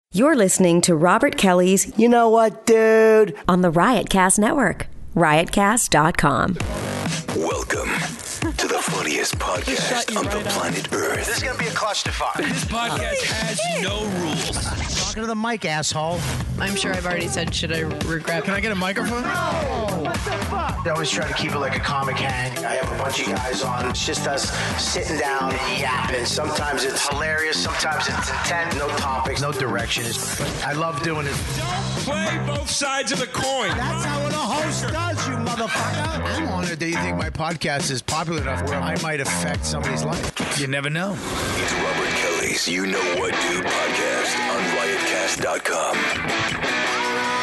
You're listening to Robert Kelly's You Know What, Dude? On the Riotcast Network, riotcast.com. Welcome to the funniest podcast on the planet Earth. This is going to be a clusterfuck. This podcast has no rules. Talking to the mic, asshole. I'm sure I've already said, should I regret? Can I get a microphone? What the fuck? I always try to keep it like a comic hang. I have a bunch of guys on. It's just us sitting down and yapping. Sometimes it's hilarious. Sometimes it's intent. No topics, no directions. I love doing it. Don't play both sides of the coin. That's how a host does, you motherfucker. I'm honored that you think my podcast is popular enough where I might affect somebody's life. You never know. It's Robert Kelly's You Know What Dude podcast on riotcast.com.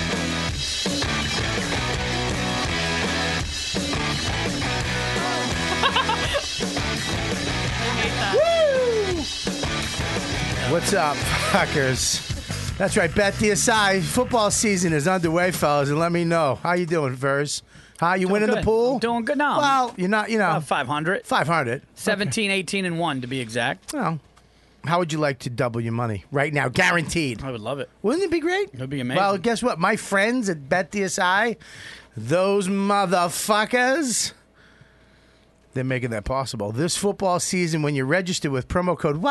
What's up, fuckers? That's right, BetDSI. Football season is underway, fellas, and let me know. How you doing, Verz? How you winning the pool? I'm doing good now. Well, you're not, 500. 500. 17, 18, and 1 to be exact. Well, how would you like to double your money right now? Guaranteed. I would love it. Wouldn't it be great? It would be amazing. Well, guess what? My friends at BetDSI, those motherfuckers, they're making that possible. This football season, when you register with promo code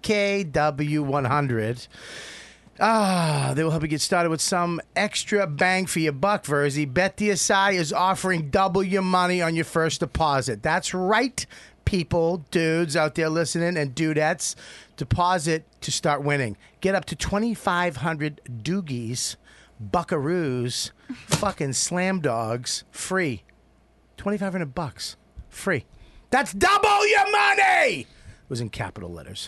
YKW100, they will help you get started with some extra bang for your buck, Verzi. BetDSI is offering double your money on your first deposit. That's right, people, dudes out there listening, and dudettes. Deposit to start winning. Get up to 2,500 doogies, buckaroos, fucking slam dogs, free. 2,500 bucks, free. That's double your money! It was in capital letters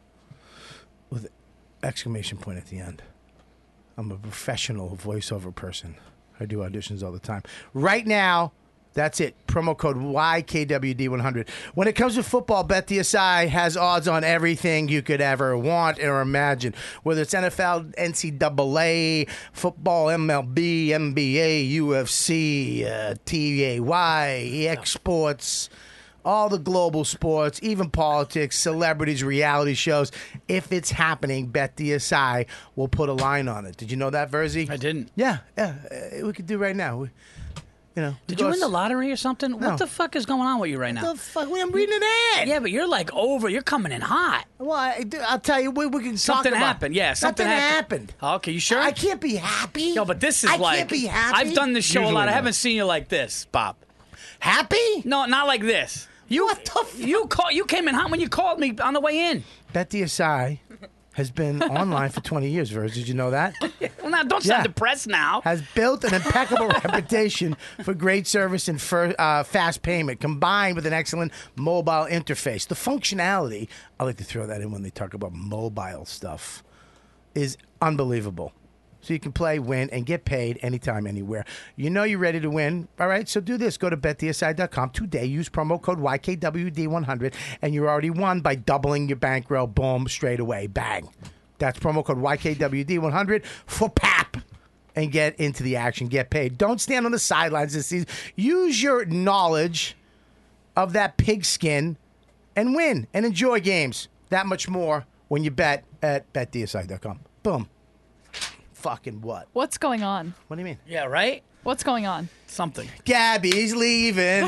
with exclamation point at the end. I'm a professional voiceover person. I do auditions all the time. Right now, that's it. Promo code YKWD100. When it comes to football, BetDSI has odds on everything you could ever want or imagine. Whether it's NFL, NCAA, football, MLB, NBA, UFC, TAY, EX Sports, all the global sports, even politics, celebrities, reality shows. If it's happening, BetDSI will put a line on it. Did you know that, Verzi? I didn't. Yeah. We could do right now. Did you win the lottery or something? No. What the fuck is going on with you right now? The fuck? I'm reading an ad. Yeah, but you're like over. You're coming in hot. Well, I'll tell you. We can Something talk about. happened. Yeah, something happened. Okay, you sure? I can't be happy. No, but this is I like. can't be happy. I've done this show Usually a lot. I not. haven't seen you like this, Bob. Happy? No, not like this. What the fuck? You came in hot when you called me on the way in. BetDSI has been online for 20 years, Verz. Did you know that? Well, now don't sound depressed now. Has built an impeccable reputation for great service and fast payment, combined with an excellent mobile interface. The functionality, I like to throw that in when they talk about mobile stuff, is unbelievable. So you can play, win, and get paid anytime, anywhere. You know you're ready to win. All right, so do this. Go to BetDSI.com today. Use promo code YKWD100, and you already won by doubling your bankroll. Boom, straight away. Bang. That's promo code YKWD100 for PAP. And get into the action. Get paid. Don't stand on the sidelines this season. Use your knowledge of that pigskin and win and enjoy games. That much more when you bet at BetDSI.com. Boom. Fucking what? What's going on? What do you mean? Yeah, right? What's going on? Something. Gabby's leaving.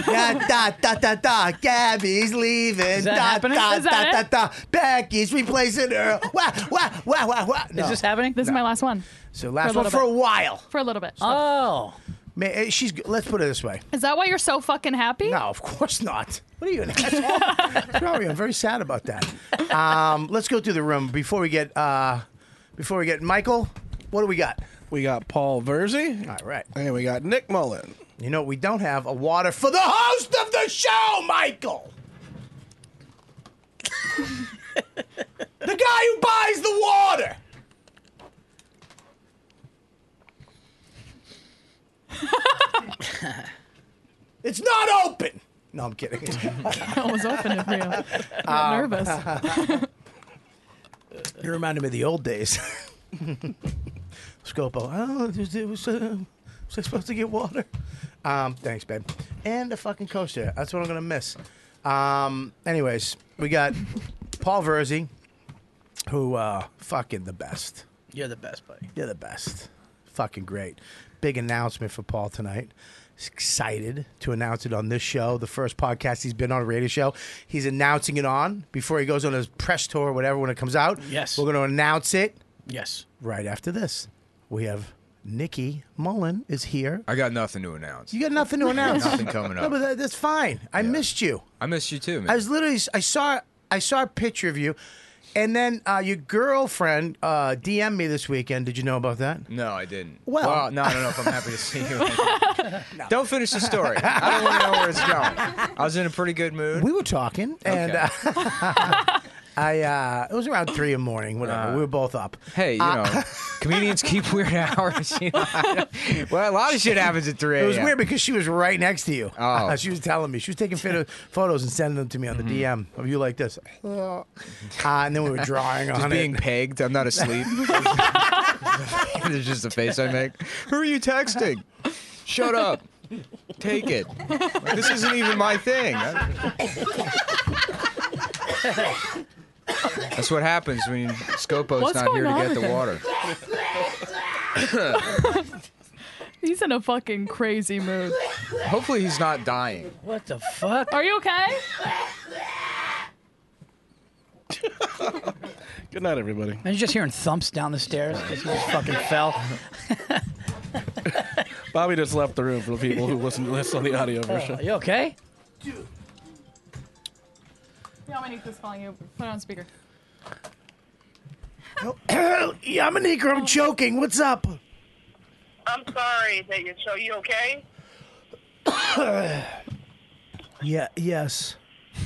Da. Gabby's leaving. Is that happening? Is that Da. Becky's replacing her. Wah. No. Is this happening? This is my last one. So last For a one for a little while. For a little bit. Oh. Man, let's put it this way. Is that why you're so fucking happy? No, of course not. What are you, an asshole? Sorry, I'm very sad about that. Let's go through the room before we get Michael. What do we got? We got Paul Verzi. All right. And we got Nick Mullen. You know what we don't have? A water for the host of the show, Michael. The guy who buys the water. It's not open. No, I'm kidding. I was open for you. I'm nervous. You reminded me of the old days. Scopo. Oh, was I supposed to get water? Thanks, babe. And the fucking coaster. That's what I'm going to miss. Anyways, we got Paul Verzi, who fucking the best. You're the best, buddy. You're the best. Fucking great. Big announcement for Paul tonight. He's excited to announce it on this show, the first podcast he's been on, a radio show. He's announcing it on before he goes on his press tour or whatever when it comes out. Yes. We're going to announce it Yes. right after this. We have Nikki Mullen is here. I got nothing to announce. You got nothing to announce. Nothing coming No, up. but that's fine. I missed you. I missed you too, man. I was literally, I saw a picture of you, and then your girlfriend DM'd me this weekend. Did you know about that? No, I didn't. Well- no, I don't know if I'm happy to see you. Don't finish the story. I don't want to know where it's going. I was in a pretty good mood. We were talking, and it was around 3 in the morning, whatever. We were both up. Hey, you know, comedians keep weird hours. You know, well, a lot of shit happens at 3 a.m. It was weird because she was right next to you. Oh. She was telling me. She was taking photos and sending them to me on the DM of you like this. And then we were drawing Just on being it. pegged. I'm not asleep. There's just a face I make. Who are you texting? Shut up. Take it. Like, this isn't even my thing. That's what happens when Scopo's What's not here to going get on the with water. He's in a fucking crazy mood. Hopefully he's not dying. What the fuck? Are you okay? Good night, everybody. Man, you just hearing thumps down the stairs because he just fucking fell. Bobby just left the room for the people who listen to this on the audio version. You okay? Dominique's calling you. Put it on speaker. Yamanika, I'm choking. What's up? I'm sorry that you're so. You okay? Yeah. Yes.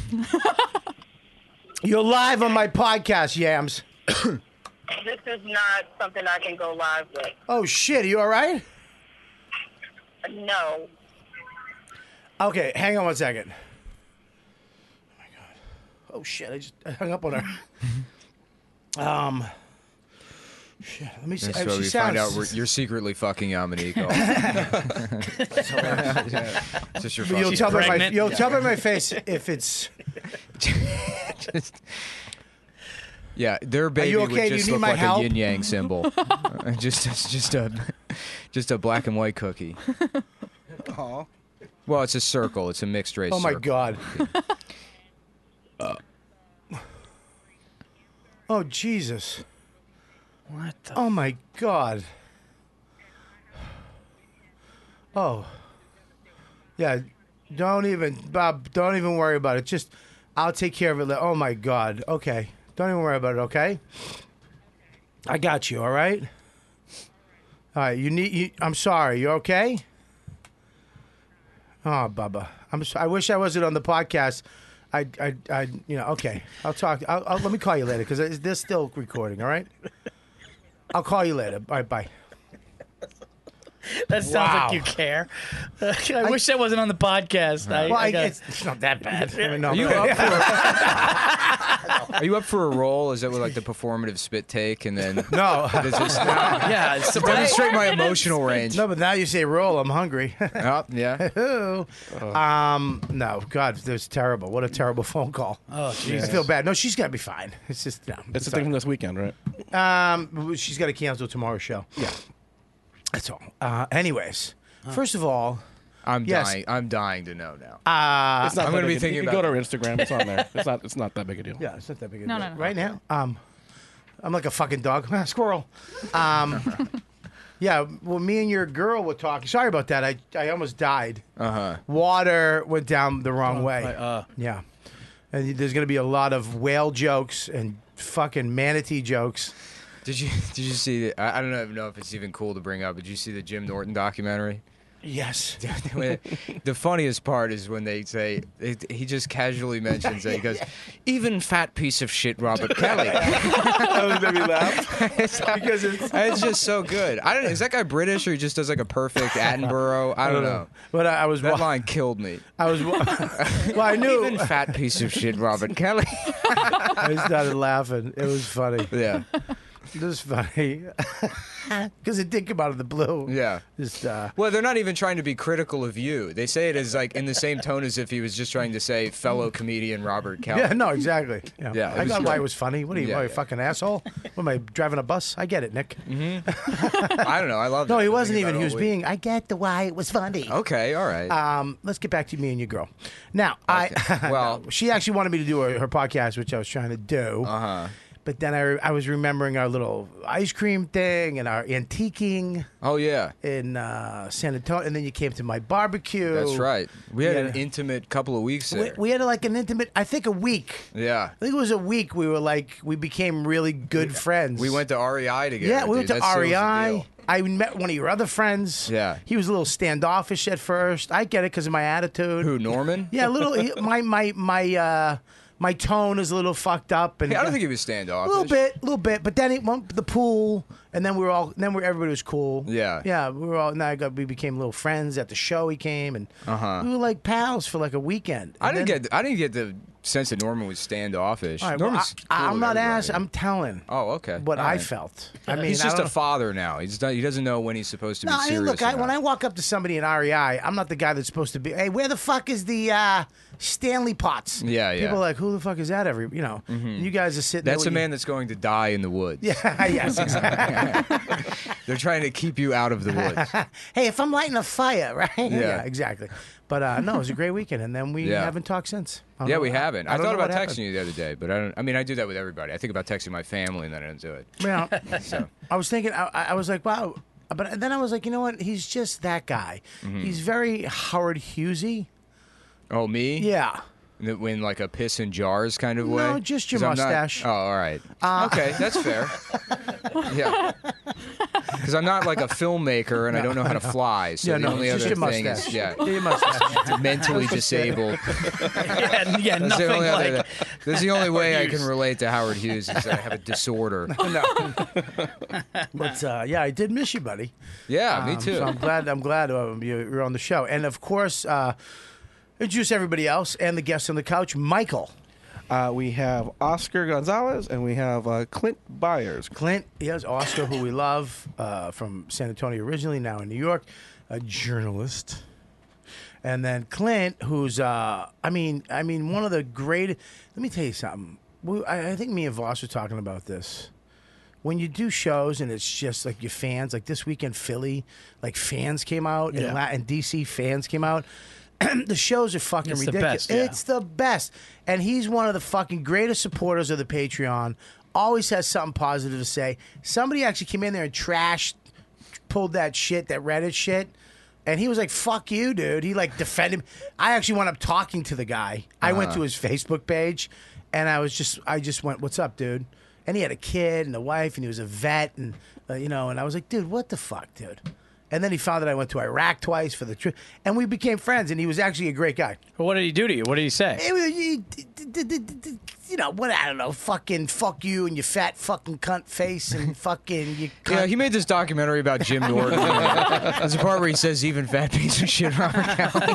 You're live on my podcast, Yams. This is not something I can go live with. Oh shit! Are you all right? No. Okay, hang on one second. Oh my god! Oh shit! I hung up on her. Shit. Let me see. That's why we find out you're secretly fucking Yamanika. Just your You'll tell by my face if it's. Yeah, their baby you okay? would Do you just need look my like help? a yin yang symbol. just a black and white cookie. Aw. Well, it's a circle. It's a mixed race. Oh my circle. god. Oh Jesus. What the? Oh my god. Oh. Yeah. Don't even, Bob. Don't even worry about it. Just, I'll take care of it. Oh my god. Okay. Don't even worry about it. Okay. I got you. All right. All right. I'm sorry. You okay? Oh, Bubba. I wish I wasn't on the podcast. Okay. I'll talk. Let me call you later because they're still recording. All right. I'll call you later. All right. Bye. That sounds Wow. like you care. I wish that wasn't on the podcast. It's not that bad. I mean, no, Are you, no. up for are you up for a role? Is that with like the performative spit take and then No. It's just, yeah, it's to demonstrate my emotional range. No, but now you say roll. I'm hungry. Oh, yeah. No, God, that's terrible. What a terrible phone call. Oh, I Jesus. feel bad. No, she's got to be fine. It's just It's the thing from this weekend, right? She's got to cancel tomorrow's show. Yeah, that's all. Anyways, first of all, I'm yes. dying. I'm dying to know now. It's not I'm that going to be big a- thinking you can about go to our Instagram. It's on there. It's not that big a deal. Yeah, it's not that big a No, deal. no, no. Right now, I'm like a fucking dog. Squirrel. Yeah, well, me and your girl were talking. Sorry about that. I almost died. Water went down the wrong way. Yeah. And there's going to be a lot of whale jokes and fucking manatee jokes. Did you see? I don't even know if it's even cool to bring up. But did you see the Jim Norton documentary? Yes. The funniest part is when they say he just casually mentions that he goes, even fat piece of shit Robert Kelly. That made me laugh. Because it's just so good. I don't know. Is that guy British or he just does like a perfect Attenborough? I don't know. But I was that line killed me. I was well. I knew. Even fat piece of shit Robert Kelly. I started laughing. It was funny. Yeah. This is funny. Because it did come out of the blue. Yeah. Just, well, they're not even trying to be critical of you. They say it as like in the same tone as if he was just trying to say fellow comedian Robert Kelly. Yeah, no, exactly. Yeah, I got why it was funny. What are you, Yeah, a yeah. fucking asshole? What am I, driving a bus? I get it, Nick. I don't know. I love No, that. he I wasn't think even. about He it was all being, I get the why it was funny. Okay, all right. Let's get back to me and your girl. Now, Well- she actually wanted me to do her podcast, which I was trying to do. Uh-huh. But then I was remembering our little ice cream thing and our antiquing Oh, yeah. in San Antonio. And then you came to my barbecue. That's right. We had Yeah. an intimate couple of weeks there. We had like an intimate, I think a week. Yeah. I think it was a week. We became really good friends. We went to REI together. Yeah, we went dude. to That seals the REI. deal. I met one of your other friends. Yeah. He was a little standoffish at first. I get it because of my attitude. Who, Norman? Yeah, a little. My tone is a little fucked up, and Hey, I don't think he was standoffish. a little bit. But then it went to the pool, and then everybody was cool. Yeah. yeah. We were all. We became little friends at the show. He came, and we were like pals for like a weekend. I And didn't get the sense that Norman was standoffish. All right, well, Norman's cool I'm with not everybody. asking. I'm telling. Oh, okay. What All I right. felt. I mean, he's I just don't a father now. He doesn't know when he's supposed to be No, I serious. mean, look, or not. when I walk up to somebody in REI, I'm not the guy that's supposed to be, hey, where the fuck is the Stanley Pots? Yeah, yeah. People are like, who the fuck is that? You guys are sitting That's there. a man that's going to die in the woods. Yeah, yes, exactly. They're trying to keep you out of the woods. Hey, if I'm lighting a fire, right? Yeah. Exactly. But no, it was a great weekend, and then we Yeah. haven't talked since. I don't Yeah, know- we haven't. I don't thought know about what texting you the other day, but I don't. I mean, I do that with everybody. I think about texting my family, and then I don't do it. happened. Yeah. So I was thinking, I was like, wow. But then I was like, you know what? He's just that guy. Mm-hmm. He's very Howard Hughesy. oh, me? Yeah. In like a piss in jars kind of way? No, just your 'Cause I'm not- mustache. Oh, all right. Okay, that's fair. Yeah. Because I'm not like a filmmaker and I don't know how to fly. So Yeah, the no, only it's other just your thing mustache. is, yeah, Your mustache. mentally disabled. yeah, That's nothing the only like. other. That's the only way I Hughes. can relate to Howard Hughes is that I have a disorder. But yeah, I did miss you, buddy. Yeah, me too. So I'm glad you're on the show, and of course, introduce everybody else and the guests on the couch. Michael, We have Oscar Gonzalez and we have Clint Byers. Clint, yes, Oscar, who we love from San Antonio originally, now in New York, a journalist. And then Clint, who's I mean, one of the great. Let me tell you something. I think me and Voss were talking about this. When you do shows and it's just like your fans, like this weekend, Philly, like fans came out, and DC fans came out. The shows are fucking It's the ridiculous. best, yeah. It's the best. And he's one of the fucking greatest supporters of the Patreon. Always has something positive to say. Somebody actually came in there and pulled that shit, that Reddit shit. And he was like, fuck you, dude. He like defended him. I actually wound up talking to the guy. I went to his Facebook page and I just went, what's up, dude? And he had a kid and a wife and he was a vet and, and I was like, dude, what the fuck, dude? And then he found that I went to Iraq twice for the trip, and we became friends. And he was actually a great guy. Well, what did he do to you? What did he say? What I don't know, fucking fuck you and your fat fucking cunt face and fucking you. Cunt. Yeah, he made this documentary about Jim Norton. There's a part where he says, "Even fat piece of shit, Robert Kelly."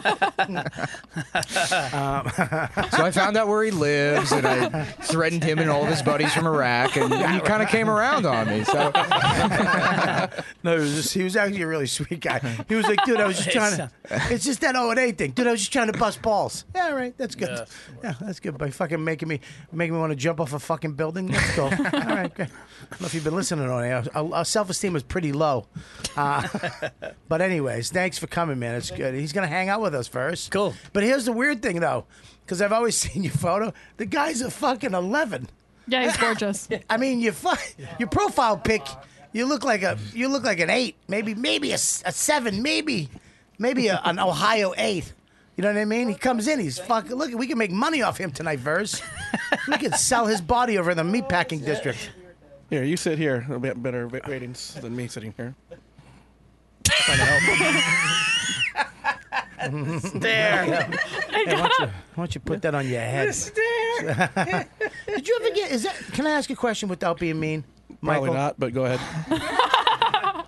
So I found out where he lives, and I threatened him and all of his buddies from Iraq, and he kind of came around on me. So No, he was actually a really sweet guy. He was like, dude, I was just trying to. It's just that O&A thing, dude. I was just trying to bust balls. Yeah, all right, that's good. Yeah, that's good. By fucking making me want to jump off a fucking building. Let's go. All right, great. I don't know if you've been listening on it. Our self-esteem is pretty low. But anyways, thanks for coming, man. It's good. He's going to hang out with us first. Cool. But here's the weird thing, though, because I've always seen your photo. The guy's a fucking 11. Yeah, he's gorgeous. I mean, your profile pic, you look like an 8, maybe a 7, maybe an Ohio 8. You know what I mean? He comes in, he's fucking. Look, we can make money off him tonight, Verse. We could sell his body over in the meatpacking district. Here, you sit here. A bit better ratings than me sitting here. Trying to help. There. Hey, why don't you put that on your head? Did you ever get? Can I ask a question without being mean, Michael? Probably not, but go ahead.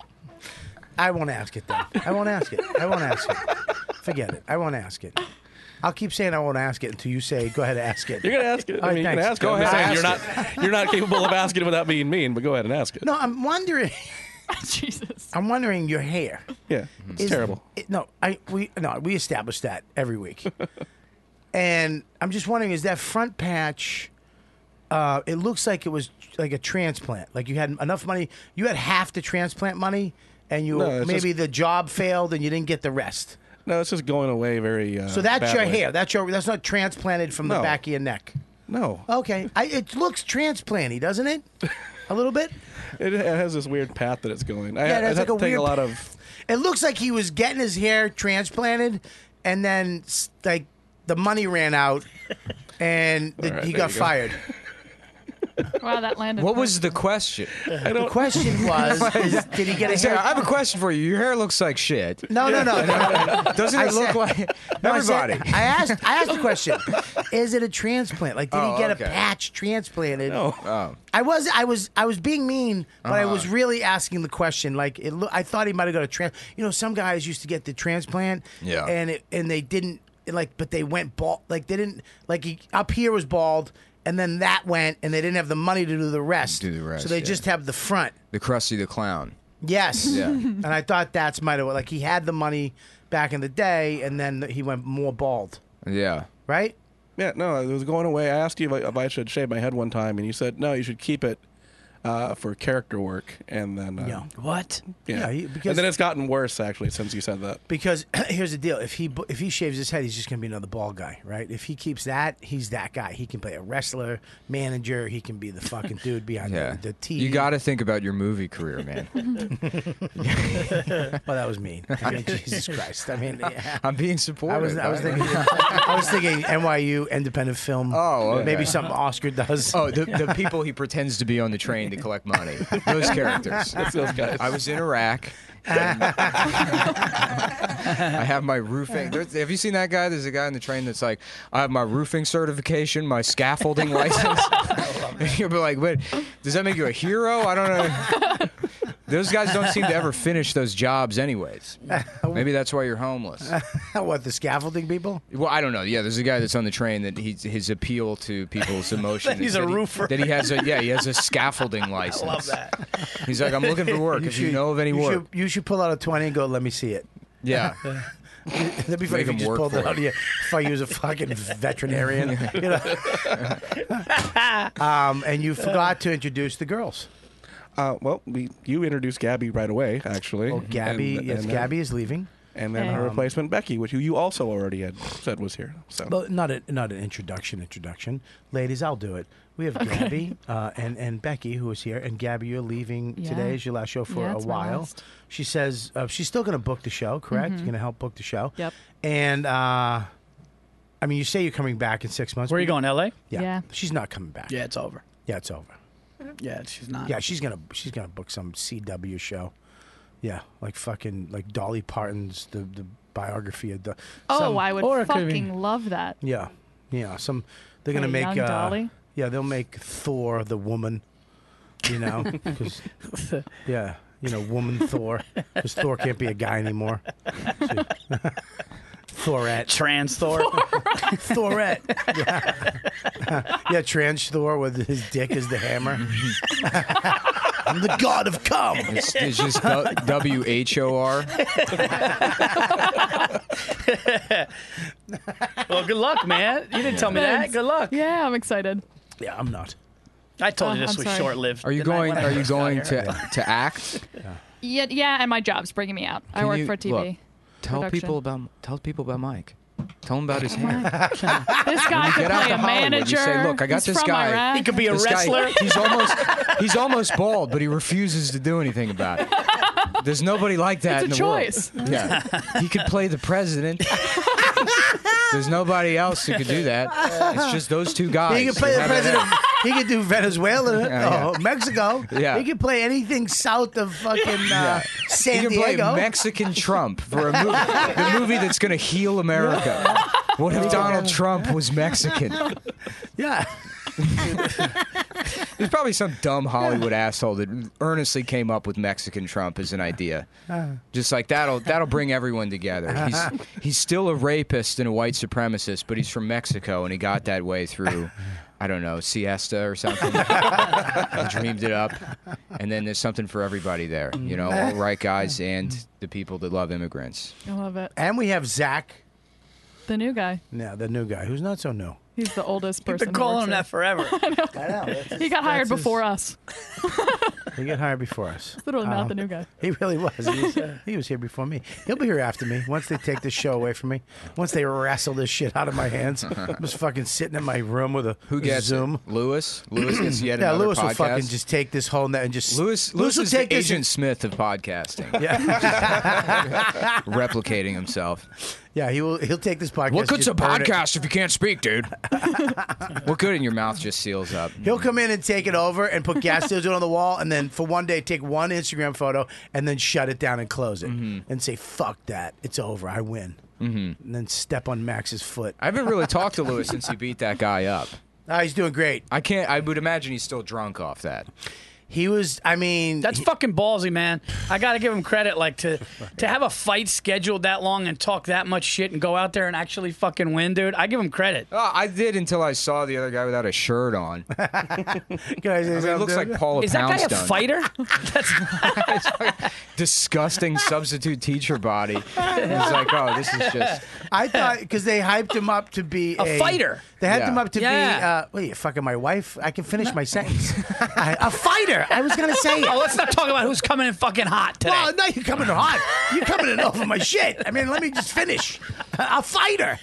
I won't ask it then. I won't ask it. Forget it. I won't ask it. I'll keep saying I won't ask it until you say, go ahead and ask it. You're gonna ask it. All I mean, right, you can thanks. ask it. I'm just saying you're not capable of asking without being mean. But go ahead and ask it. No, I'm wondering. Jesus. I'm wondering your hair. Yeah, it's terrible. We established that every week. And I'm just wondering, is that front patch? It looks like it was like a transplant. Like you had enough money. You had half the transplant money, and maybe the job failed, and you didn't get the rest. No, it's just going away very. So that's badly. your hair. That's not transplanted from the No. back of your neck. No. Okay, it looks transplanty, doesn't it? A little bit. It has this weird path that it's going. Yeah, I that's have like to a take weird a lot of. It looks like he was getting his hair transplanted, and then like the money ran out, and All right, he there got you go. fired. Wow, that landed. What was the question? The question was, did he get a hair? I have a question for you. Your hair looks like shit. No. Doesn't it look like everybody? I asked the question. Is it a transplant? Like, did he get okay. a patch transplanted? No. Oh. I was being mean, but I was really asking the question. Like, I thought he might have got a some guys used to get the transplant, Yeah. and they didn't but they went bald. Like they didn't he up here was bald. And then that went, and they didn't have the money to do the rest. So they just have the front. The Krusty the Clown. Yes. Yeah. And I thought that's might have he had the money back in the day, and then he went more bald. Yeah. Right? Yeah, no, it was going away. I asked you if I should shave my head one time, and you said no, you should keep it for character work. And then What? Yeah, because and then it's gotten worse actually since you said that. Because here's the deal: if he shaves his head, he's just gonna be another bald guy, right? If he keeps that, he's that guy. He can play a wrestler, manager. He can be the fucking dude behind the TV. You got to think about your movie career, man. Well, that was mean. I mean, Jesus Christ. I mean, yeah. I'm being supportive. I was thinking NYU independent film. Oh, okay. Maybe something Oscar does. Oh, the people he pretends to be on the train to collect money. Those characters. That's those guys. I was in Iraq. I have my roofing. Have you seen that guy? There's a guy on the train that's like, I have my roofing certification, my scaffolding license. You'll be like, wait, does that make you a hero? I don't know. Those guys don't seem to ever finish those jobs anyways. Maybe that's why you're homeless. What, the scaffolding people? Well, I don't know. Yeah, there's a guy that's on the train that his appeal to people's emotion. He's is a that roofer. That he has a scaffolding license. I love that. He's like, I'm looking for work. If you know of any work. You should pull out a 20 and go, let me see it. Yeah. That'd be funny if you him just work pulled for it out. it. Yeah, if I use a fucking veterinarian, and you forgot to introduce the girls. Well, you introduced Gabby right away, actually. Oh, Gabby! Yes, Gabby is leaving. And then her replacement, Becky, which you also already had said was here. So, Well, not an introduction. Ladies, I'll do it. We have Gabby and Becky, who is here. And Gabby, you're leaving today is your last show for a it's my while. last. She says she's still going to book the show, correct? You're going to help book the show. Yep. And, I mean, you say you're coming back in 6 months. Where are you going, L.A.? Yeah. She's not coming back. Yeah, it's over. Yeah, it's over. Yeah, she's not. Yeah, she's gonna book some CW show. Yeah, like Dolly Parton's the biography of I Or would it could be- fucking love that. Yeah, they're gonna Hey, make young Dolly? Yeah, they'll make Thor the woman. You know, 'cause, woman Thor, because Thor can't be a guy anymore. Thorette. Trans Thor. Thorette. Yeah, trans Thor with his dick as the hammer. I'm the god of cum. It's just WHOR. Well, good luck, man. You didn't tell me that. Thanks. Good luck. Yeah, I'm excited. Yeah, I'm not. I told you this I'm was sorry. short-lived. Are you didn't I, going? when I Are you first got going here? to act? Yeah, and my job's bringing me out. I Can work you- for TV. look, Tell production. people about Mike. Tell him about his hair. This guy could Get out play to a Hollywood. manager. You say, look, I got He's this from guy. Iraq. He could be a This guy, wrestler. he's almost bald, but he refuses to do anything about it. There's nobody like that It's in a the choice. world. Yeah, he could play the president. There's nobody else who could do that. It's just those two guys. He can play who the have that president. hair. He can do Venezuela, Yeah. Mexico. Yeah. He can play anything south of fucking San He can play Diego. Mexican Trump for a movie, the movie that's going to heal America. What if Donald Trump was Mexican? Yeah. There's probably some dumb Hollywood asshole that earnestly came up with Mexican Trump as an idea. Just like that'll bring everyone together. He's still a rapist and a white supremacist, but he's from Mexico and he got that way through, I don't know, siesta or something. I dreamed it up. And then there's something for everybody there. You know, all right guys and the people that love immigrants. I love it. And we have Zach. The new guy. Yeah, the new guy who's not so new. He's the oldest You've person. been calling him that forever. I know. He got hired before us. He got hired before us. Literally not the new guy. He really was. He was here before me. He'll be here after me. Once they take this show away from me. Once they wrestle this shit out of my hands. I'm just fucking sitting in my room with a Who gets Zoom. it? Lewis? Lewis gets yet Yeah, another Lewis will podcast? fucking just take this whole net and just... Lewis will is take the this Agent Smith of podcasting. Yeah. Replicating himself. Yeah, he'll take this podcast. What good's just a burn it. podcast if you can't speak, dude? What good in your mouth just seals up? He'll come in and take it over and put gas stations on the wall, and then for one day take one Instagram photo and then shut it down and close it and say, "Fuck that, it's over, I win," and then step on Max's foot. I haven't really talked to Lewis since he beat that guy up. He's doing great. I would imagine he's still drunk off that. He was. I mean, That's fucking ballsy, man. I got to give him credit. Like to have a fight scheduled that long and talk that much shit and go out there and actually fucking win, dude. I give him credit. Oh, I did until I saw the other guy without a shirt on. Can I say it looks like Paula Is that guy a Poundstone. fighter? Disgusting substitute teacher body. He's like, oh, this is just. I thought because they hyped him up to be A fighter. They hyped Yeah. him up to be. Wait, you fucking my wife? I can finish my sentence. A fighter. I was gonna say it. Oh, let's not talk about who's coming in fucking hot today. Well, no, you're coming in hot. You're coming in over my shit. I mean, let me just finish. A fighter.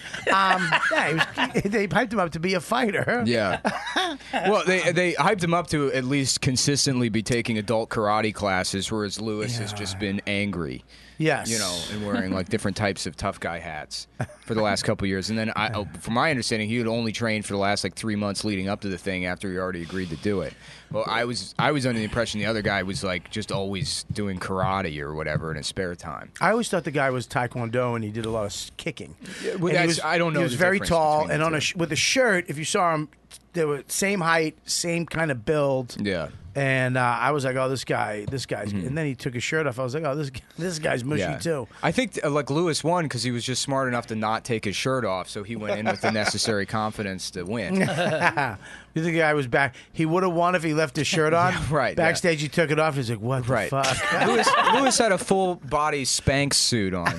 They hyped him up to be a fighter. Yeah. Well, they hyped him up to at least consistently be taking adult karate classes, whereas Lewis has just been angry. Yes. You know, and wearing like different types of tough guy hats for the last couple of years. And then, from my understanding, he had only trained for the last like 3 months leading up to the thing after he already agreed to do it. Well, I was under the impression the other guy was like just always doing karate or whatever in his spare time. I always thought the guy was Taekwondo and he did a lot of kicking. Well, I don't know. He was the very difference tall between and the on two. with a shirt. If you saw him, they were same height, same kind of build. Yeah. And I was like, oh, this guy's. And then he took his shirt off. I was like, oh, this guy's mushy too. I think like Lewis won because he was just smart enough to not take his shirt off, so he went in with the necessary confidence to win. You think the guy was back? He would have won if he left his shirt on. Yeah, right, Backstage, he took it off. He's like, what the Right. fuck? Lewis had a full body Spanx suit on.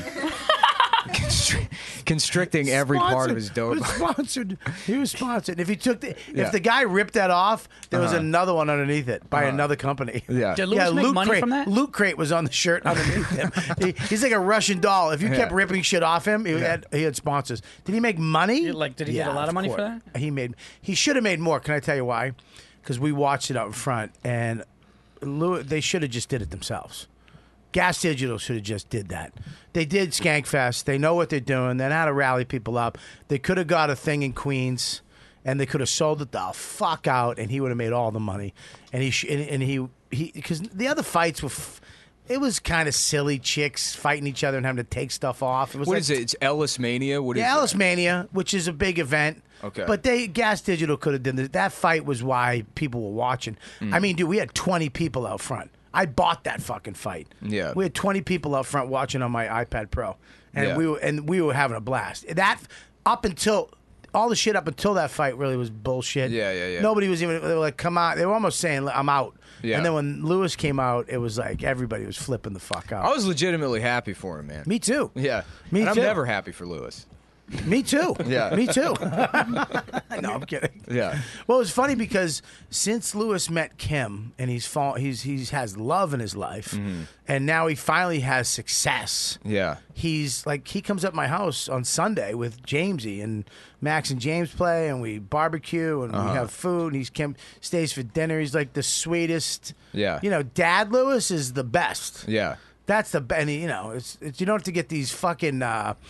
Constricting every part of his But dope. it's sponsored. He was sponsored. If he took Yeah. if the guy ripped that off, there was another one underneath it by another company. Yeah. Did Lewis make Loot money Crate. from that? Loot Crate was on the shirt underneath him. He's like a Russian doll. If you kept ripping shit off him, he had sponsors. Did he make money? Did he get a lot of money for that? He should have made more. Can I tell you why? Because we watched it out in front, and they should have just did it themselves. Gas Digital should have just did that. They did Skankfest. They know what they're doing. They know how to rally people up. They could have got a thing in Queens, and they could have sold it the fuck out, and he would have made all the money. And he because the other fights were. It was kind of silly chicks fighting each other and having to take stuff off. It was What is it? It's Ellis Mania? What is Ellis that? Mania, which is a big event. Okay. But Gas Digital could have done this. That fight was why people were watching. I mean, dude, we had 20 people out front. I bought that fucking fight. Yeah. We had 20 people out front watching on my iPad Pro. And Yeah. we were having a blast. That up until all the shit up until that fight really was bullshit. Yeah. Nobody was even they were like, come on. They were almost saying, I'm out. Yeah. And then when Lewis came out, it was like everybody was flipping the fuck out. I was legitimately happy for him, man. Me too. Yeah. Me and too. I'm never happy for Lewis. Me too. Yeah. Me too. No, I'm kidding. Yeah. Well, it's funny because since Lewis met Kim and he has love in his life, and now he finally has success. Yeah. He's like he comes up my house on Sunday with Jamesy and Max and James play and we barbecue and we have food and Kim stays for dinner. He's like the sweetest. Yeah. You know, Dad Lewis is the best. Yeah. That's the and you know it's you don't have to get these fucking.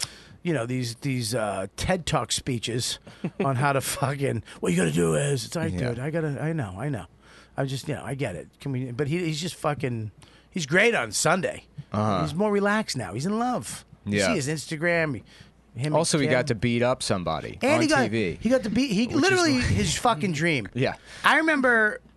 These TED Talk speeches on how to fucking what you got to do is it's all right, dude. I know. I just I get it. But he's just fucking. He's great on Sunday. He's more relaxed now. He's in love. You Yeah. see his Instagram. Him Also, and he Kim. got to beat up somebody and on he got TV. he got to beat. He literally his fucking dream. Yeah. I remember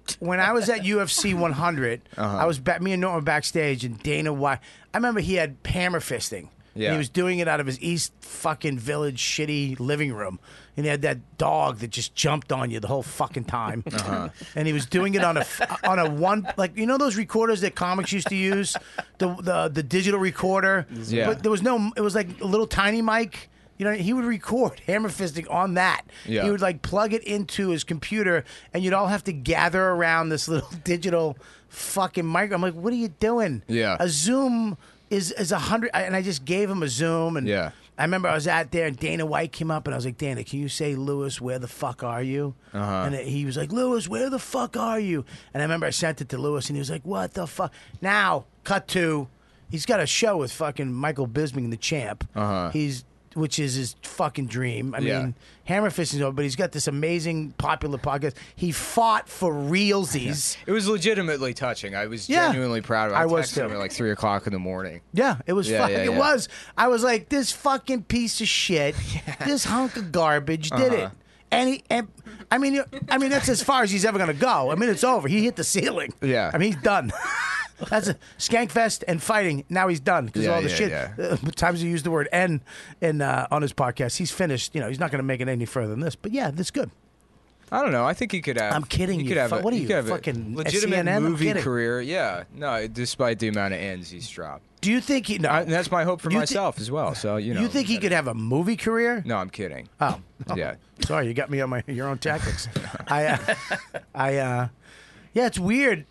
when I was at UFC 100, I was me and Norton were backstage, and Dana White. I remember he had hammer fisting. Yeah. And he was doing it out of his East fucking Village shitty living room. And he had that dog that just jumped on you the whole fucking time. And he was doing it on a one, like, you know those recorders that comics used to use? The digital recorder? Yeah. But there was no, it was like a little tiny mic. You know, he would record hammer fisting on that. Yeah. He would like plug it into his computer, and you'd all have to gather around this little digital fucking mic. I'm like, what are you doing? Yeah. A Zoom is 100, and I just gave him a Zoom, and Yeah. I remember I was out there, and Dana White came up, and I was like, Dana, can you say, Lewis, where the fuck are you? And he was like, Lewis, where the fuck are you? And I remember I sent it to Lewis, and he was like, what the fuck? Now, cut to, he's got a show with fucking Michael Bisping, the champ. Which is his fucking dream. I mean, hammer fisting over, but he's got this amazing popular podcast. He fought for realsies. It was legitimately touching. I was Yeah. genuinely proud of it. I was texted too. him at like 3 o'clock in the morning. Yeah, it was fucking. yeah. It was. I was like, this fucking piece of shit, this hunk of garbage did it. And I mean, that's as far as he's ever gonna go. I mean, it's over. He hit the ceiling. Yeah. I mean, he's done. That's a Skankfest and fighting. Now he's done because all the shit. Times he used the word "n" on his podcast. He's finished. You know, he's not going to make it any further than this. But yeah, that's good. I don't know. I think he could have. I'm kidding he you. Could have What are he you, could have fucking a legitimate SCNN? I'm movie kidding. career? Yeah. No, despite the amount of ends he's dropped. Do you think he? No, And that's my hope for You thi- myself as well. So you know. you think he could have a movie career? No, I'm kidding. Oh, Yeah. Sorry, you got me on your own tactics. Yeah, it's weird.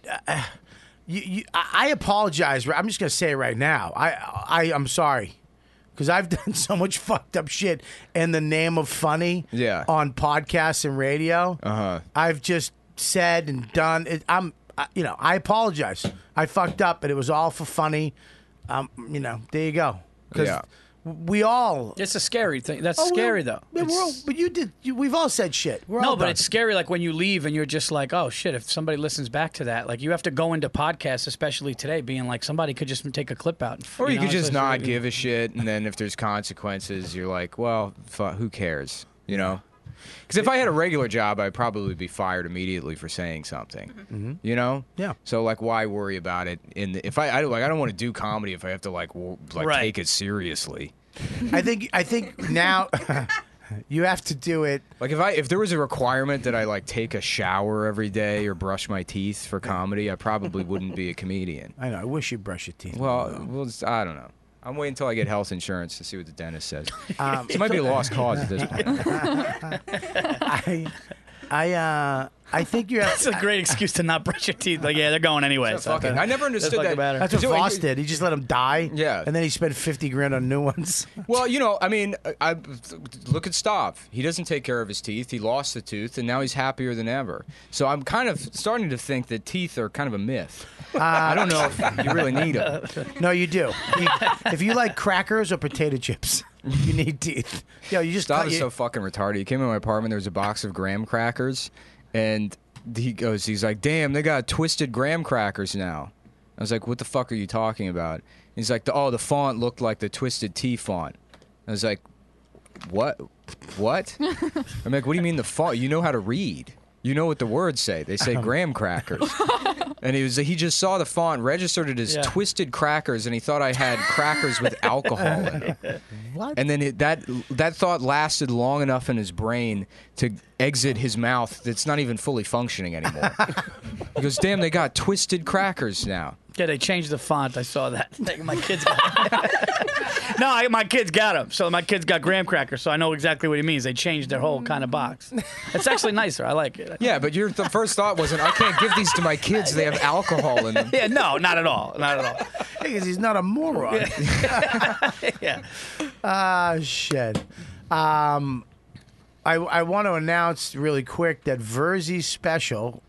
I apologize. I'm just gonna say it right now. I'm sorry because I've done so much fucked up shit in the name of funny. Yeah. On podcasts and radio. I've just said and done it. I apologize. I fucked up, but it was all for funny. There you go. 'Cause Yeah. we all. It's a scary thing. That's Oh, scary, though. Yeah, but you did. We've all said shit. We're all No, but done. it's scary. Like when you leave and you're just like, oh shit! If somebody listens back to that, like you have to go into podcasts, especially today, being like somebody could just take a clip out. Or you know, could just so- not give a shit, and then if there's consequences, you're like, well, who cares? You know? Because if I had a regular job, I'd probably be fired immediately for saying something. You know? Yeah. So like, why worry about it? If I don't want to do comedy if I have to like Right. take it seriously. I think now you have to do it. Like if there was a requirement that I like take a shower every day or brush my teeth for comedy, I probably wouldn't be a comedian. I know. I wish you'd brush your teeth. Well, I don't know. I'm waiting until I get health insurance to see what the dentist says. It might be a lost cause at this point. I think you have. That's a great excuse to not brush your teeth. Like, yeah, they're going anyway. It's not fucking- I never understood doesn't fucking that. matter. That's what Joey, Voss did. He just let him die. Yeah. And then he spent $50,000 on new ones. Well, I mean, I look at Stav. He doesn't take care of his teeth. He lost the tooth, and now he's happier than ever. So I'm kind of starting to think that teeth are kind of a myth. I don't know if you really need them. No, you do. If you like crackers or potato chips, you need teeth. Yo, you just Stav cut is so fucking retarded. He came in my apartment. There was a box of graham crackers, and he's like, damn, they got twisted graham crackers now. I was like, what the fuck are you talking about? He's like, the font looked like the Twisted Tea font. I was like, what? I'm like, what do you mean the font? You know how to read. You know what the words say. They say graham crackers. And he just saw the font, registered it as Twisted Crackers, and he thought I had crackers with alcohol in it. What? And then that thought lasted long enough in his brain to exit his mouth that's not even fully functioning anymore. He goes, damn, they got Twisted Crackers now. Yeah, they changed the font. I saw that. My kids got No, my kids got them. So my kids got graham crackers, so I know exactly what he means. They changed their whole kind of box. It's actually nicer. I like it. Yeah, but the first thought wasn't, I can't give these to my kids. They have alcohol in them. Yeah, no, not at all. Not at all. Because he's not a moron. Yeah. Shit. I want to announce really quick that Verzi's special,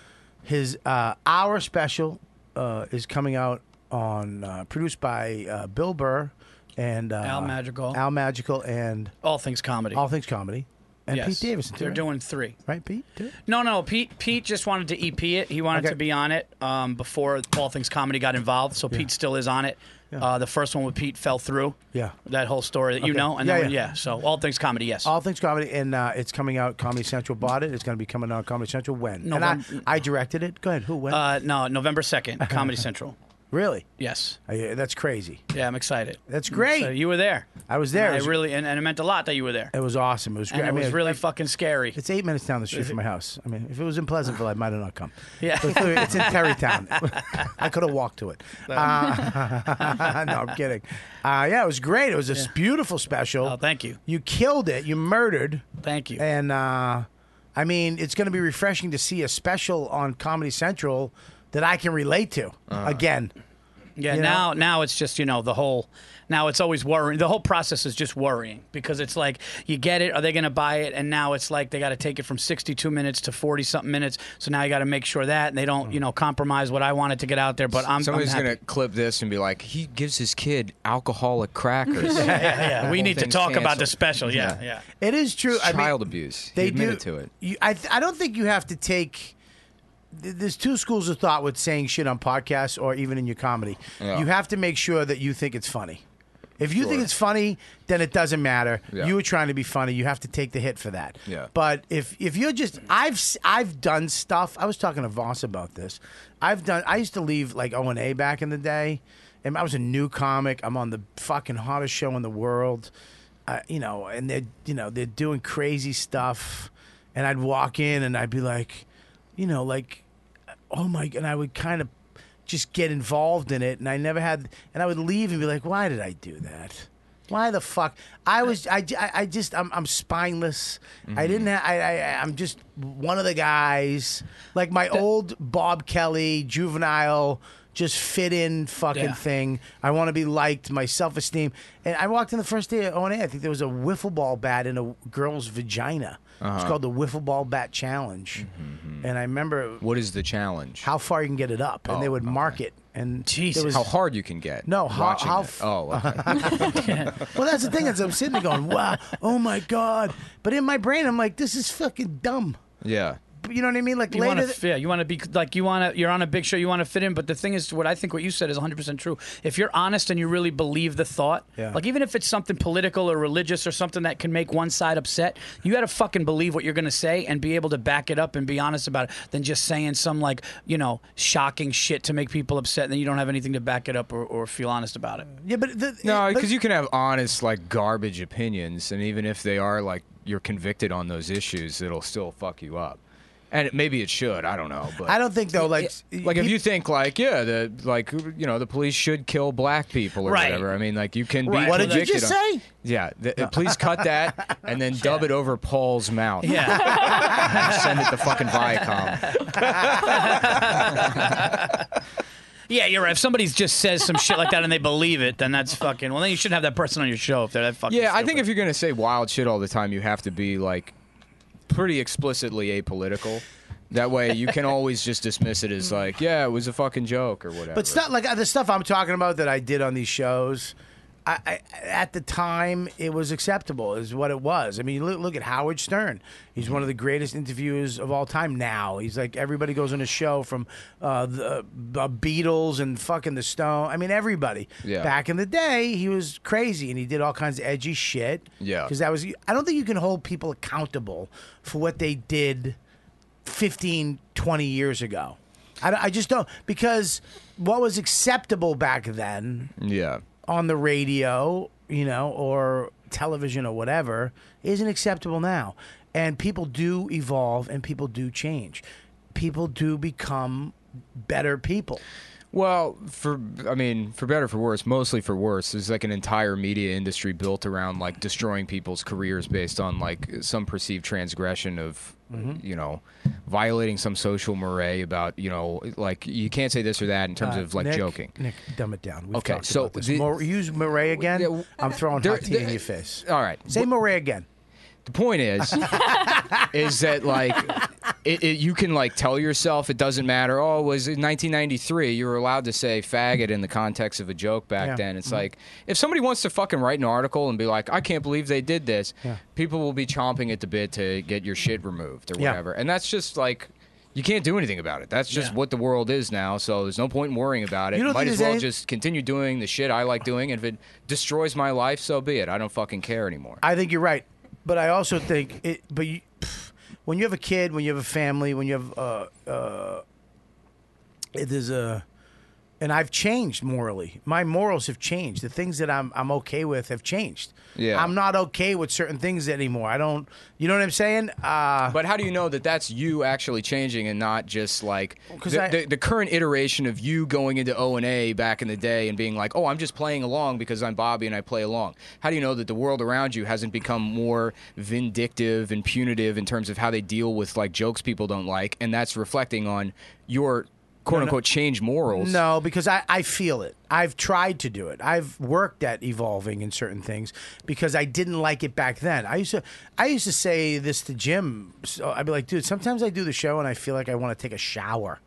our special, is coming out on produced by Bill Burr and Al Madrigal. Al Madrigal and All Things Comedy. All Things Comedy. And Yes. Pete Davidson, too, They're right? doing 3. Right, Pete? Too? No. Pete just wanted to EP it. He wanted Okay. to be on it before All Things Comedy got involved. So Pete still is on it. Yeah. The first one with Pete fell through. Yeah. That whole story that you Okay. know. And Yeah, then, yeah. So All Things Comedy, yes. All Things Comedy, and it's coming out. Comedy Central bought it. It's going to be coming out on Comedy Central when? November- And I directed it. Go ahead. Who? When? No, November 2nd, Comedy Central. Really? Yes. That's crazy. Yeah, I'm excited. That's great. So you were there. I was there. And It was- really, and it meant a lot that you were there. It was awesome. It was great. And it was really fucking scary. It's 8 minutes down the street from my house. I mean, if it was in Pleasantville, I might have not come. Yeah. But it's in Terrytown. I could have walked to it. No, I'm kidding. Yeah, it was great. It was a beautiful special. Oh, thank you. You killed it. You murdered. Thank you. And I mean, it's going to be refreshing to see a special on Comedy Central that I can relate to again. Yeah, You now know? now it's just, the whole, now it's always worrying. The whole process is just worrying because it's like, you get it, are they going to buy it? And now it's like they got to take it from 62 minutes to 40-something minutes. So now you got to make sure that, and they don't, compromise what I wanted to get out there. But Somebody's I'm going happy. to clip this and be like, he gives his kid alcoholic crackers. Yeah. We Whole need to thing's talk about the canceled. special. Yeah. It is true. It's child abuse. He admitted to it. I don't think you have to take. There's two schools of thought with saying shit on podcasts or even in your comedy. Yeah. You have to make sure that you think it's funny. If you think it's funny, then it doesn't matter. Yeah. You were trying to be funny. You have to take the hit for that. Yeah. But if you're just, I've done stuff. I was talking to Voss about this. I used to leave like O&A back in the day, and I was a new comic. I'm on the fucking hottest show in the world, and they're doing crazy stuff, and I'd walk in and I'd be like, oh my, and I would kind of just get involved in it, and I never had, and I would leave and be like, why did I do that? Why the fuck? I'm spineless. I didn't have, I'm just one of the guys, like my old Bob Kelly, Juvenile, just fit in fucking thing. I want to be liked, my self-esteem. And I walked in the first day at O&A, I think there was a wiffle ball bat in a girl's vagina. It's called the Wiffle Ball Bat Challenge. And I remember... What is the challenge? How far you can get it up. And they would mark it. And Jesus. there was, How hard you can get. No, watching how it. Oh, okay. well, that's the thing. Is I'm sitting there going, wow, oh my God. But in my brain, I'm like, this is fucking dumb. Yeah. You know what I mean? Like You later... want to, you want to be like, you're on a big show, you want to fit in. But the thing is, what you said is 100% true. If you're honest and you really believe the thought, like even if it's something political or religious or something that can make one side upset, you got to fucking believe what you're going to say and be able to back it up and be honest about it than just saying some like, shocking shit to make people upset and then you don't have anything to back it up or feel honest about it. Yeah, but... No, because you can have honest, like, garbage opinions, and even if they are, like, you're convicted on those issues, it'll still fuck you up. And maybe it should. I don't know. But I don't think though. Like if you think like the police should kill black people or whatever. I mean, like you can be. What did you just say? Yeah. Please cut that and then dub it over Paul's mouth. Yeah. Send it to fucking Viacom. Yeah, you're right. If somebody just says some shit like that and they believe it, then that's fucking. Well, then you shouldn't have that person on your show if they're that fucking. Yeah, I stupid. think if you're gonna say wild shit all the time, you have to be like pretty explicitly apolitical. That way, you can always just dismiss it as like, yeah, it was a fucking joke or whatever. But stuff like the stuff I'm talking about that I did on these shows, I at the time it was acceptable, is what it was. I mean, look at Howard Stern. He's one of the greatest interviewers of all time. Now he's like everybody goes on a show from the Beatles and fucking the Stone. I mean, everybody. Yeah. Back in the day, he was crazy and he did all kinds of edgy shit. Yeah. Because that was. I don't think you can hold people accountable for what they did 15, 20 years ago. I just don't, because what was acceptable back then on the radio, or television or whatever, isn't acceptable now. And people do evolve and people do change. People do become better people. Well, for better or for worse, mostly for worse, there's like an entire media industry built around like destroying people's careers based on like some perceived transgression of, violating some social mores about, like you can't say this or that in terms of like Nick, joking. Nick, dumb it down. We've Okay, talked so about this. the- Use Murray again. Yeah, I'm throwing hot tea in your face. All right. Say Murray again. The point is that like you can like tell yourself it doesn't matter. Oh, it was in 1993 you were allowed to say faggot in the context of a joke back then. It's like if somebody wants to fucking write an article and be like, I can't believe they did this, people will be chomping at the bit to get your shit removed or whatever. And that's just like, you can't do anything about it. That's just what the world is now, so there's no point in worrying about it. You don't Might think as there's well any- just continue doing the shit I like doing, and if it destroys my life, so be it. I don't fucking care anymore. I think you're right, but I also think it. But when you have a kid, when you have a family, when you have there's a, and I've changed morally. My morals have changed. The things that I'm okay with have changed. Yeah. I'm not okay with certain things anymore. I don't. You know what I'm saying? But how do you know that that's you actually changing and not just like the current iteration of you going into O&A back in the day and being like, oh, I'm just playing along because I'm Bobby and I play along? How do you know that the world around you hasn't become more vindictive and punitive in terms of how they deal with like jokes people don't like, and that's reflecting on your quote-unquote change morals? No, because I feel it. I've tried to do it. I've worked at evolving in certain things because I didn't like it back then. I used to say this to Jim. So I'd be like, dude, sometimes I do the show and I feel like I want to take a shower.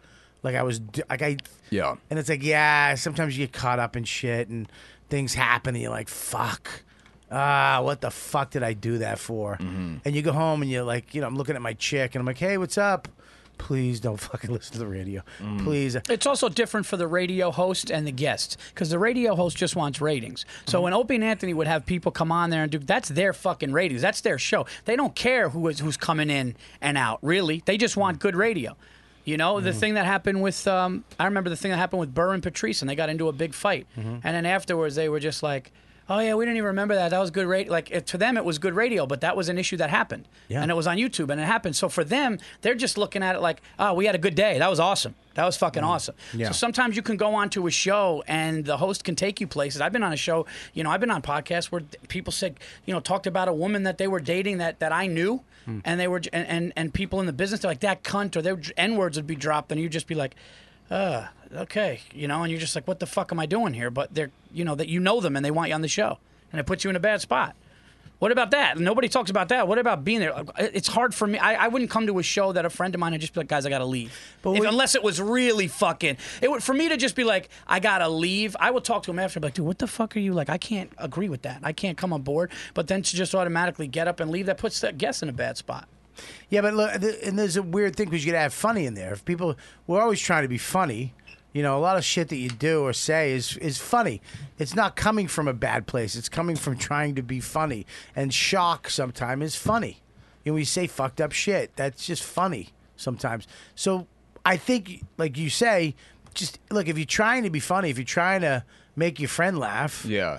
Yeah. And it's like, yeah, sometimes you get caught up in shit and things happen and you're like, fuck. What the fuck did I do that for? Mm-hmm. And you go home and you're like, I'm looking at my chick and I'm like, hey, what's up? Please don't fucking listen to the radio. Please. It's also different for the radio host and the guest because the radio host just wants ratings. So when Opie and Anthony would have people come on there and do, that's their fucking ratings. That's their show. They don't care who's coming in and out, really. They just want good radio. You know, the thing that happened with, I remember the thing that happened with Burr and Patrice, and they got into a big fight. And then afterwards, they were just like, oh, yeah, we didn't even remember that. That was good radio. Like, to them, it was good radio, but that was an issue that happened. Yeah. And it was on YouTube, and it happened. So for them, they're just looking at it like, oh, we had a good day. That was awesome. That was fucking awesome. Yeah. So sometimes you can go on to a show, and the host can take you places. I've been on a show, I've been on podcasts where people said, talked about a woman that they were dating that I knew, and they were, and people in the business, they're like, that cunt, or their N-words would be dropped, and you'd just be like, okay, and you're just like, what the fuck am I doing here? But they're, that you know them, and they want you on the show. And it puts you in a bad spot. What about that? Nobody talks about that. What about being there? It's hard for me. I wouldn't come to a show that a friend of mine would just be like, guys, I got to leave. Unless it was really fucking... for me to just be like, I got to leave, I would talk to him after, be like, dude, what the fuck are you like? I can't agree with that. I can't come on board. But then to just automatically get up and leave, that puts that guest in a bad spot. Yeah, but look, and there's a weird thing because you got to have funny in there. If people... We're always trying to be funny. A lot of shit that you do or say is funny. It's not coming from a bad place. It's coming from trying to be funny. And shock sometimes is funny. We say fucked up shit. That's just funny sometimes. So I think, like you say, just look, if you're trying to be funny, if you're trying to make your friend laugh. Yeah.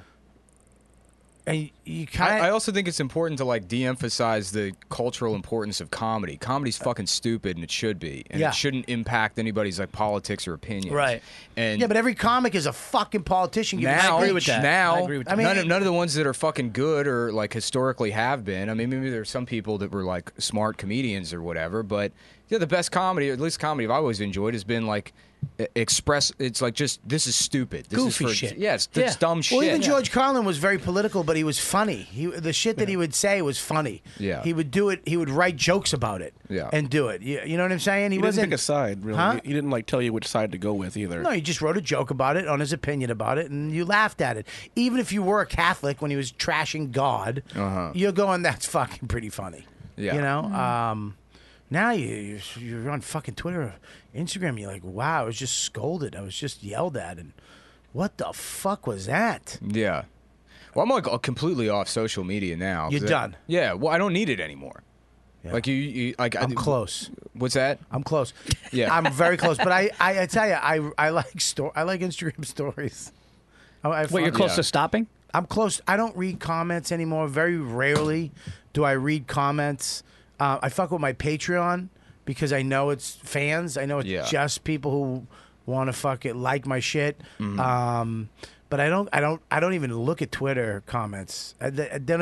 And you kind of... I also think it's important to de-emphasize the cultural importance of comedy. Comedy's fucking stupid, and it should be, and it shouldn't impact anybody's politics or opinions. Right. And yeah, but every comic is a fucking politician. Now, I agree with that. Now, I agree with that. none of the ones that are fucking good or historically have been. I mean, maybe there's some people that were smart comedians or whatever, but the best comedy, or at least comedy I've always enjoyed, has been express. It's just this is stupid. This Goofy is for, shit. Yeah, it's dumb shit. Well, even George Carlin was very political, but he was funny. The shit that he would say was funny. Yeah. He would do it. He would write jokes about it. Yeah. And do it. You know what I'm saying? He didn't pick a side, really. Huh? He didn't tell you which side to go with either. No, he just wrote a joke about it, on his opinion about it, and you laughed at it. Even if you were a Catholic when he was trashing God, you're going, that's fucking pretty funny. Yeah. Now you're on fucking Twitter or Instagram, you're like, wow, I was just scolded. I was just yelled at. And what the fuck was that? Yeah. Well, I'm completely off social media now. You're done. Yeah. Well, I don't need it anymore. Yeah. I'm close. What's that? I'm close. Yeah. I'm very close. But I tell you, I like Instagram stories. Wait, you're close to stopping? I'm close. I don't read comments anymore. Very rarely do I read comments. I fuck with my Patreon because I know it's fans. I know it's just people who want to fucking like my shit. Mm-hmm. But I don't even look at Twitter comments. I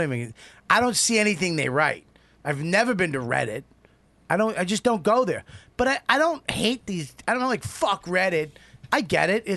don't see anything they write. I've never been to Reddit. I just don't go there. But I don't hate these. I don't know, fuck Reddit. I get it.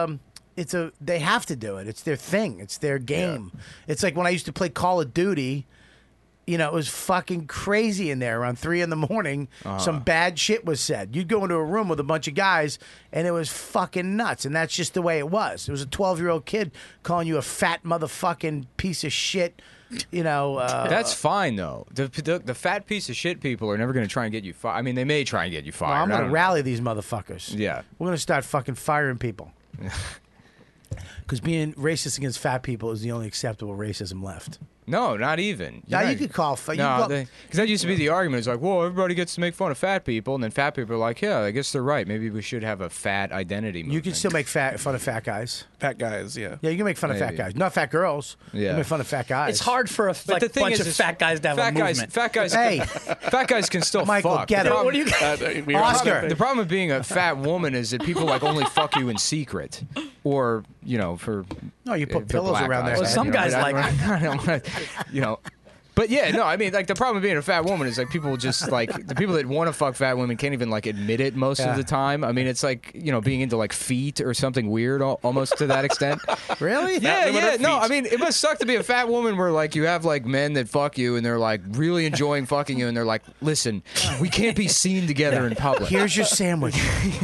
They have to do it. It's their thing. It's their game. Yeah. It's like when I used to play Call of Duty. It was fucking crazy in there around 3 a.m. Some bad shit was said. You'd go into a room with a bunch of guys, and it was fucking nuts. And that's just the way it was. It was a 12-year-old kid calling you a fat motherfucking piece of shit That's fine though. The fat piece of shit people are never going to try and get you fired. I mean, they may try and get you fired. I'm I going to don't rally these motherfuckers. Yeah. We're going to start fucking firing people. Because being racist against fat people is the only acceptable racism left. No, not even. Now you could call. No, because that used to be the argument. It's like, well, everybody gets to make fun of fat people, and then fat people are like, yeah, I guess they're right. Maybe we should have a fat identity movement. You can still make fun of fat guys. Fat guys, yeah. Yeah, you can make fun of fat Maybe. guys. Not fat girls. You Yeah. can make fun of fat guys. It's hard for a But the thing bunch is, of fat guys to have a movement. Fat guys. Hey. Fat guys can still Michael, fuck. get The it. problem- What do you? Oscar. The problem with being a fat woman is that people like only fuck you in secret, or for No, you put for pillows black around their guys, head. some you know, guys but I like- don't wanna, But yeah, no, I mean, like the problem with being a fat woman is like people just like the people that want to fuck fat women can't even like admit it most Yeah. of the time. I mean, it's like being into like feet or something weird, almost to that extent. Really? Yeah. No, I mean, it must suck to be a fat woman where like you have like men that fuck you and they're like really enjoying fucking you and they're like, listen, we can't be seen together in public. Here's your sandwich.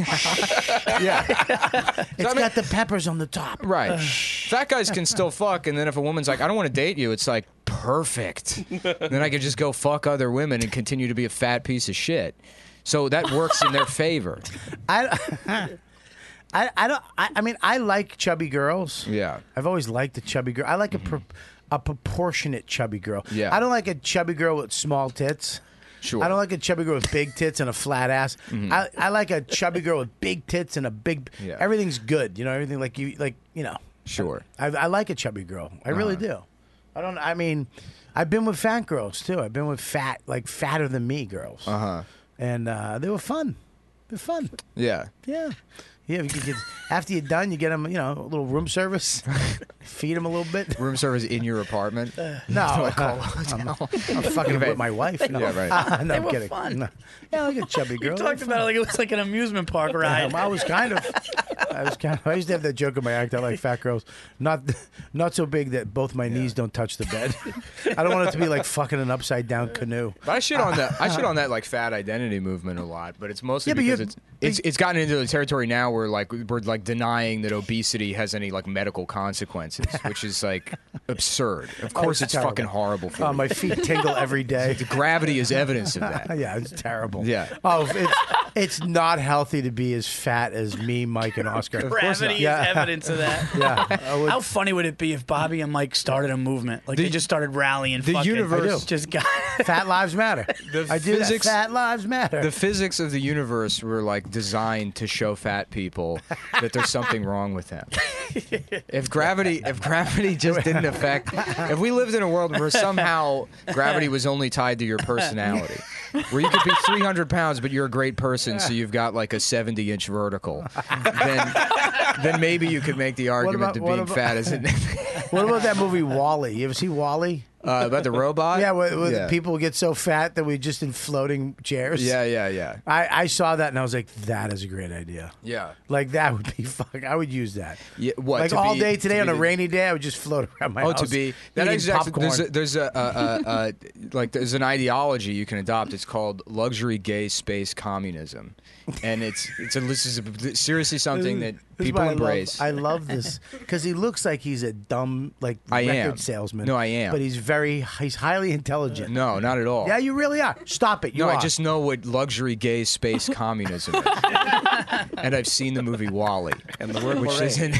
It's got the peppers on the top. Right. Fat guys can still fuck, and then if a woman's like, I don't want to date you, it's like, perfect. Then I could just go fuck other women and continue to be a fat piece of shit. So that works in their favor. I mean, I like chubby girls. Yeah. I've always liked a chubby girl. I like a proportionate chubby girl. Yeah. I don't like a chubby girl with small tits. Sure. I don't like a chubby girl with big tits and a flat ass. I like a chubby girl with big tits and a big. Yeah. Everything's good. Everything like you like. Sure. I like a chubby girl. I really do. I mean, I've been with fat girls too. I've been with fatter than me girls. And they were fun. They're fun. Yeah. Yeah. Yeah, you could get, after you're done, you get them, a little room service. Feed them a little bit. Room service in your apartment? No, I'm fucking with my wife. No, Yeah, right. no, They I'm were kidding. fun. No. Yeah, like a chubby girl. You talked about it like it was like an amusement park ride. I was kind of. I used to have that joke in my act. I like fat girls, not so big that both my knees don't touch the bed. I don't want it to be like fucking an upside down canoe. But I shit on that like fat identity movement a lot, but it's mostly Yeah, but because it's gotten into the territory now where like we're like denying that obesity has any like medical consequences, which is like absurd. Of course, it's terrible. fucking horrible for you. My feet tingle every day. The gravity is evidence of that. Yeah, it's terrible. Yeah. Oh, it's not healthy to be as fat as me, Mike, and Oscar. Gravity is evidence of that. Yeah. How funny would it be if Bobby and Mike started a movement? Like they just started rallying. the fucking, universe- just got. Fat lives matter. I do that. Fat lives matter. The physics of the universe were like designed to show fat people that there's something wrong with them. If gravity just didn't affect, if we lived in a world where somehow gravity was only tied to your personality, where you could be 300 pounds but you're a great person, so you've got like a 70-inch vertical, then maybe you could make the argument that being fat isn't. What about that movie Wall-E? You ever see Wall-E? About the robot? Yeah, where Yeah. people get so fat that we just in floating chairs. Yeah. I saw that and I was like, that is a great idea. Yeah. Like that would be fuck. I would use that. Yeah, what, like to all be- day to today be on a the- rainy day, I would just float around my house. to be that eating is actually, popcorn. there's an ideology you can adopt. It's called luxury gay space communism, and this is seriously something that This is people why embrace. I love this because he looks like he's a dumb I record am. salesman. No, I am. But he's highly intelligent. No, not at all. Yeah, you really are. Stop it. You No, are. I just know what luxury gay space communism is, and I've seen the movie Wall-E, And the word which hooray. isn't.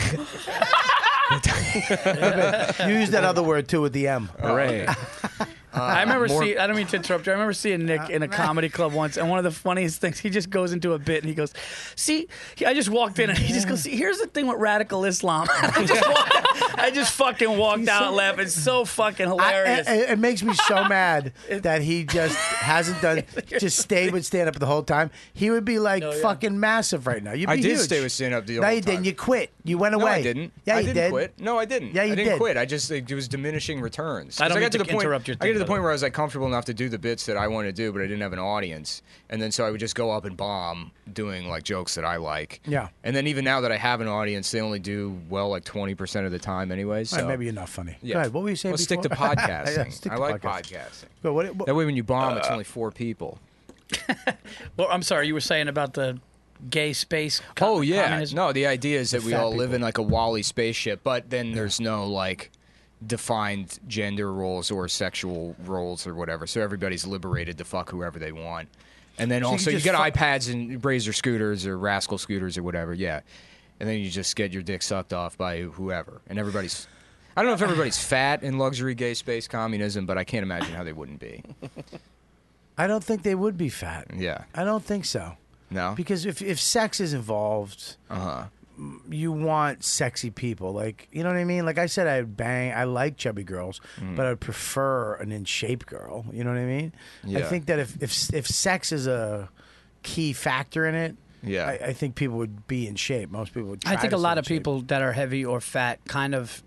You use that other word too with the M. Hooray. I remember seeing. I don't mean to interrupt you. I remember seeing Nick in a comedy club once, and one of the funniest things, he just goes into a bit and he goes, "See, I just walked in and he just goes, see, here's the thing with radical Islam." I just fucking walked out and laughed. It's so fucking hilarious. It makes me so mad that he just hasn't just stayed with stand up the whole time. He would be like fucking massive right now. You'd be I did huge. stay with stand up the No, whole you time. didn't. You quit. You went No, away. I didn't. Yeah, I you didn't did. quit. No, I didn't. Yeah, you I didn't did. quit. I just it was diminishing returns. I don't 'Cause mean got to to the point. interrupt your I got to the thing, point but- where I was like comfortable enough to do the bits that I want to do, but I didn't have an audience, and then so I would just go up and bomb doing like jokes that I like. Yeah. And then even now that I have an audience, they only do well like 20% of the time anyway. So Maybe you're not funny. Yeah. Go ahead. What were you saying Let's before? stick to podcasting. Yeah, stick I to like podcasting. podcasting. But what, That way, when you bomb, it's only 4 people. Well, I'm sorry, you were saying about the gay space. Oh yeah, communism? no. The idea is that we fat all live people. in like a Wall-E spaceship, but then there's no like, defined gender roles or sexual roles or whatever. So everybody's liberated to fuck whoever they want. And then So you also can you just get fuck- iPads and Razor scooters or Rascal scooters or whatever, yeah. And then you just get your dick sucked off by whoever. And everybody's... I don't know if everybody's fat in luxury gay space communism, but I can't imagine how they wouldn't be. I don't think they would be fat. Yeah. I don't think so. No? Because if sex is involved, you want sexy people. Like, you know what I mean? Like I said, I like chubby girls, but I'd prefer an in shape girl. You know what I mean? I Yeah. think that if sex is a key factor in it, Yeah. I think people would be in shape. Most people would. Try I think to a lot stay of in shape. people that are heavy or fat kind of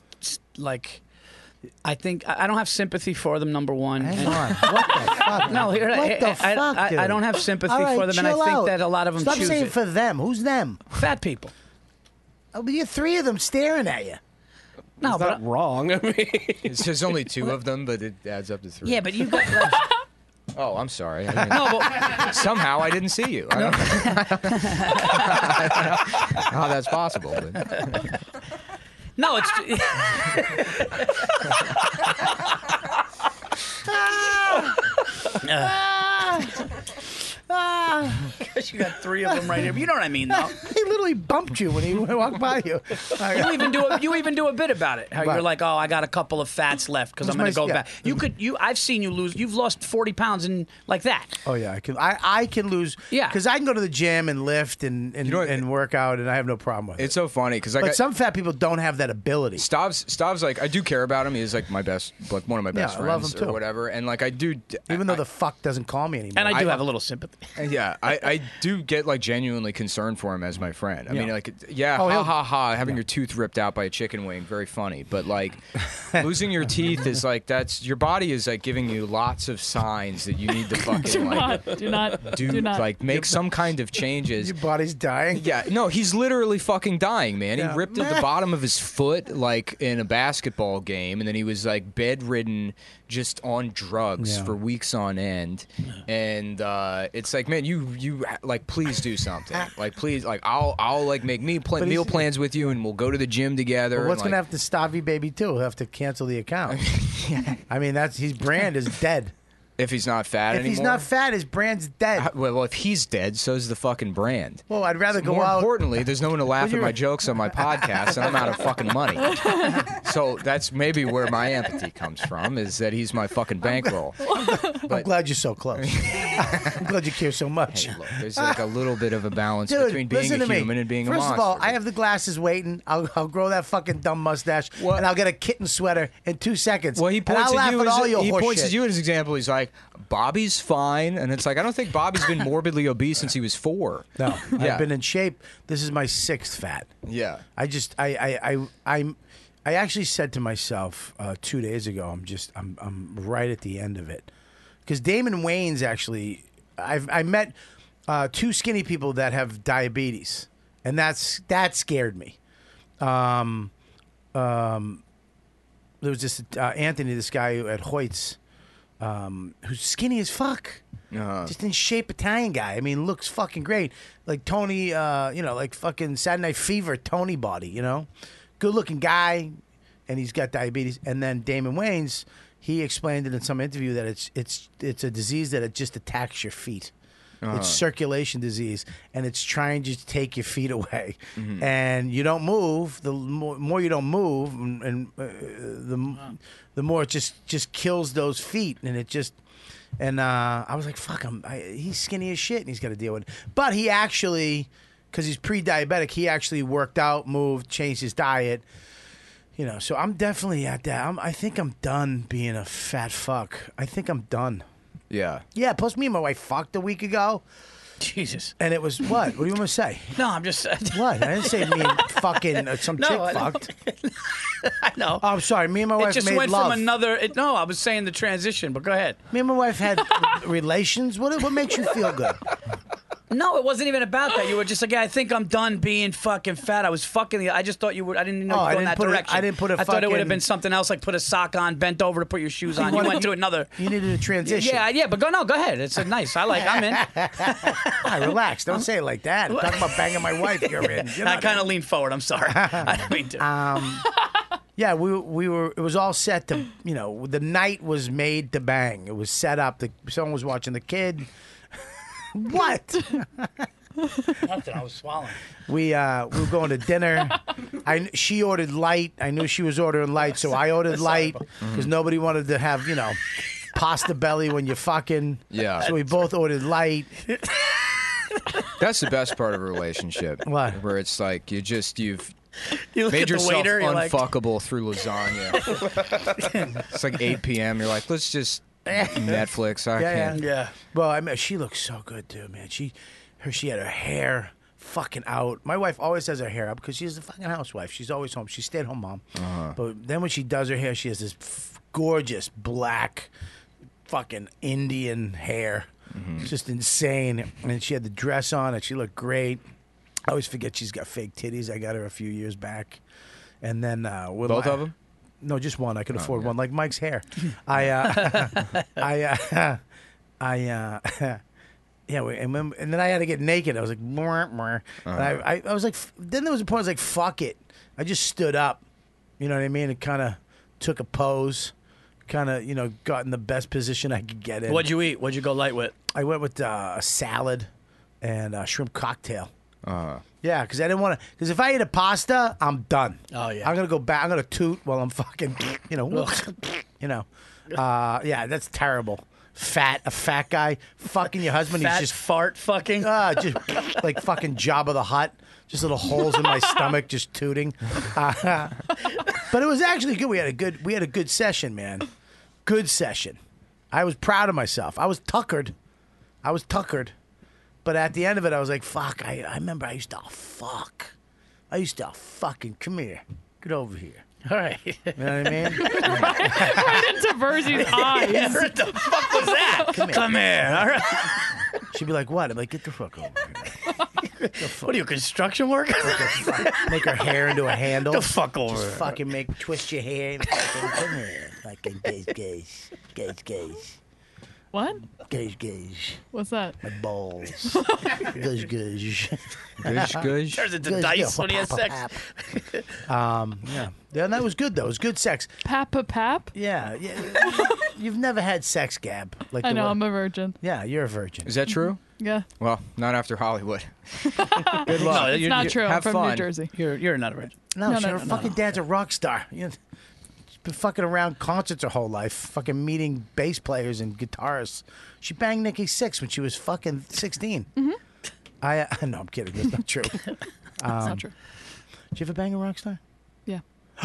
I think I don't have sympathy for them. Number one, Hang on. What the fuck? No, here, What the fuck, dude? I don't have sympathy All right, for them, and I chill think out. that a lot of them Stop choose saying it. for them. Who's them? Fat people. Oh, but you have three of them staring at you. No, It's but not wrong. I mean, There's only two of them, but it adds up to three. yeah, but you got. Like, Oh, I'm sorry. I didn't- no, but Somehow I didn't see you. I don't know how that's possible. But. no, it's. Because you got three of them right here. You know what I mean, though. He literally bumped you when he walked by you. You even do a bit about it. How Right. you're like, oh, I got a couple of fats left because I'm going to go back. I've seen you lose. You've lost 40 pounds in like that. Oh yeah, I can lose. Yeah. because I can go to the gym and lift and and work out, and I have no problem with it. It's so funny because But some fat people don't have that ability. Stav's like, I do care about him. He's like my best, like one of my best Yeah, I love friends him, too. or whatever. And like I do, Even though the fuck doesn't call me anymore. And I do have a little sympathy. yeah, I do get like genuinely concerned for him as my friend. I mean, Yeah. like, yeah, Oh, ha he'll- ha ha, having your tooth ripped out by a chicken wing, very funny. But like, losing your teeth is like your body is like giving you lots of signs that you need to fucking like Do not. like make some kind of changes. Your body's dying. Yeah, no, he's literally fucking dying, man. Yeah. He ripped at the bottom of his foot like in a basketball game, and then he was like bedridden, just on drugs Yeah. for weeks on end. And it's like, man, you like please do something. Like please, like I'll like make meal he's- plans with you, and we'll go to the gym together. But what's and, gonna like, have to Stavi baby too? He'll have to cancel the account. I mean, his brand is dead. if he's not fat If anymore? he's not fat, his brand's dead. Well, if he's dead, so's the fucking brand. Well, I'd rather go More out. importantly, there's no one to laugh at you're- my jokes on my podcast, and I'm out of fucking money. So that's maybe where my empathy comes from, is that he's my fucking bankroll. I'm glad you're so close. I'm glad you care so much. Hey, look, there's like a little bit of a balance Dude, between being listen a to me. human and being First a monster. of all, I have the glasses waiting. I'll grow that fucking dumb mustache, and I'll get a kitten sweater in 2 seconds. Well, he and points I'll at laugh you. at all your He horse points shit. at you as an example. He's like, "Bobby's fine," and it's like, I don't think Bobby's been morbidly obese since he was 4. No, Yeah. I've been in shape. This is my 6th fat. Yeah. I actually said to myself 2 days ago, I'm right at the end of it, because Damon Wayans actually, I met 2 skinny people that have diabetes, and that scared me. There was this Anthony, this guy at Hoyt's, who's skinny as fuck. Just in shape Italian guy. I mean, looks fucking great. Like Tony, like fucking Saturday Night Fever, Tony body, Good looking guy, and he's got diabetes. And then Damon Wayans, he explained it in some interview that it's a disease that it just attacks your feet. It's circulation disease, and it's trying to take your feet away. And you don't move. The more you don't move, and the more it just kills those feet, and it just. And I was like, fuck him. He's skinny as shit, and he's got to deal with it. But he actually, because he's pre-diabetic, he actually worked out, moved, changed his diet. So I'm definitely at that. I think I'm done being a fat fuck. I think I'm done. Yeah. Yeah, plus me and my wife fucked a week ago. Jesus. And it was what? What do you want me to say? No, I'm just. What? I didn't say me and fucking some No, chick I know. fucked. I know. Oh, I'm sorry. Me and my wife It just made went love. from another. No, I was saying the transition, but go ahead. Me and my wife had relations. What makes you feel good? No, it wasn't even about that. You were just like, yeah, I think I'm done being fucking fat. I was fucking. I just thought you would. I didn't know Oh, you I go in didn't that put it- direction. I didn't put a I thought it would have fucking- been something else, like put a sock on, bent over to put your shoes on. You went to another. You needed a transition. Yeah, but go ahead. It's nice. I'm in. Relax. Don't say it like that. I'm talking about banging my wife. You're in. You're I not kind in. of leaned forward. I'm sorry. I didn't mean to. Yeah, we were. It was all set to, the night was made to bang. It was set up. Someone was watching the kid. What? Nothing. I was swallowing. We were going to dinner. She ordered light. I knew she was ordering light, so I ordered light because nobody wanted to have pasta belly when you're fucking. Yeah. So we both ordered light. That's the best part of a relationship. What? Where it's like you've You look made at the yourself waiter, you're like- unfuckable through lasagna. It's like 8 p.m. You're like, let's just Netflix. I can't. Yeah. Well, I mean, she looks so good too, man. She had her hair fucking out. My wife always has her hair up because she's a fucking housewife. She's always home. She's a stay-at-home mom. But then when she does her hair, she has this gorgeous black fucking Indian hair. It's just insane. And she had the dress on and she looked great. I always forget she's got fake titties. I got her a few years back. And then Both of them? No, just one. I could afford yeah. one, like Mike's hair. Yeah, and then I had to get naked. I was like, mwah, mwah. And I was like, then there was a point I was like, fuck it. I just stood up. You know what I mean? And kind of took a pose. Kind of, got in the best position I could get in. What'd you eat? What'd you go light with? I went with a salad and a shrimp cocktail. Uh-huh. Yeah, because I didn't want to. Because if I eat a pasta, I'm done. Oh, yeah. I'm gonna go back. I'm gonna toot while I'm fucking. Yeah, that's terrible. A fat guy fucking your husband. Fat He's just fart fucking. just like fucking Jabba the Hutt. Just little holes in my stomach, just tooting. But it was actually good. We had a good session, man. Good session. I was proud of myself. I was tuckered. But at the end of it, I was like, fuck, I remember I used to fuck. I used to fucking, come here. Get over here. All right. You know what I mean? Right into Verzi's eyes. What the fuck was that? Come here. All right. She'd be like, what? I'm like, get the fuck over here. What are you, construction worker? Make her hair into a handle. Get the fuck over Just here. fucking twist your hair. And fucking, come here. Fucking gaze. What? Gaze. What's that? My balls. Gush. Gush. Turns into Gush, dice yeah. when he has sex. Yeah. Yeah, that was good, though. It was good sex. Pap? Yeah. You've never had sex, Gab. Like I the know, one- I'm a virgin. Yeah, you're a virgin. Is that true? Yeah. Well, not after Hollywood. Good luck. No, It's not true. I'm Have from fun. New Jersey. You're not a virgin. No, No, her fucking dad's a rock star. She's been fucking around concerts her whole life, fucking meeting bass players and guitarists. She banged Nikki Sixx when she was fucking 16. Mm-hmm. No, I'm kidding. That's not true. It's not true. Did you ever bang a rock star? Yeah.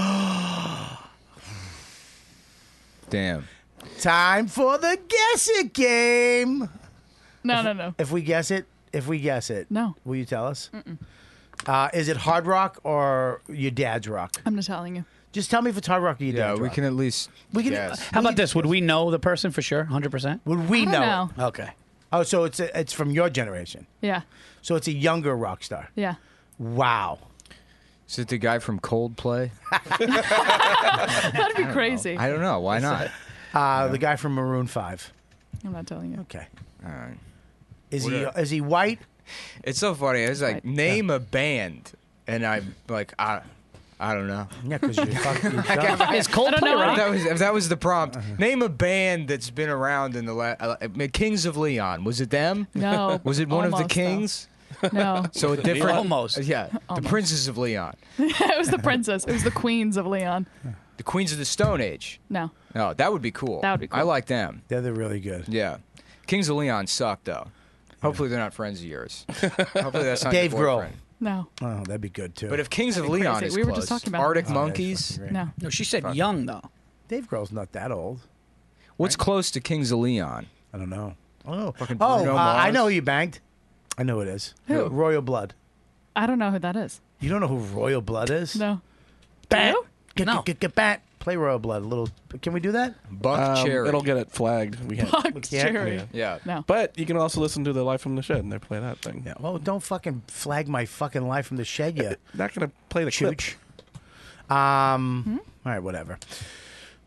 Damn. Time for the guess it game. No. If we guess it, No. will you tell us? Is it hard rock or your dad's rock? I'm not telling you. Just tell me if it's hard rock or your Yeah, dad's we rock. can at least We can- guess. How about this? Would we know the person for sure? 100%? Would we I don't know? know. Okay. Oh, so it's from your generation. Yeah. So it's a younger rock star. Yeah. Wow. Is it the guy from Coldplay? That'd be crazy. I don't know. Why not? The guy from Maroon 5. I'm not telling you. Okay. All right. Is he white? It's so funny. It's like, Right. name a band. And I'm like, I don't know. Yeah, because you're fucking. Is Coldplay know rock? If that was the prompt, name a band that's been around in the Kings of Leon. Was it them? No. Was it one of the Almost, though. Kings? No. So a different. Almost. Yeah, the Princes of Leon, It was the princess. It was the queens of Leon. the Queens of the Stone Age. No. No, that would be cool. That would be cool. I like them. They're really good. Yeah, Kings of Leon suck though. Hopefully they're not friends of yours. Hopefully that's not Dave your Grohl. boyfriend. No. Oh, that'd be good too. But if Kings of That'd be Leon crazy. is We were close, just talking about Arctic that. Monkeys. No. No, she said young, though. Dave Grohl's not that old. What's close to Kings of Leon? I don't know. Oh, Fucking oh, Bruno I Mars? know who you banged. I know who it is. Who? Royal Blood. I don't know who that is. You don't know who Royal Blood is? No. Bat. Do you? Get, get bat. Play Royal Blood. A little. Can we do that? Buck Cherry. It'll get it flagged. We can't. Buck Cherry. Yeah. Yeah. No. But you can also listen to the Live from the Shed and they play that thing. Yeah. Well, don't fucking flag my fucking life from the shed yet. Not gonna play the clip. Chooch. All right, whatever.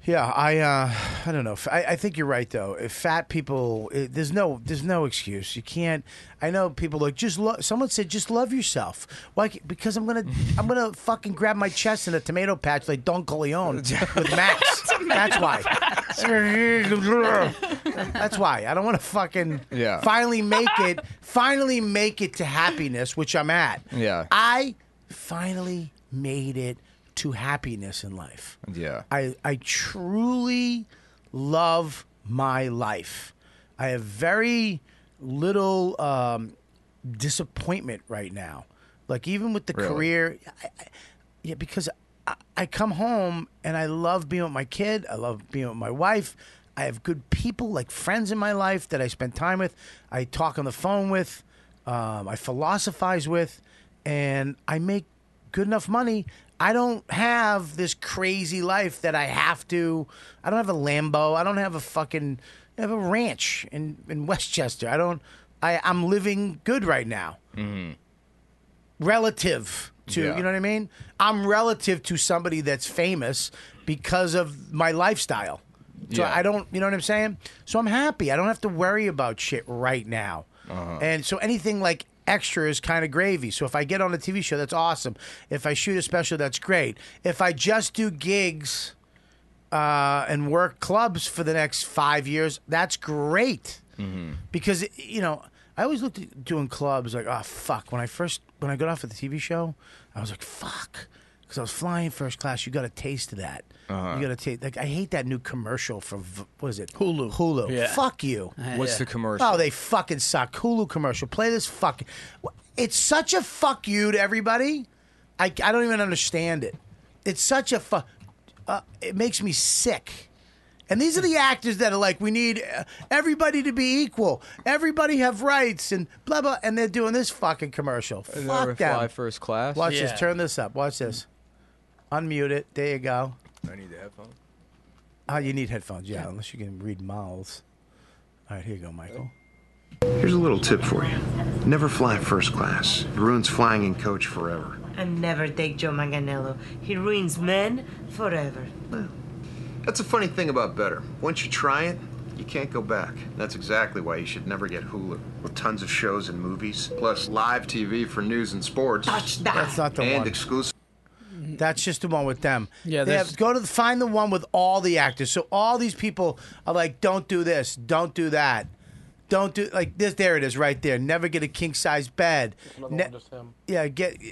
Yeah, I don't know. I think you're right though. If fat people, there's no excuse. You can't. I know people like someone said just love yourself. Why? Because I'm gonna fucking grab my chest in a tomato patch like Don Corleone with Max. That's why. That's why. I don't want to fucking finally make it to happiness, which I'm at. Yeah. I finally made it to happiness in life. Yeah. I truly love my life. I have very little disappointment right now. Like even with the career, because I come home and I love being with my kid. I love being with my wife. I have good people, like friends in my life that I spend time with. I talk on the phone with. I philosophize with. And I make good enough money. I don't have this crazy life that I have to. I don't have a Lambo. I don't have a fucking. I have a ranch in Westchester. I'm living good right now. Mm-hmm. Relative to, you know what I mean? I'm relative to somebody that's famous because of my lifestyle. So I don't, you know what I'm saying? So I'm happy. I don't have to worry about shit right now. And so anything like extra is kind of gravy. So if I get on a TV show, that's awesome. If I shoot a special, that's great. If I just do gigs and work clubs for the next 5 years, that's great. Because, I always looked at doing clubs like, oh, fuck. When I got off of the TV show, I was like, fuck. Because I was flying first class. You got a taste of that. You got to taste. Like, I hate that new commercial from, what is it? Hulu. Yeah. Fuck you. What's the commercial? Oh, they fucking suck. Hulu commercial. Play this fucking. It's such a fuck you to everybody. I don't even understand it. It's such a fuck. It makes me sick. And these are the actors that are like, we need everybody to be equal. Everybody have rights and blah, blah. And they're doing this fucking commercial. Fuck them. Fly first class. Watch this. Turn this up. Watch this. Unmute it. There you go. I need the headphones. Oh, you need headphones, yeah, unless you can read mouths. All right, here you go, Michael. Here's a little tip for you. Never fly first class. It ruins flying in coach forever. And never take Joe Manganiello. He ruins men forever. Well, that's a funny thing about better. Once you try it, you can't go back. That's exactly why you should never get Hulu. With tons of shows and movies, plus live TV for news and sports. Touch that. That's not the and one. Exclusive. That's just the one with them. Yeah, they find the one with all the actors. So all these people are like, don't do this, don't do that, don't do like this. There it is, right there. Never get a king size bed. Just him. Yeah,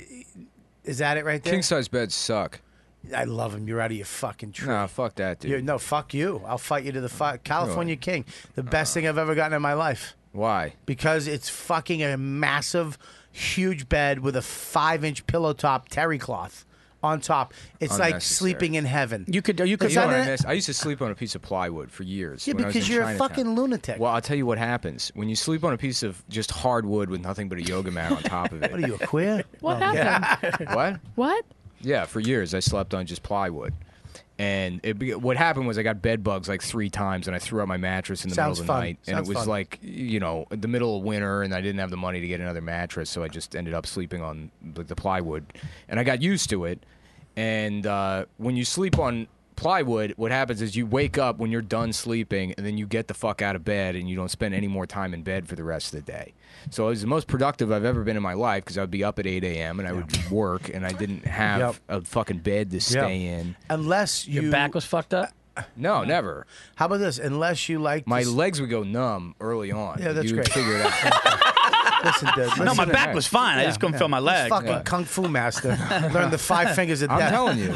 is that it right there? King size beds suck. I love him. You're out of your fucking tree. Nah, fuck that, dude. No, fuck you. I'll fight you to the California King. The best thing I've ever gotten in my life. Why? Because it's fucking a massive, huge bed with a 5-inch pillow top terry cloth on top. It's like sleeping in heaven. You could. You know what I miss? I used to sleep on a piece of plywood for years. Yeah, when I was because in you're a Chinatown. fucking lunatic. Well, I'll tell you what happens when you sleep on a piece of just hardwood with nothing but a yoga mat on top of it. What are you, a queer? What happened? What? What? Yeah, for years I slept on just plywood. And what happened was I got bed bugs like 3 times, and I threw out my mattress in the middle of the night. And it was like, the middle of winter, and I didn't have the money to get another mattress, so I just ended up sleeping on the plywood. And I got used to it. And when you sleep on plywood, what happens is you wake up when you're done sleeping, and then you get the fuck out of bed, and you don't spend any more time in bed for the rest of the day. So it was the most productive I've ever been in my life, because I would be up at 8 a.m. and I would work, and I didn't have a fucking bed to stay in. Unless your back was fucked up? No, never. How about this? Unless you like my legs would go numb early on. Yeah, that's you great. would figure it out. Listen, dude. No, my back was fine. I just couldn't feel my leg. Fucking kung fu master. Learned the 5 fingers of death. I'm telling you.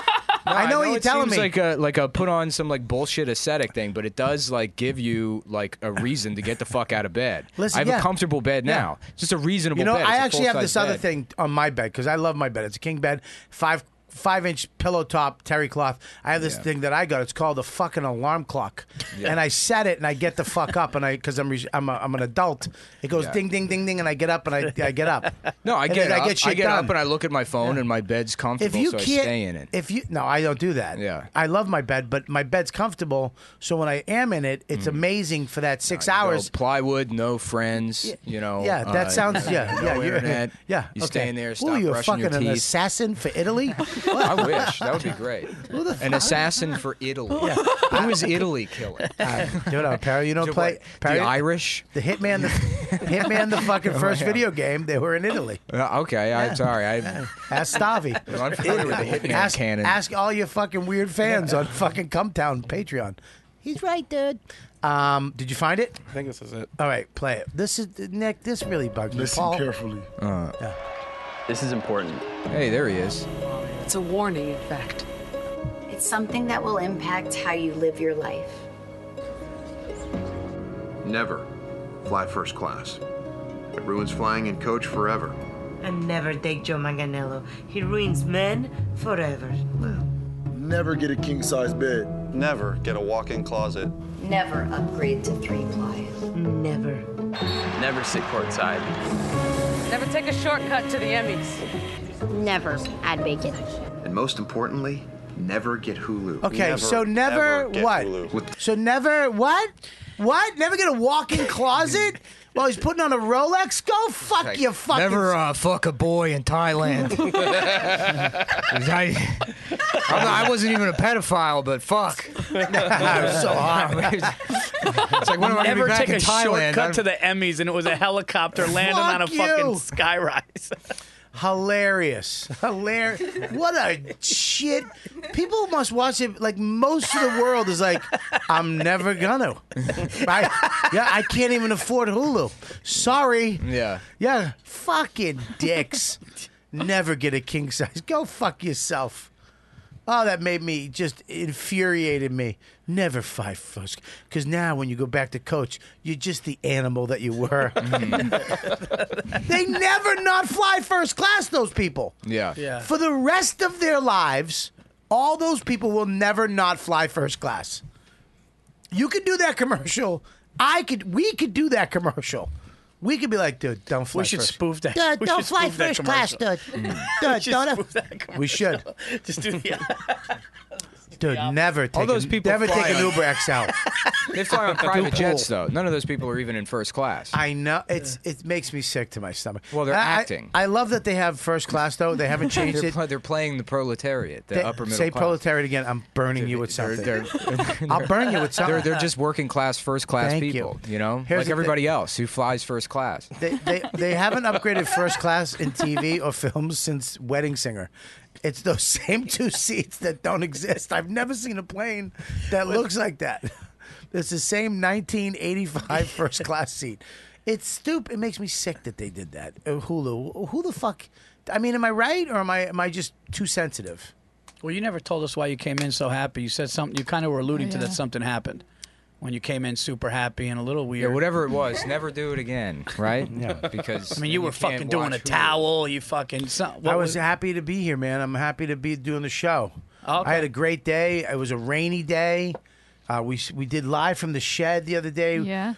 I know what you're telling me. It's like a put on some like bullshit ascetic thing, but it does like give you like a reason to get the fuck out of bed. Listen, I have a comfortable bed now, just a reasonable bed. I It's a actually have full-size this other bed. thing on my bed because I love my bed. It's a king bed, 5-inch pillow top terry cloth. I have this thing that I got. It's called a fucking alarm clock, and I set it and I get the fuck up, and because I'm an adult. It goes ding ding ding ding, and I get up and I get up. No, I And get then up. I get shit I get done. up and I look at my phone, and my bed's comfortable, so I stay in it. No, I don't do that. Yeah. I love my bed, but my bed's comfortable. So when I am in it, it's amazing for that 6 hours. Plywood, no friends. Yeah, that sounds. Yeah, no you're, internet. Yeah, you okay. stay in there. Stop Ooh, you're brushing fucking your an teeth. assassin for Italy. I wish. That would be great. An assassin for Italy. Who is Italy killing? Perry, you don't play the Irish? The Hitman, the fucking first video game. They were in Italy. Okay, I'm sorry. Ask Stavi. I'm familiar with the Hitman canon. Ask all your fucking weird fans on fucking Cumtown Patreon. He's right, dude. Did you find it? I think this is it. All right, play it. This is Nick. This really bugs me. Listen Paul. carefully. This is important. Hey, there he is. It's a warning, in fact. It's something that will impact how you live your life. Never fly first class. It ruins flying and coach forever. And never date Joe Manganiello. He ruins men forever. Never get a king-size bed. Never get a walk-in closet. Never upgrade to 3-ply. Never. Never sit courtside. Never take a shortcut to the Emmys. Never add bacon. And most importantly, never get Hulu. Okay, so never get what? Hulu. So never what? What? Never get a walk-in closet while he's putting on a Rolex? Go fuck your fucking... Never fuck a boy in Thailand. I wasn't even a pedophile, but fuck. That was so hard. It's like, when am I going to Never be back take in a Thailand? shortcut to the Emmys, and it was a helicopter landing on a Fuck fucking you. skyrise. Hilarious. What a shit. People must watch it. Like, most of the world is like, I'm never gonna. I can't even afford Hulu. Sorry. Yeah. Yeah. Fucking dicks. Never get a king size. Go fuck yourself. Oh, that made me just infuriated me. Never fight first. Because now when you go back to coach, you're just the animal that you were. They never not fly first class, those people. Yeah. For the rest of their lives, all those people will never not fly first class. You could do that commercial. We could do that commercial. We could be like, dude, don't fly We should first. spoof that. Dude, we don't should fly spoof that first class, commercial. dude. We should Don't. spoof that commercial. We should. Just do the. Dude, never take those people never fly take an on- Uber XL. They fly on private Cool. jets, though. None of those people are even in first class. I know it makes me sick to my stomach. Well, they're acting. I love that they have first class though. They haven't changed it. They're playing the proletariat, the upper middle say class. proletariat again. I'm burning you with something. They're- I'll burn you with something. They're just working class, first class Thank people. you. know, Here's like the everybody else who flies first class. They haven't upgraded first class in TV or films since Wedding Singer. It's those same two seats that don't exist. I've never seen a plane that looks like that. It's the same 1985 first class seat. It's stupid. It makes me sick that they did that. Hulu. Who the fuck? I mean, am I right or am I just too sensitive? Well, you never told us why you came in so happy. You said something. You kind of were alluding to that something happened when you came in super happy and a little weird. Yeah, whatever it was, never do it again, right? Yeah. Because I mean, you were can't fucking doing a watch Hulu. towel. You fucking. I was happy to be here, man. I'm happy to be doing the show. Okay. I had a great day. It was a rainy day. We did live from the shed the other day. Yeah.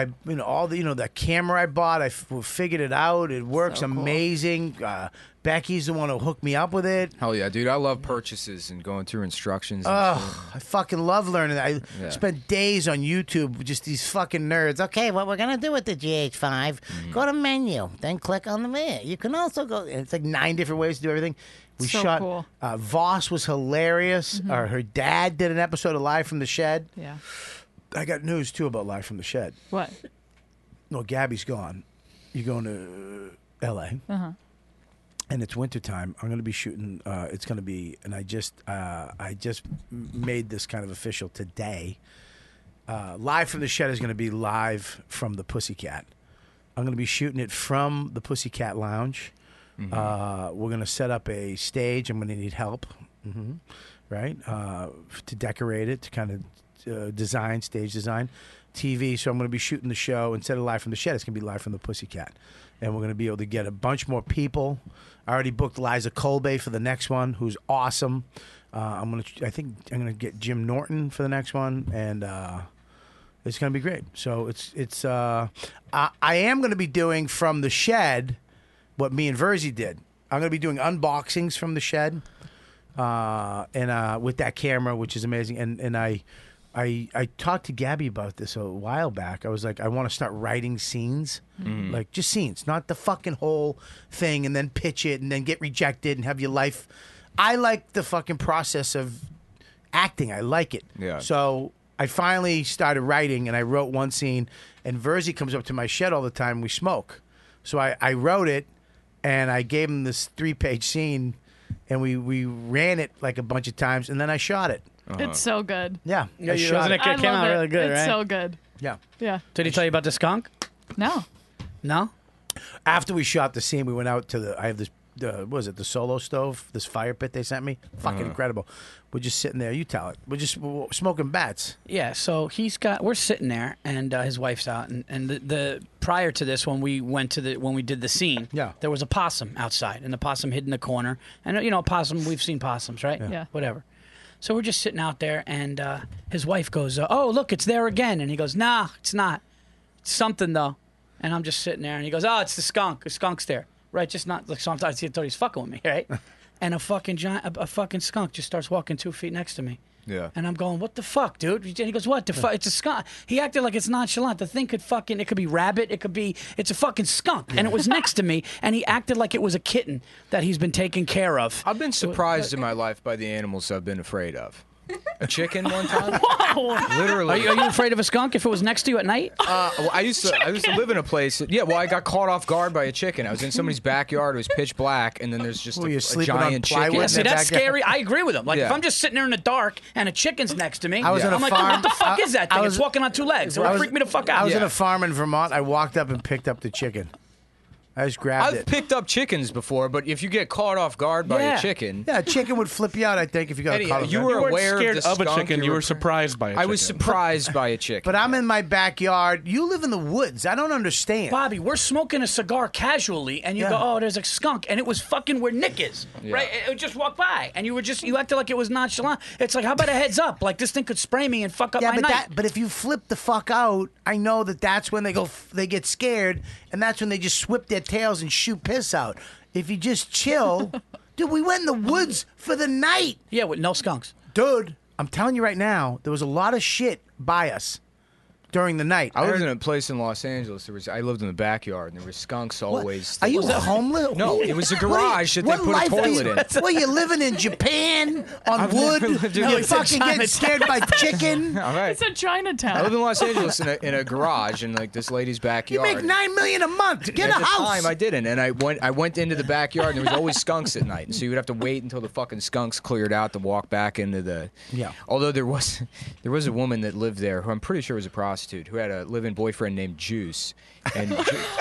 That camera I bought, I figured it out. It works So cool. amazing. Becky's the one who hooked me up with it. Hell yeah, dude! I love purchases and going through instructions. And Oh, I fucking love learning that. I Yeah. spent days on YouTube with just these fucking nerds. Okay, what we're going to do with the GH5, go to menu, then click on the menu. You can also go, it's like 9 different ways to do everything. We So shot, cool. Voss was hilarious. Her dad did an episode of Live from the Shed. Yeah. I got news, too, about Live from the Shed. What? No, Gabby's gone. You're going to L.A., Uh-huh. and it's wintertime. I'm going to be shooting. It's going to be, and I just made this kind of official today. Live from the Shed is going to be live from the Pussycat. I'm going to be shooting it from the Pussycat Lounge. We're going to set up a stage. I'm going to need help, right, to decorate it, to kind of stage design, TV. So I'm going to be shooting the show instead of Live from the Shed. It's going to be Live from the Pussycat. And we're going to be able to get a bunch more people. I already booked Liza Colby for the next one, who's awesome. I think I'm going to get Jim Norton for the next one, and it's going to be great. So I am going to be doing from the Shed what me and Verzi did. I'm going to be doing unboxings from the Shed, and with that camera, which is amazing. And I talked to Gabby about this a while back. I was like, I want to start writing scenes, like just scenes, not the fucking whole thing, and then pitch it and then get rejected and have your life I like the fucking process of acting. I like it. Yeah. So I finally started writing, and I wrote one scene, and Verzi comes up to my shed all the time, and we smoke. So I wrote it, and I gave him this 3-page scene, and we ran it like a bunch of times, and then I shot it. It's so good. Yeah. Yeah, I shot wasn't it? I It came love out it. really good, It's right? so good. Yeah. Yeah. Did he tell you about the skunk? No. No. After we shot the scene, we went out to I have this, what was it, the Solo stove, this fire pit they sent me? Fucking incredible. We're just sitting there. You tell it. We're smoking bats. Yeah, so we're sitting there, and his wife's out, and the prior to this, when we did the scene, there was a possum outside, and the possum hid in the corner, and you know, possum, we've seen possums, right? Yeah. Whatever. So we're just sitting out there, and his wife goes, "Oh, look, it's there again," and he goes, "Nah, it's not. It's something though," and I'm just sitting there, and he goes, "Oh, it's the skunk. The skunk's there, right? Just not like sometimes he thought he's fucking with me, right?" And a fucking skunk just starts walking 2 feet next to me. Yeah. And I'm going, what the fuck, dude? And he goes, what the fuck? It's a skunk. He acted like it's nonchalant. The thing could it could be rabbit. It's a fucking skunk. And it was next to me, and he acted like it was a kitten that he's been taking care of. I've been surprised in my life by the animals I've been afraid of. A chicken one time. Whoa! Literally. Are you afraid of a skunk if it was next to you at night? Well, I used to live in a place. Yeah, well, I got caught off guard by a chicken. I was in somebody's backyard. It was pitch black, and then there's just a giant chicken. Yeah, see, that's scary. I agree with him. Like, if I'm just sitting there in the dark and a chicken's next to me, I'm like, what the fuck is that thing? It's walking on 2 legs. It would freak me the fuck out. I was in a farm in Vermont. I walked up and picked up the chicken. I just grabbed I've picked up chickens before, but if you get caught off guard by a chicken, yeah, a chicken would flip you out. I think if you got Eddie, caught off you guard. were aware scared of the of a skunk, chicken. You were surprised by a chicken. I was surprised by a chicken. But I'm in my backyard. You live in the woods. I don't understand. Bobby, we're smoking a cigar casually, and you go, "Oh, there's a skunk," and it was fucking where Nick is, right? It would just walk by, and you acted like it was nonchalant. It's like, how about a heads up? Like this thing could spray me and fuck up my night. But if you flip the fuck out, I know that's when they get scared, and that's when they just whip their tails and shoot piss out. If you just chill, dude, we went in the woods for the night. Yeah, with no skunks. Dude, I'm telling you right now, there was a lot of shit by us during the night. I lived in a place in Los Angeles. I lived in the backyard, and there were skunks always. Are you homeless? No, it was a garage that they put a toilet in. What, you living in Japan on wood? You're fucking getting scared by chicken? All right. It's a Chinatown. I live in Los Angeles in a garage in like this lady's You backyard. make $9 million a month. Get At a the house. time, I didn't, and I went into the backyard, and there was always skunks at night, and so you would have to wait until the fucking skunks cleared out to walk back into the. Yeah. Although there was a woman that lived there who I'm pretty sure was a prostitute who had a live-in boyfriend named Juice, and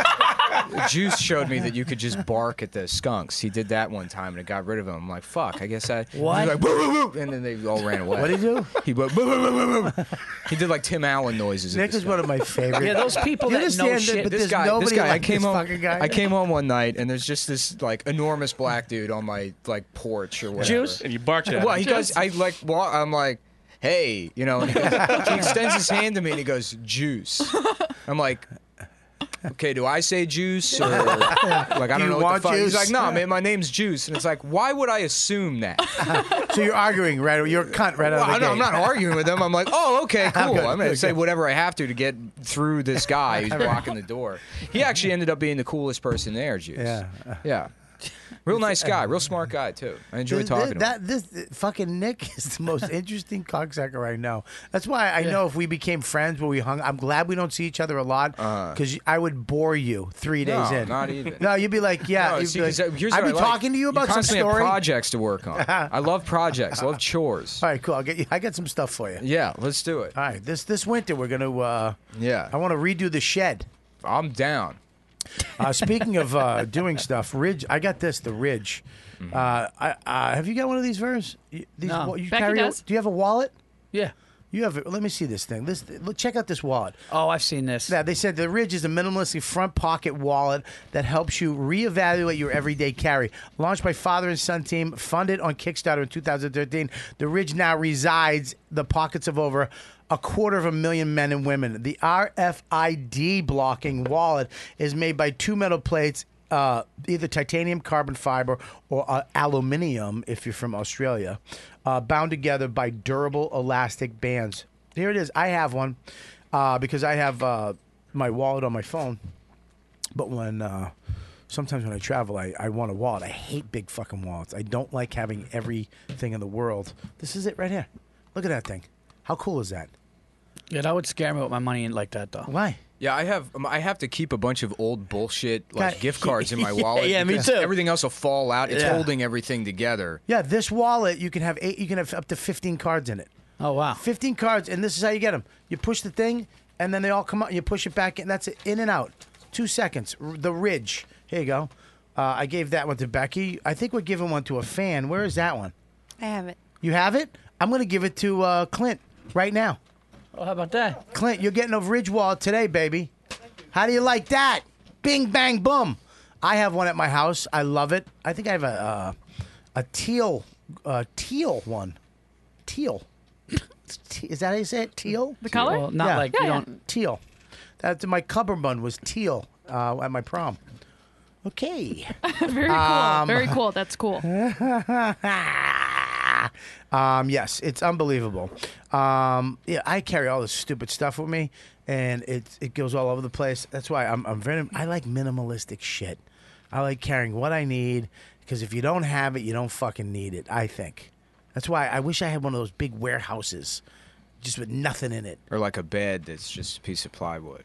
Juice showed me that you could just bark at the skunks. He did that one time, and it got rid of him. I'm like, fuck. I guess I. What? He was like, woo, woo, woo, and then they all ran away. What did he do? He went. Woo, woo, woo, woo, woo. He did like Tim Allen noises. Nick is one of my favorites. Yeah, those people You that know understand shit. but This there's guy, nobody I like came this home. fucking guy. I came home one night, and there's just this like enormous black dude on my like porch or whatever. Juice? And you barked at him. Well, he goes. I'm like, hey, you know. And he extends his hand to me, and he goes, "Juice." I'm like, okay, do I say juice or like I Do don't you know what want the fuck? He's juice? like, no, man, my name's Juice, and it's like, why would I assume that? So you're arguing, right? You're a cunt right out Well, of the no, I'm gate. not arguing with him. I'm like, oh, okay, cool. Good, I'm going to good, say good. whatever I have to get through this guy who's blocking the door. He actually ended up being the coolest person there, Juice. Yeah. Yeah. Real nice guy. Real smart guy, too. I enjoy talking to him. This fucking Nick is the most interesting cocksucker I know. That's why I know if we became friends when we hung, I'm glad we don't see each other a lot because I would bore you 3 days No, in. not even. No, you'd be like, yeah. No, you'd see, be like, 'cause here's I'd what be I like. talking to you about You some constantly have story. projects to work on. I love projects. I love chores. All right, cool. I got some stuff for you. Yeah, let's do it. All right, this winter we're gonna. Yeah. I want to redo the shed. I'm down. Speaking of doing stuff, Ridge. I got this. The Ridge. Have you got one of these, Vers? These, No. You Becky carry does. Do you have a wallet? Yeah. You have. Let me see this thing. Check out this wallet. Oh, I've seen this. Yeah, they said the Ridge is a minimalistic front pocket wallet that helps you reevaluate your everyday carry. Launched by father and son team, funded on Kickstarter in 2013, the Ridge now resides the pockets of over 250,000 men and women. The RFID blocking wallet is made by 2 metal plates, either titanium, carbon fiber, or aluminium if you're from Australia, bound together by durable elastic bands. Here it is. I have one because I have my wallet on my phone. But when sometimes when I travel, I want a wallet. I hate big fucking wallets. I don't like having everything in the world. This is it right here. Look at that thing. How cool is that? Yeah, that would scare me with my money in like that, though. Why? Yeah, I have to keep a bunch of old bullshit like God, gift cards in my yeah, wallet. yeah, me because too. Everything else will fall out. It's Yeah. holding everything together. Yeah, this wallet, you can have up to 15 cards in it. Oh, wow. 15 cards, and this is how you get them. You push the thing, and then they all come out, and you push it back in. That's it, in and out. 2 seconds. The Ridge. Here you go. I gave that one to Becky. I think we're giving one to a fan. Where is that one? I have it. You have it? I'm going to give it to Clint right now. Oh, how about that? Clint, you're getting a Ridge wallet today, baby. How do you like that? Bing, bang, boom. I have one at my house. I love it. I think I have a teal one. Teal. Is that how you say it? Teal? The color? Well, not like you don't. Teal. That's my cummerbund was teal at my prom. Okay. Very cool. Very cool. That's cool. Yes, it's unbelievable. Yeah, I carry all this stupid stuff with me, and it goes all over the place. That's why I like minimalistic shit. I like carrying what I need, because if you don't have it, you don't fucking need it, I think. That's why I wish I had one of those big warehouses just with nothing in it. Or like a bed that's just a piece of plywood.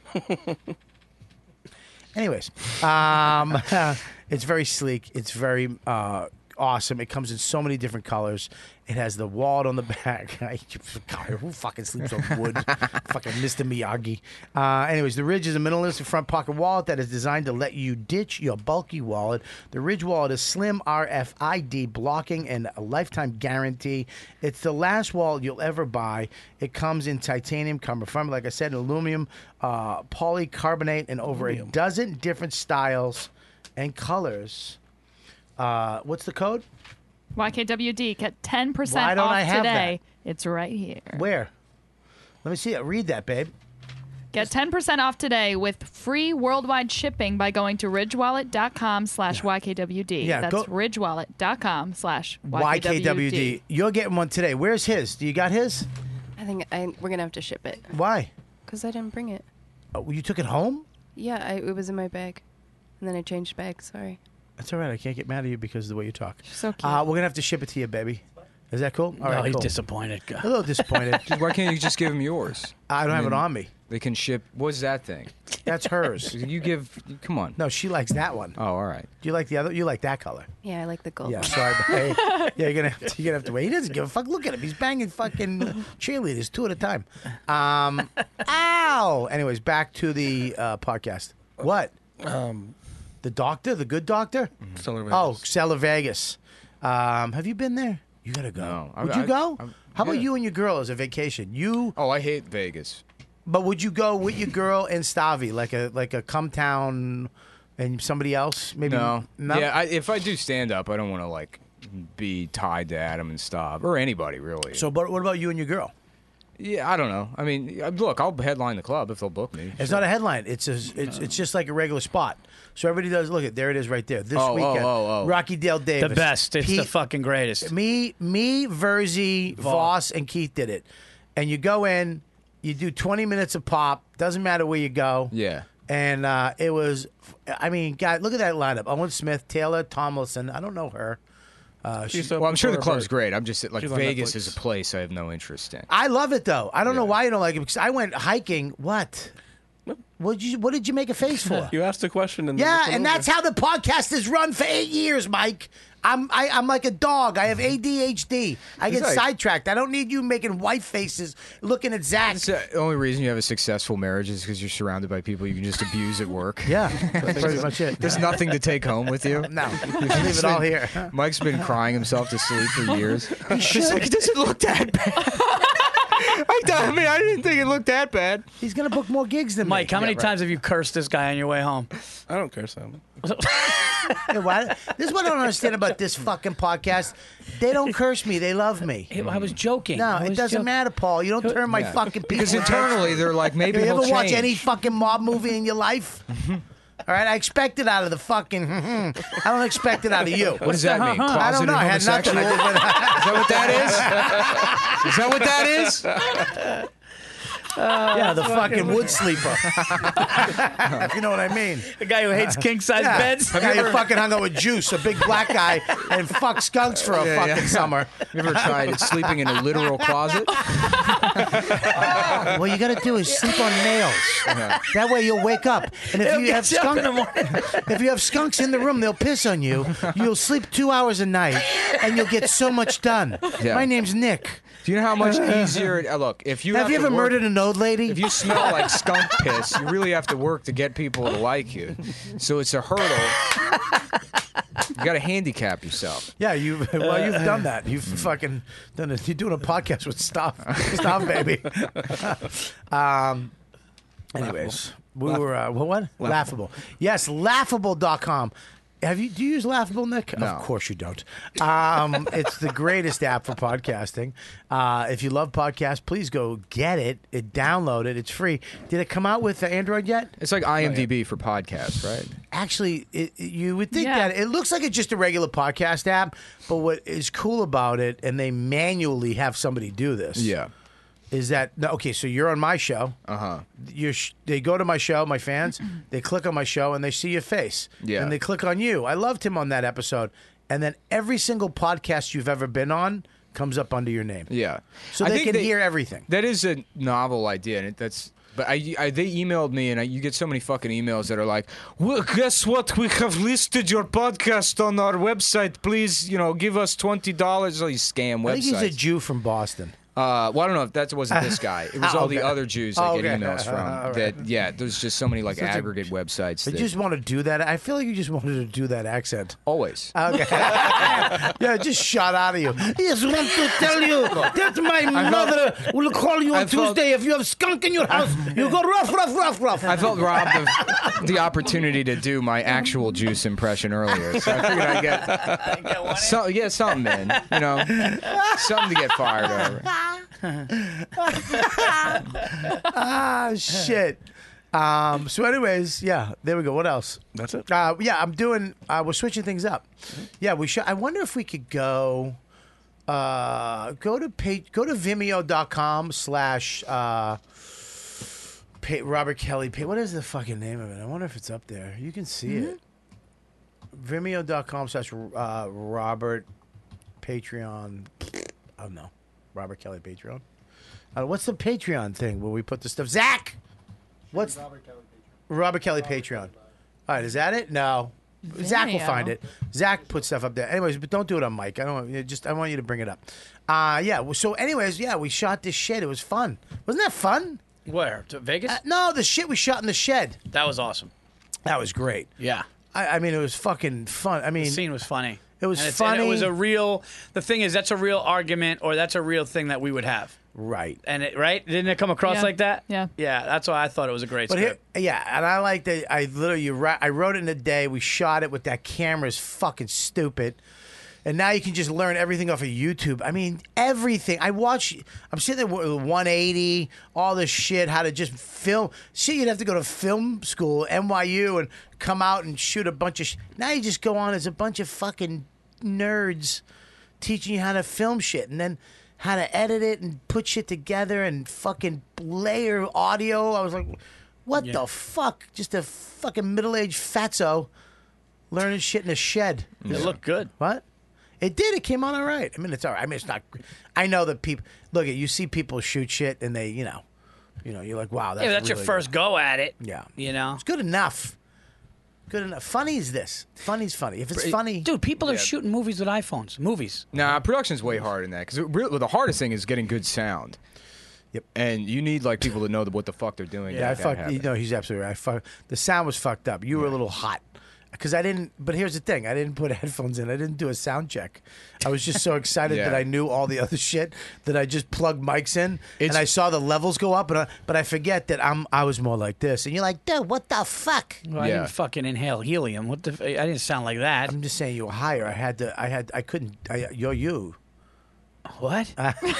Anyways, it's very sleek. It's very awesome. It comes in so many different colors. It has the wallet on the back. God, who fucking sleeps on wood? Fucking Mr. Miyagi. Anyways, the Ridge is a minimalistic front pocket wallet that is designed to let you ditch your bulky wallet. The Ridge wallet is slim RFID blocking and a lifetime guarantee. It's the last wallet you'll ever buy. It comes in titanium, carbon fiber, like I said, aluminum, polycarbonate, and over a dozen different styles and colors. What's the code? YKWD. Get 10% Why don't off I have today. It's right here. Where? Let me see it. Read that, babe. Get 10% off today with free worldwide shipping by going to ridgewallet.com/YKWD. Yeah, That's go- ridgewallet.com/YKWD. You're getting one today. Where's his? Do you got his? I think we're gonna have to ship it. Why? Because I didn't bring it. Oh, you took it home? Yeah, it was in my bag, and then I changed bags. Sorry. That's all right. I can't get mad at you because of the way you talk. So cute. We're gonna have to ship it to you, baby. Is that cool? All No, right, he's cool. disappointed. A little disappointed. Why can't you just give him yours? I don't have it on me. They can ship. What's that thing? That's hers. Come on. No, she likes that one. Oh, all right. Do you like the other? You like that color? Yeah, I like the gold. Yeah, one. sorry. But hey, yeah, you're gonna have to wait. He doesn't give a fuck. Look at him. He's banging fucking cheerleaders 2 at a time. Ow. Anyways, back to the podcast. What? The doctor, the good doctor. Cellar Vegas. Oh, Cellar Vegas. Have you been there? You gotta go. No. Would you go? How about yeah. you and your girl as a vacation? You. Oh, I hate Vegas. But would you go with your girl and Stavi, like a come town, and somebody else? Maybe No. Yeah, if I do stand up, I don't want to like be tied to Adam and Stav or anybody really. So, but what about you and your girl? Yeah, I don't know. I mean, look, I'll headline the club if they'll book me. It's not a headline. It's just like a regular spot. So everybody does. Look at there. It is right there. This weekend, Rocky Dale Davis, The best. It's the fucking greatest. Me, Verzi, Voss, and Keith did it. And you go in, you do 20 minutes of pop. Doesn't matter where you go. Yeah. And it was, I mean, God, look at that lineup: Owen Smith, Taylor Tomlinson. I don't know her. Well, I'm sure the club's great. I'm just like She's on Vegas Netflix. is a place I have no interest in. I love it though. I don't know why you don't like it because I went hiking. What? What did you make a face for? You asked a question and Yeah, and that's how the podcast is run for 8 years, Mike. I'm like a dog. I have ADHD. I get It's like- sidetracked. I don't need you making white faces looking at Zach. It's the only reason you have a successful marriage is because you're surrounded by people you can just abuse at work. Yeah, that's pretty much it. There's nothing to take home with you. No, I leave it all here. Mike's been crying himself to sleep for years. He's like, it doesn't look that bad. I didn't think it looked that bad. He's gonna book more gigs than Mike, me. how many Yeah, right. times have you cursed this guy on your way home? I don't curse him. Yeah, why- This is what I don't understand about this fucking podcast. They don't curse me. They love me. I was joking. No, I it was doesn't joking. matter, Paul. You don't turn my Yeah. fucking people. Because internally they're like, maybe You he'll ever watch change. any fucking mob movie in your life? All right, I expect it out of the fucking. I don't expect it out of you. What does that mean? I don't Closeted know. I had nothing. homosexual? I just went, Is that what that is? Is that what that is? Yeah, the fucking wood sleeper. If you know what I mean. The guy who hates king-size beds. The guy who fucking hung out with Juice, a big black guy, and fucked skunks for a fucking summer. You ever tried sleeping in a literal closet? What you got to do is sleep on nails. That way you'll wake up. And if you have if you have skunks in the room, they'll piss on you. You'll sleep 2 hours a night, and you'll get so much done. Yeah. My name's Nick. Do you know how much easier? Look, if you have you to ever work- murdered an old lady? If you smell like skunk piss, you really have to work to get people to like you. So it's a hurdle. You got to handicap yourself. Yeah, you've done that. You've fucking done it. You're doing a podcast with Stop baby. Anyways, we were what? Laughable. Yes, laughable.com. Do you use Laughable, Nick? No. Of course you don't. It's the greatest app for podcasting. If you love podcasts, please go get it. Download it. It's free. Did it come out with Android yet? It's like IMDb for podcasts, right? Actually, you would think that it looks like it's just a regular podcast app, but what is cool about it, and they manually have somebody do this. Yeah. Is that okay? So you're on my show. They go to my show, my fans. They click on my show and they see your face. Yeah. And they click on you. I loved him on that episode. And then every single podcast you've ever been on comes up under your name. Yeah. So I they think can hear everything. That is a novel idea, and that's. But they emailed me, and you get so many fucking emails that are like, well, guess what? We have listed your podcast on our website. Please, give us $20. All these scam websites. I think he's a Jew from Boston. Well, I don't know if that wasn't this guy. It was all the other Jews I get emails from. All That right. there's just so many aggregate websites. You just want to do that. I feel like you just wanted to do that accent. Always. Okay. Yeah, it just shot out of you. Yes, want to tell you that my mother will call you on Tuesday if you have skunk in your house. You go rough, rough, rough, rough. I felt robbed of the opportunity to do my actual Juice impression earlier, so I figured I'd get something in, something to get fired over. Shit. So anyways, yeah, there we go. What else? That's it. Yeah, I'm doing. We're switching things up. Yeah, we should. I wonder if we could go to Vimeo.com / Robert Kelly. What is the fucking name of it? I wonder if it's up there. You can see it. Vimeo.com / Robert Patreon. Oh no. Robert Kelly Patreon. What's the Patreon thing where we put the stuff? Zach! What's Robert Kelly Patreon? All right, is that it? No. Zach will find it. Zach puts stuff up there. Anyways, but don't do it on mic. I want you to bring it up. So anyways, we shot this shit. It was fun. Wasn't that fun? Where? To Vegas? No, the shit we shot in the shed. That was awesome. That was great. Yeah. I mean, it was fucking fun. I mean, the scene was funny. It was funny. funny. And it was a real. The thing is, that's a real argument, or that's a real thing that we would have. Right. And didn't it come across like that? Yeah. Yeah. That's why I thought it was a great script. And I like that. I wrote it in a day. We shot it with that camera. Is fucking stupid. And now you can just learn everything off of YouTube. I mean, everything. I'm sitting there with 180, all this shit, how to just film. Shit, you'd have to go to film school, NYU, and come out and shoot a bunch of Now you just go on as a bunch of fucking nerds teaching you how to film shit. And then how to edit it and put shit together and fucking layer audio. I was like, what the fuck? Just a fucking middle-aged fatso learning shit in a shed. It looked good. What? It did. It came out all right. I mean, it's all right. I mean, it's not. I know that people look at you see people shoot shit and they, you're like, wow, that's that's your really first go at it. Yeah, It's good enough. Good enough. Funny is this. Funny's funny. If it's funny, dude, people are shooting movies with iPhones. Movies. Nah, production's way harder than that because the hardest thing is getting good sound. Yep. And you need people to know what the fuck they're doing. Yeah, I fucked. He's absolutely right. The sound was fucked up. You were a little hot. Because I didn't, but here's the thing: I didn't put headphones in. I didn't do a sound check. I was just so excited that I knew all the other shit that I just plugged mics in, and I saw the levels go up. But I forget that I was more like this, and you're like, dude, what the fuck? Well, I didn't fucking inhale helium. I didn't sound like that. I'm just saying you were higher. I couldn't. You're you. What?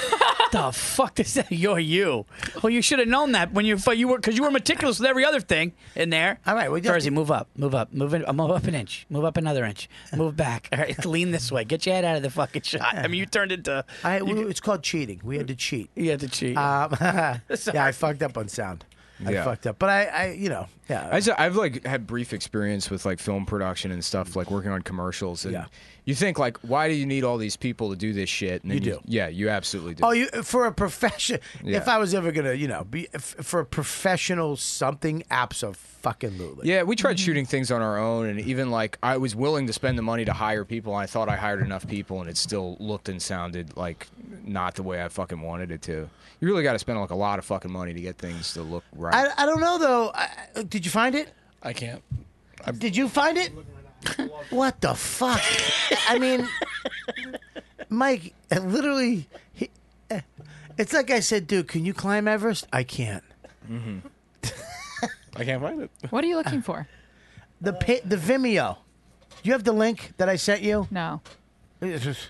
The fuck is that? You're you. Well, you should have known that when you were because you were meticulous with every other thing in there. All right, Jersey, move up, move up, move up an inch, move up another inch, move back. All right, lean this way. Get your head out of the fucking shot. I mean, you turned into. It's called cheating. We had to cheat. You had to cheat. Yeah, I fucked up on sound. I fucked up, but I I've like had brief experience with like film production and stuff, like working on commercials. And you think like, why do you need all these people to do this shit? And then You do. Yeah, you absolutely do. Oh, you for a profession. Yeah. If I was ever gonna, be for a professional something, abso-fucking-lutely. Yeah, we tried shooting things on our own, and even like I was willing to spend the money to hire people, and I thought I hired enough people, and it still looked and sounded like not the way I fucking wanted it to. You really got to spend like a lot of fucking money to get things to look right. I don't know though. Did you find it? I can't. Did you find it? What the fuck? I mean, Mike, literally, it's like I said, dude, can you climb Everest? I can't. Mm-hmm. I can't find it. What are you looking for? The Vimeo. Do you have the link that I sent you? No. It's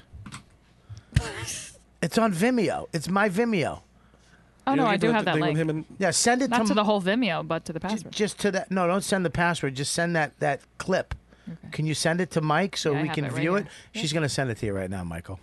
on Vimeo. It's my Vimeo. Oh, no, I do have that link. Yeah, send it Not to to the whole Vimeo, but to the password. Just to that. No, don't send the password. Just send that clip. Can you send it to Mike so Yeah, I we have can it right view it? here. She's going to send it to you right now, Michael.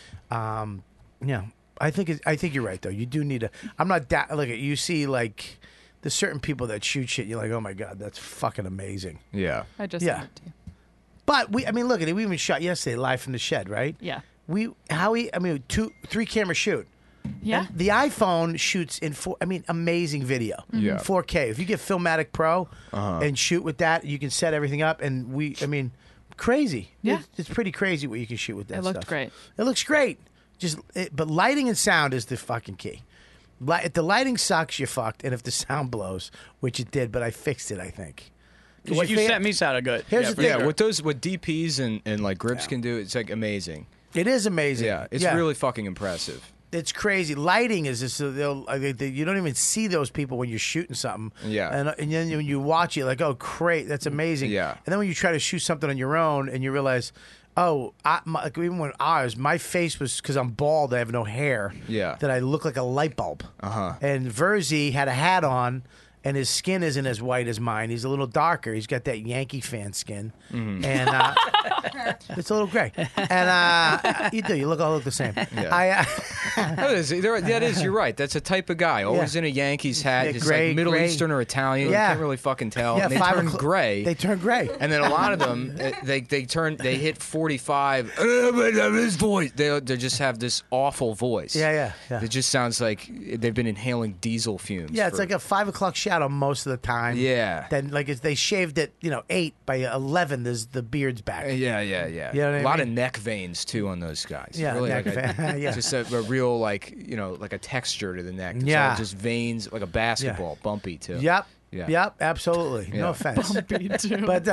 Yeah, I think you're right though. You do need a. I'm not that. Look, you see, like, there's certain people that shoot shit. You're like, oh my god, that's fucking amazing. Yeah. I just sent it to you. But I mean, look at it. We even shot yesterday live from the shed, right? Yeah. I mean, 3 camera shoot. Yeah. And the iPhone shoots in amazing video. Yeah. 4K. If you get Filmatic Pro and shoot with that, you can set everything up. And crazy. Yeah. It's pretty crazy what you can shoot with that It looked stuff. great. It looks great. But lighting and sound is the fucking key. If the lighting sucks, you're fucked. And if the sound blows, which it did, but I fixed it, I think. What you sent me sounded good. Here's the thing. Yeah, what DPs and like grips can do, it's like amazing. It is amazing. Yeah, it's really fucking impressive. It's crazy. Lighting is just you don't even see those people when you're shooting something. Yeah. And then when you watch it, like, oh, great, that's amazing. Yeah. And then when you try to shoot something on your own and you realize, like even when my face was, because I'm bald, I have no hair. Yeah. That I look like a light bulb. Uh-huh. And Verzi had a hat on. And his skin isn't as white as mine. He's a little darker. He's got that Yankee fan skin, and it's a little gray. And you all look the same. Yeah. That is. You're right. That's a type of guy. Always in a Yankees hat. Yeah, He's gray, like Middle gray. Eastern or Italian. Yeah. You can't really fucking tell. Yeah, And they 5 turn o'clock- gray. They turn gray. And then a lot of them, they hit 45. His voice. They just have this awful voice. Yeah. It just sounds like they've been inhaling diesel fumes. Yeah, it's like a 5 o'clock shadow most of the time. Yeah. Then if they shaved at 8 by 11, there's the beard's back. Yeah. You know what a I lot mean? of neck veins too on those guys. Yeah, really neck vein. Yeah. Just a real like a texture to the neck. It's Yeah. all just veins like a basketball, bumpy too. Yep. Yeah. Yep. Absolutely. Yeah. No offense. Bumpy, too. But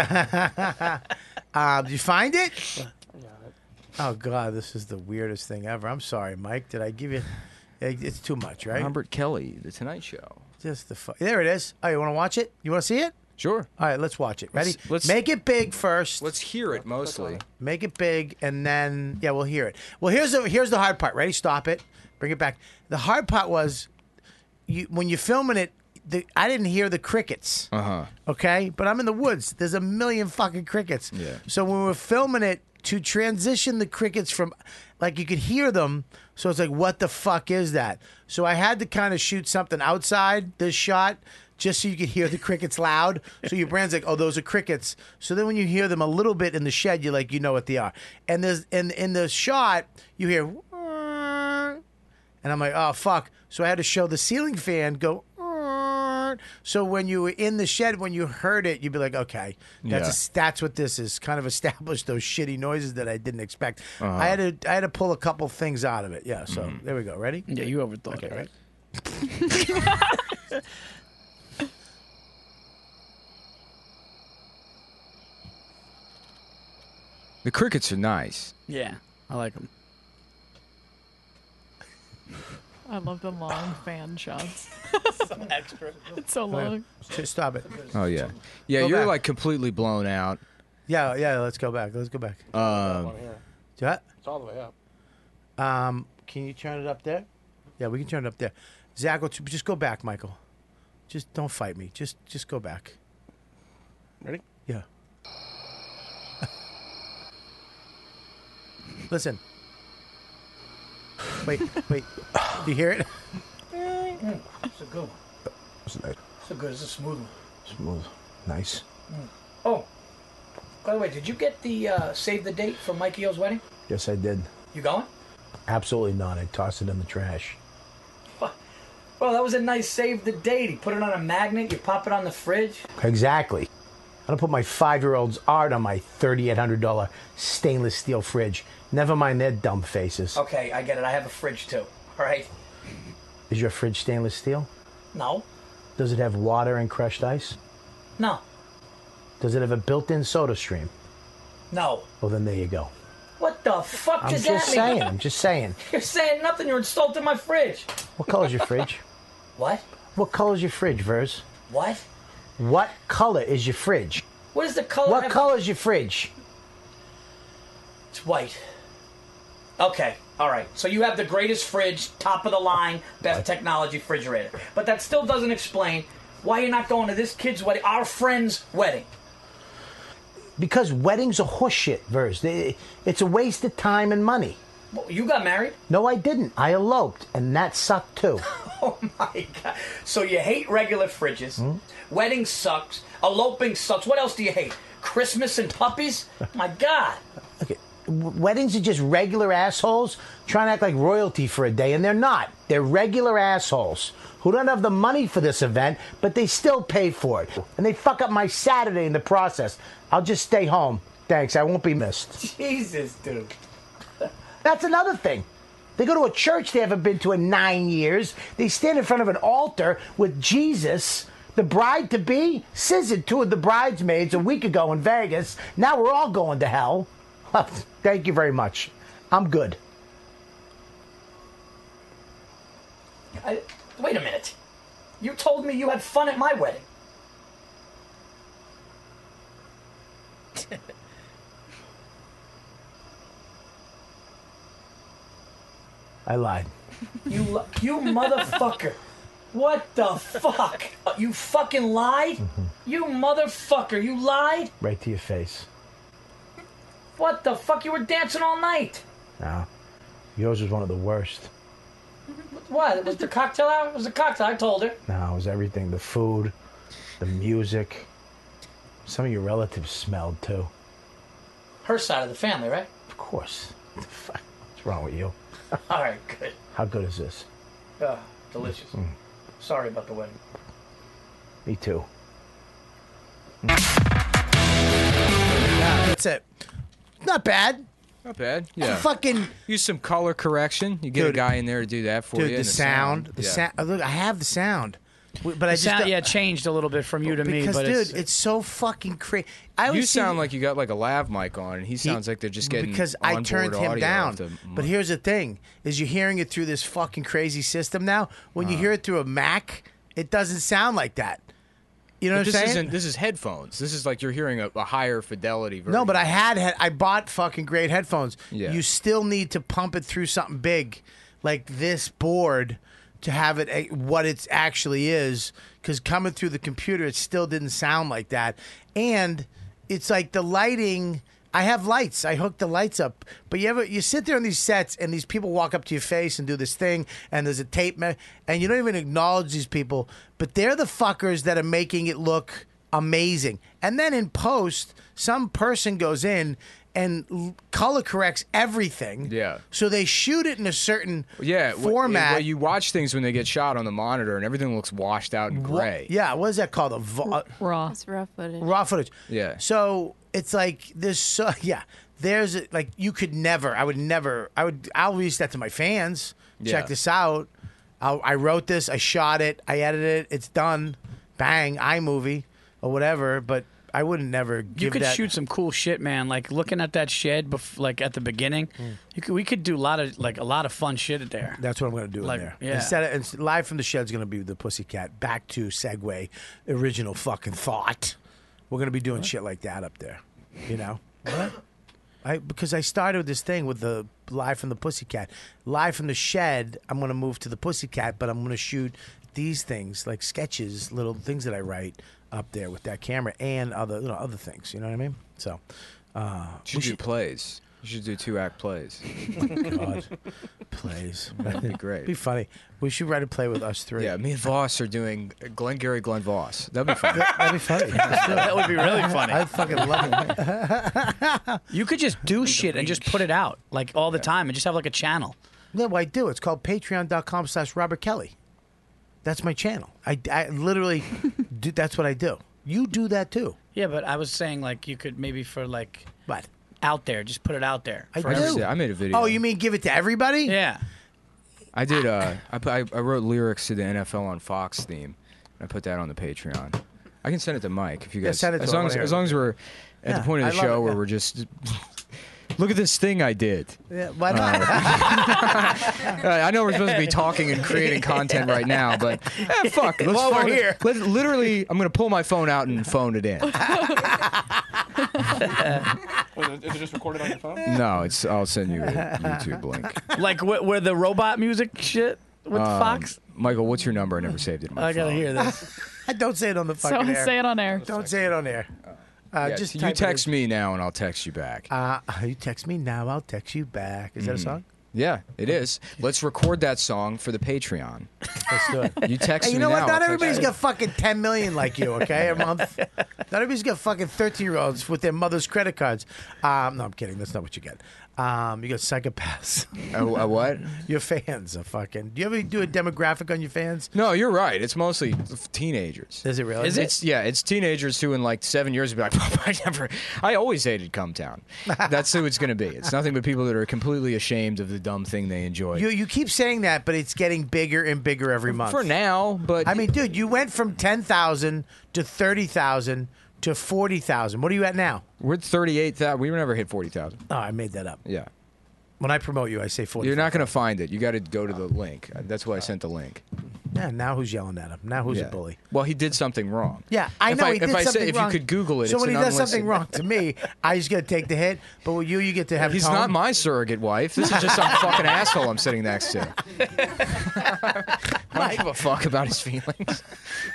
did you find it? Oh God, this is the weirdest thing ever. I'm sorry, Mike. Did I give you? It's too much, right? Robert Kelly, The Tonight Show. Just there it is. Oh, you want to watch it? You want to see it? Sure. All right, let's watch it. Ready? Let's make it big first. Let's hear it mostly. Make it big, and then we'll hear it. Well, here's the hard part. Ready? Stop it. Bring it back. The hard part was when you're filming it. I didn't hear the crickets. Okay, but I'm in the woods. There's a million fucking crickets. Yeah. So when we're filming it, to transition the crickets from, like, you could hear them. So it's like, what the fuck is that? So I had to kind of shoot something outside this shot, just so you could hear the crickets loud. So your brand's like, oh, those are crickets. So then when you hear them a little bit in the shed, you're like, you know what they are. And there's in the shot, you hear, and I'm like, oh fuck. So I had to show the ceiling fan go. So when you were in the shed, when you heard it, you'd be like, okay, that's what this is. Kind of established those shitty noises that I didn't expect. I had to pull a couple things out of it. Yeah. So there we go. Ready? Yeah, you overthought it, right? The crickets are nice. Yeah, I like them. I love the long fan shots. Extra. It's so long. Just stop it. Oh yeah, Go you're back. like completely blown out. Yeah. Let's go back. It's What? all the way up. Can you turn it up there? Yeah, we can turn it up there. Zach, just go back, Michael. Just don't fight me. Just go back. Ready? Yeah. Listen. Wait. Do you hear it? It's a good one. It's nice. It's a good. It's a smooth one. Smooth. Nice. Oh, by the way, did you get the save the date for Mikey O's wedding? Yes, I did. You going? Absolutely not. I tossed it in the trash. Well, that was a nice save the date. He put it on a magnet. You pop it on the fridge. Exactly. I don't put my 5-year-old's art on my $3,800 stainless steel fridge. Never mind their dumb faces. Okay, I get it. I have a fridge too. All right. Is your fridge stainless steel? No. Does it have water and crushed ice? No. Does it have a built-in soda stream? No. Well, then there you go. What the fuck I'm does just that mean? saying. I'm just saying. You're saying nothing. You're insulting my fridge. What color's your fridge? What? What color's your fridge, Verz? What? What color is your fridge? What is the color? What color is your fridge? It's white. Okay. All right. So you have the greatest fridge, top of the line, best technology refrigerator. But that still doesn't explain why you're not going to this kid's wedding, our friend's wedding. Because weddings are horseshit, Verz. It's a waste of time and money. Well, you got married? No, I didn't. I eloped, and that sucked too. Oh my God. So you hate regular fridges. Wedding sucks. Eloping sucks. What else do you hate? Christmas and puppies? My God. Okay. Weddings are just regular assholes trying to act like royalty for a day, and they're not. They're regular assholes who don't have the money for this event, but they still pay for it. And they fuck up my Saturday in the process. I'll just stay home. Thanks. I won't be missed. Jesus, dude. That's another thing. They go to a church they haven't been to in 9 years. They stand in front of an altar with Jesus, the bride-to-be, scissored two of the bridesmaids a week ago in Vegas. Now we're all going to hell. Thank you very much. I'm good. Wait a minute. You told me you had fun at my wedding. I lied. You motherfucker. What the fuck? You fucking lied? You motherfucker. You lied? Right to your face. What the fuck? You were dancing all night. No. Yours was one of the worst. What? It was the cocktail hour? It was the cocktail. I told her. No, it was everything. The food, the music. Some of your relatives smelled, too. Her side of the family, right? Of course. What the fuck? What's wrong with you? All right, good. How good is this? Delicious. Sorry about the wedding. Me too. Yeah, that's it. Not bad. Not bad. Yeah. Fucking use some color correction. You get a guy in there to do that for you. Dude, and the sound. Look, I have the sound. But I just it changed a little bit from you to me. Because, but dude, it's so fucking crazy. You sound like you got like a lav mic on, and he sounds like they're just getting because I turned him down. But But here's the thing: is you're hearing it through this fucking crazy system now. When you hear it through a Mac, it doesn't sound like that. You know what I'm saying? This is headphones. This is like you're hearing a higher fidelity version. No, but I bought fucking great headphones. Yeah. You still need to pump it through something big, like this board, to have it what it actually is. Because coming through the computer, it still didn't sound like that. And it's like the lighting. I have lights. I hook the lights up. But you sit there on these sets, and these people walk up to your face and do this thing, and there's a tape, and you don't even acknowledge these people. But they're the fuckers that are making it look amazing. And then in post, some person goes in and color corrects everything. Yeah. So they shoot it in a certain format. Well, you watch things when they get shot on the monitor, and everything looks washed out and gray. Yeah, what is that called? Raw. It's raw footage. Raw footage. Yeah. So it's like there's like you could never. I'll release that to my fans. Check this out. I wrote this. I shot it. I edited it. It's done. Bang. iMovie or whatever. But I wouldn't never give You could that. shoot some cool shit, man. Like looking at that shed, like at the beginning, we could do a lot of fun shit there. That's what I'm going to do Like, in there. yeah. Instead of live from the shed's going to be the Pussycat. Back to segue, original fucking thought. We're going to be doing shit like that up there. You know. What? Because I started this thing with the Live from the Pussycat. Live from the Shed, I'm going to move to the Pussycat, but I'm going to shoot these things, like sketches, little things that I write up there with that camera and other things. You know what I mean? So, You should do plays. You should do 2-act plays. Oh my God. Plays. That'd be great. Be funny. We should write a play with us three. Yeah, me and Voss are doing Glengarry Glen Voss. That'd be funny. That'd be funny. Let's do it. That would be really funny. I'd fucking love it. You could just do shit and just put it out like all the time and just have like a channel. Yeah, well, I do. It's called patreon.com/Robert Kelly. That's my channel. I literally do. That's what I do. You do that too. Yeah, but I was saying like you could maybe for like what out there, just put it out there. I for do. everyone. I made a video. Oh, you mean give it to everybody? Yeah. I did. I wrote lyrics to the NFL on Fox theme. I put that on the Patreon. I can send it to Mike if you Yeah, guys. send it to as him. long as long as we're at Yeah, the point of the I love show it, where yeah. we're just. Look at this thing I did. Yeah, why not? I know we're supposed to be talking and creating content right now, but fuck. Let's While we're phone it. here. Literally, I'm going to pull my phone out and phone it in. Is it just recorded on your phone? No, I'll send you a YouTube link. Like where the robot music shit with Fox. Michael, what's your number? I never saved it in my I gotta phone. hear this. Don't say it on the fucking air. Say it on air. Don't say it on air. Yeah, Just you type it text me now and I'll text you back. in. You text me now, I'll text you back. Is that a song? Yeah, it is. Let's record that song for the Patreon. Let's do it. You text Hey, you me know now. what? Not I'll text everybody's you. got fucking 10 million like you, okay? A month. Not everybody's got fucking 13-year-olds with their mother's credit cards. No, I'm kidding. That's not what you get. You got psychopaths. A what? Your fans are fucking. Do you ever do a demographic on your fans? No, you're right. It's mostly teenagers. Is it really? It's teenagers who in like 7 years will be like, I always hated Cumtown. That's who it's going to be. It's nothing but people that are completely ashamed of the dumb thing they enjoy. You keep saying that, but it's getting bigger and bigger every month. For now, but I mean, dude, you went from 10,000 to 30,000 to 40,000. What are you at now? We're at 38,000. We never hit 40,000. Oh, I made that up. Yeah. When I promote you, I say 40. You're not going to find it. You got to go to the link. That's why I sent the link. Yeah, now who's yelling at him? Now who's a bully? Well, he did something wrong. Yeah, I know he did something if wrong. you could Google it, So it's when he an does something unlisted- wrong to me, I just got to take the hit. But with you get to have He's tone. not my surrogate wife. This is just some fucking asshole I'm sitting next to. I don't give a fuck about his feelings.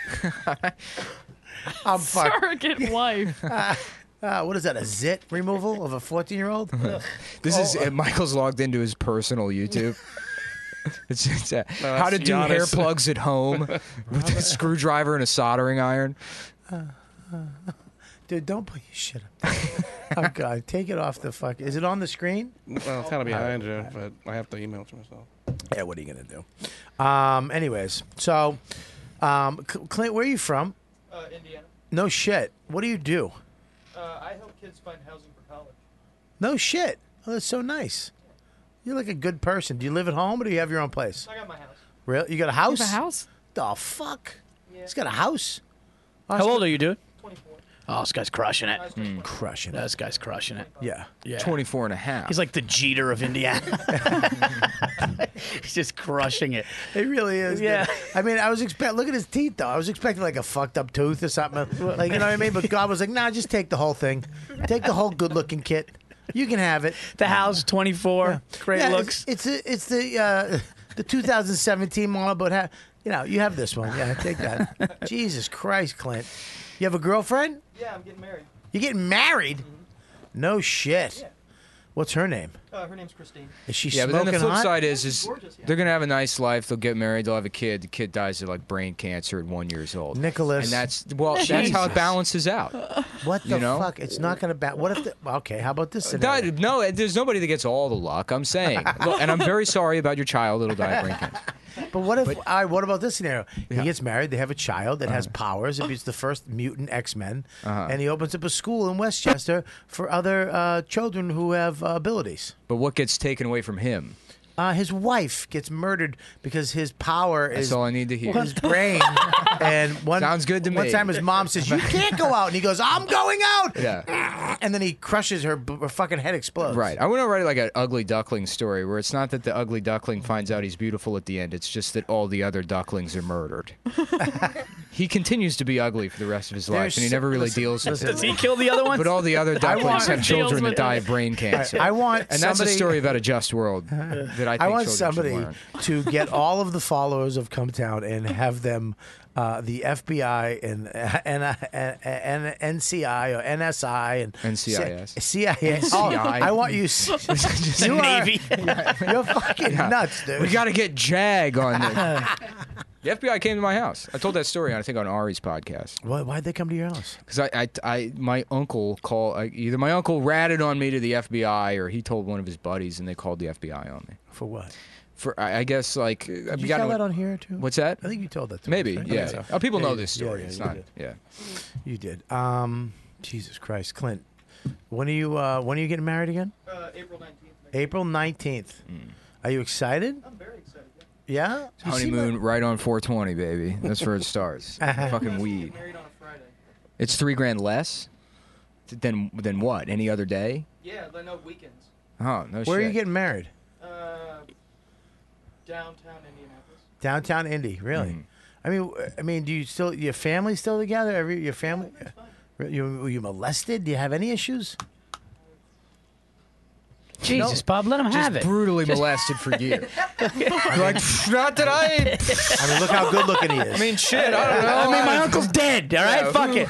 I'm fucked. Surrogate wife. What is that? A zit removal of a 14-year-old? This is Michael's logged into his personal YouTube. It's how to that's do hair Giannis. plugs at home with a screwdriver and a soldering iron. Dude, don't put your shit up. Oh God, take it off the fuck. Is it on the screen? Well, it's kind of behind you, but I have to email it to myself. Yeah, what are you gonna do? Anyways, so, Clint, where are you from? Indiana. No shit. What do you do? I help kids find housing for college. No shit. Oh, that's so nice. You're like a good person. Do you live at home or do you have your own place? I got my house. Really? You got a house? You have a house? The fuck? He's got a house. How old are you, dude? 24. Oh, this guy's crushing it. Crushing it. This guy's crushing it. Yeah. Yeah. 24 and a half. He's like the Jeter of Indiana. He's just crushing it. It really is. Yeah. dude. I mean, I was look at his teeth though. I was expecting like a fucked up tooth or something. Like, you know what I mean? But God was like, nah, just take the whole thing. Take the whole good looking kit. You can have it. The house, 24. Great Yeah, looks. It's the 2017 model, but you have this one. Yeah, take that. Jesus Christ, Clint. You have a girlfriend? Yeah, I'm getting married. You getting married? No shit. Yeah. What's her name? Her name's Christine. Is she Yeah, but smoking then the flip hot? side is gorgeous, yeah. they're gonna have a nice life. They'll get married. They'll have a kid. The kid dies of like brain cancer at 1 year old. Nicholas. And that's that's how Jesus. it balances out. What the You know? fuck? It's not going to what if okay, how about this That- scenario? no, there's nobody that gets all the luck. I'm saying, Look, and I'm very sorry about your child that'll die of brain cancer. But what if what about this scenario? He gets married, they have a child that has powers. It's the first mutant X-Men, and he opens up a school in Westchester for other children who have abilities. But what gets taken away from him? His wife gets murdered because his power is That's all I need to hear. his brain. And Sounds good to me. One time his mom says, "You can't go out," and he goes, "I'm going out." Yeah. And then he crushes her fucking head explodes. Right. I want to write like an ugly duckling story where it's not that the ugly duckling finds out he's beautiful at the end. It's just that all the other ducklings are murdered. He continues to be ugly for the rest of his life, and he never really deals with it. Does he kill the other ones? But all the other ducklings have children that die of brain cancer. I want and that's a somebody- story about a just world that I think want children somebody should learn. to get all of the followers of Come Town and have them, the FBI and NCI or NSI and NCIS. CIA. Oh, I want you. Just you are- Navy. You're fucking nuts, dude. We got to get JAG on this. The FBI came to my house. I told that story, I think, on Ari's podcast. Why'd they come to your house? Because my uncle either my uncle ratted on me to the FBI or he told one of his buddies and they called the FBI on me. For what? For I guess like Did you tell that on here too? What's that? I think you told that to Maybe, us, right? yeah. I think so. Oh, people know Yeah, this story. yeah, It's you not, did. yeah. You did. Jesus Christ, Clint. When are you getting married again? April 19th. April 19th. Are you excited? I'm very excited. Yeah. You seem Honeymoon right on 420, baby. That's where it starts. Fucking weed. Married on a Friday. It's $3,000 less than what? Any other day? Yeah, no weekends. Oh no shit. Where are you getting married? Downtown Indianapolis. Downtown Indy, really? I mean, do you still your family still together? Your family? Were you molested? Do you have any issues? Jesus, Bob, let him have it. Brutally molested for years. Like, not that I mean, look how good looking he is. I mean, shit. I don't know. I mean, my uncle's dead. All right, Yeah, fuck who- it.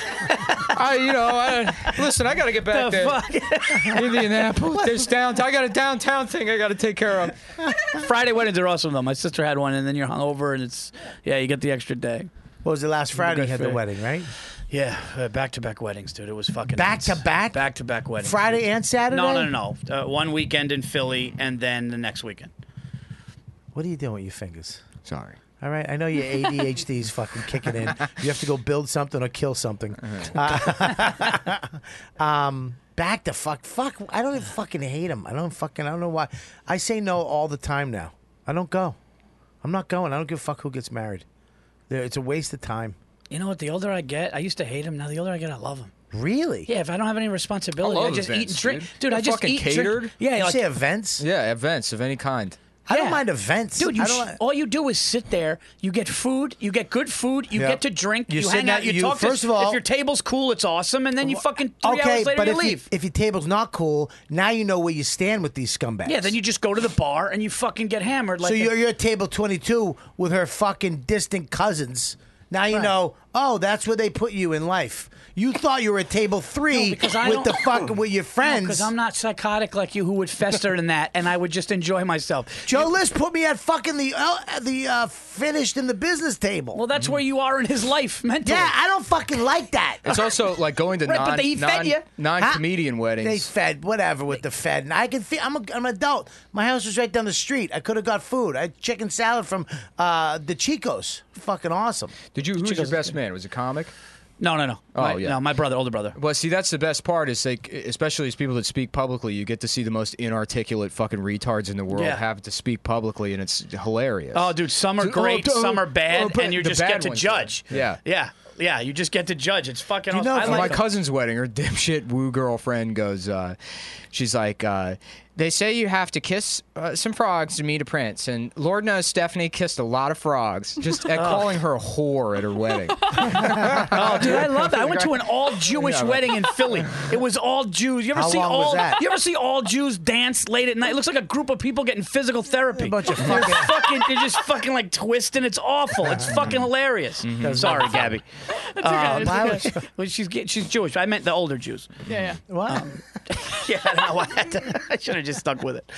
Listen, I got to get back The there. fuck? Indianapolis. There's downtown. I got a downtown thing I got to take care of. Friday weddings are awesome though. My sister had one, and then you're hungover, and it's you get the extra day. What was it last Friday? You had the Good wedding, right? Yeah, back-to-back weddings, dude. It was fucking Back-to-back? Back-to-back weddings. Friday and Saturday? No. One weekend in Philly, and then the next weekend. What are you doing with your fingers? Sorry. All right, I know your ADHD is fucking kicking in. You have to go build something or kill something. Back to fuck. I don't even fucking hate him. I don't know why. I say no all the time now. I don't go. I'm not going. I don't give a fuck who gets married. It's a waste of time. You know what? The older I get, I used to hate him. Now the older I get, I love him. Really? Yeah, if I don't have any responsibility, I just eat and drink. Dude, I just fucking eat, catered. drink. Yeah, You like, say events? Yeah, events of any kind. I don't mind events. Dude, I don't all you do is sit there. You get food. You get good food. You Yep. get to drink. You You, sit hang down- out. You, you- talk. first to, of all- if your table's cool, it's awesome. And then you fucking 3 okay, hours later but you if leave. if your table's not cool, now you know where you stand with these scumbags. Yeah, then you just go to the bar and you fucking get hammered. Like So you're at table 22 with her fucking distant cousins. Now you know. Oh, that's where they put you in life. You thought you were at table 3 because I with don't- the fucking with your friends. Because I'm not psychotic like you, who would fester in that, and I would just enjoy myself. Joe List put me at fucking the finished in the business table. Well, that's where you are in his life mentally. Yeah, I don't fucking like that. It's also like going to Right, but they fed you. non-comedian They weddings. fed whatever with the fed, and I can. I'm an adult. My house was right down the street. I could have got food. I had chicken salad from the Chicos. Fucking awesome. Who was your best man? Was it comic? No. Oh, yeah. No, my brother, older brother. Well, see, that's the best part is like, especially as people that speak publicly, you get to see the most inarticulate fucking retards in the world Yeah. have to speak publicly, and it's hilarious. Oh, dude, some are great, some are bad, and you the just bad get to ones, judge. Yeah. Yeah, you just get to judge. It's fucking You awesome. know, I for like my them. cousin's wedding, her dipshit woo girlfriend goes, she's like, they say you have to kiss some frogs to meet a prince, and Lord knows Stephanie kissed a lot of frogs, just at calling her a whore at her wedding. Oh, dude, I love that. I went to an all-Jewish Yeah. wedding in Philly. It was all Jews. You ever How see long was all? that? You ever see all Jews dance late at night? It looks like a group of people getting physical therapy. A bunch of They're fucking. they're just fucking like twisting. It's awful. It's fucking hilarious. Sorry, Gabby. Well, she's Jewish. I meant the older Jews. Yeah. What? Yeah, no, I should have just stuck with it.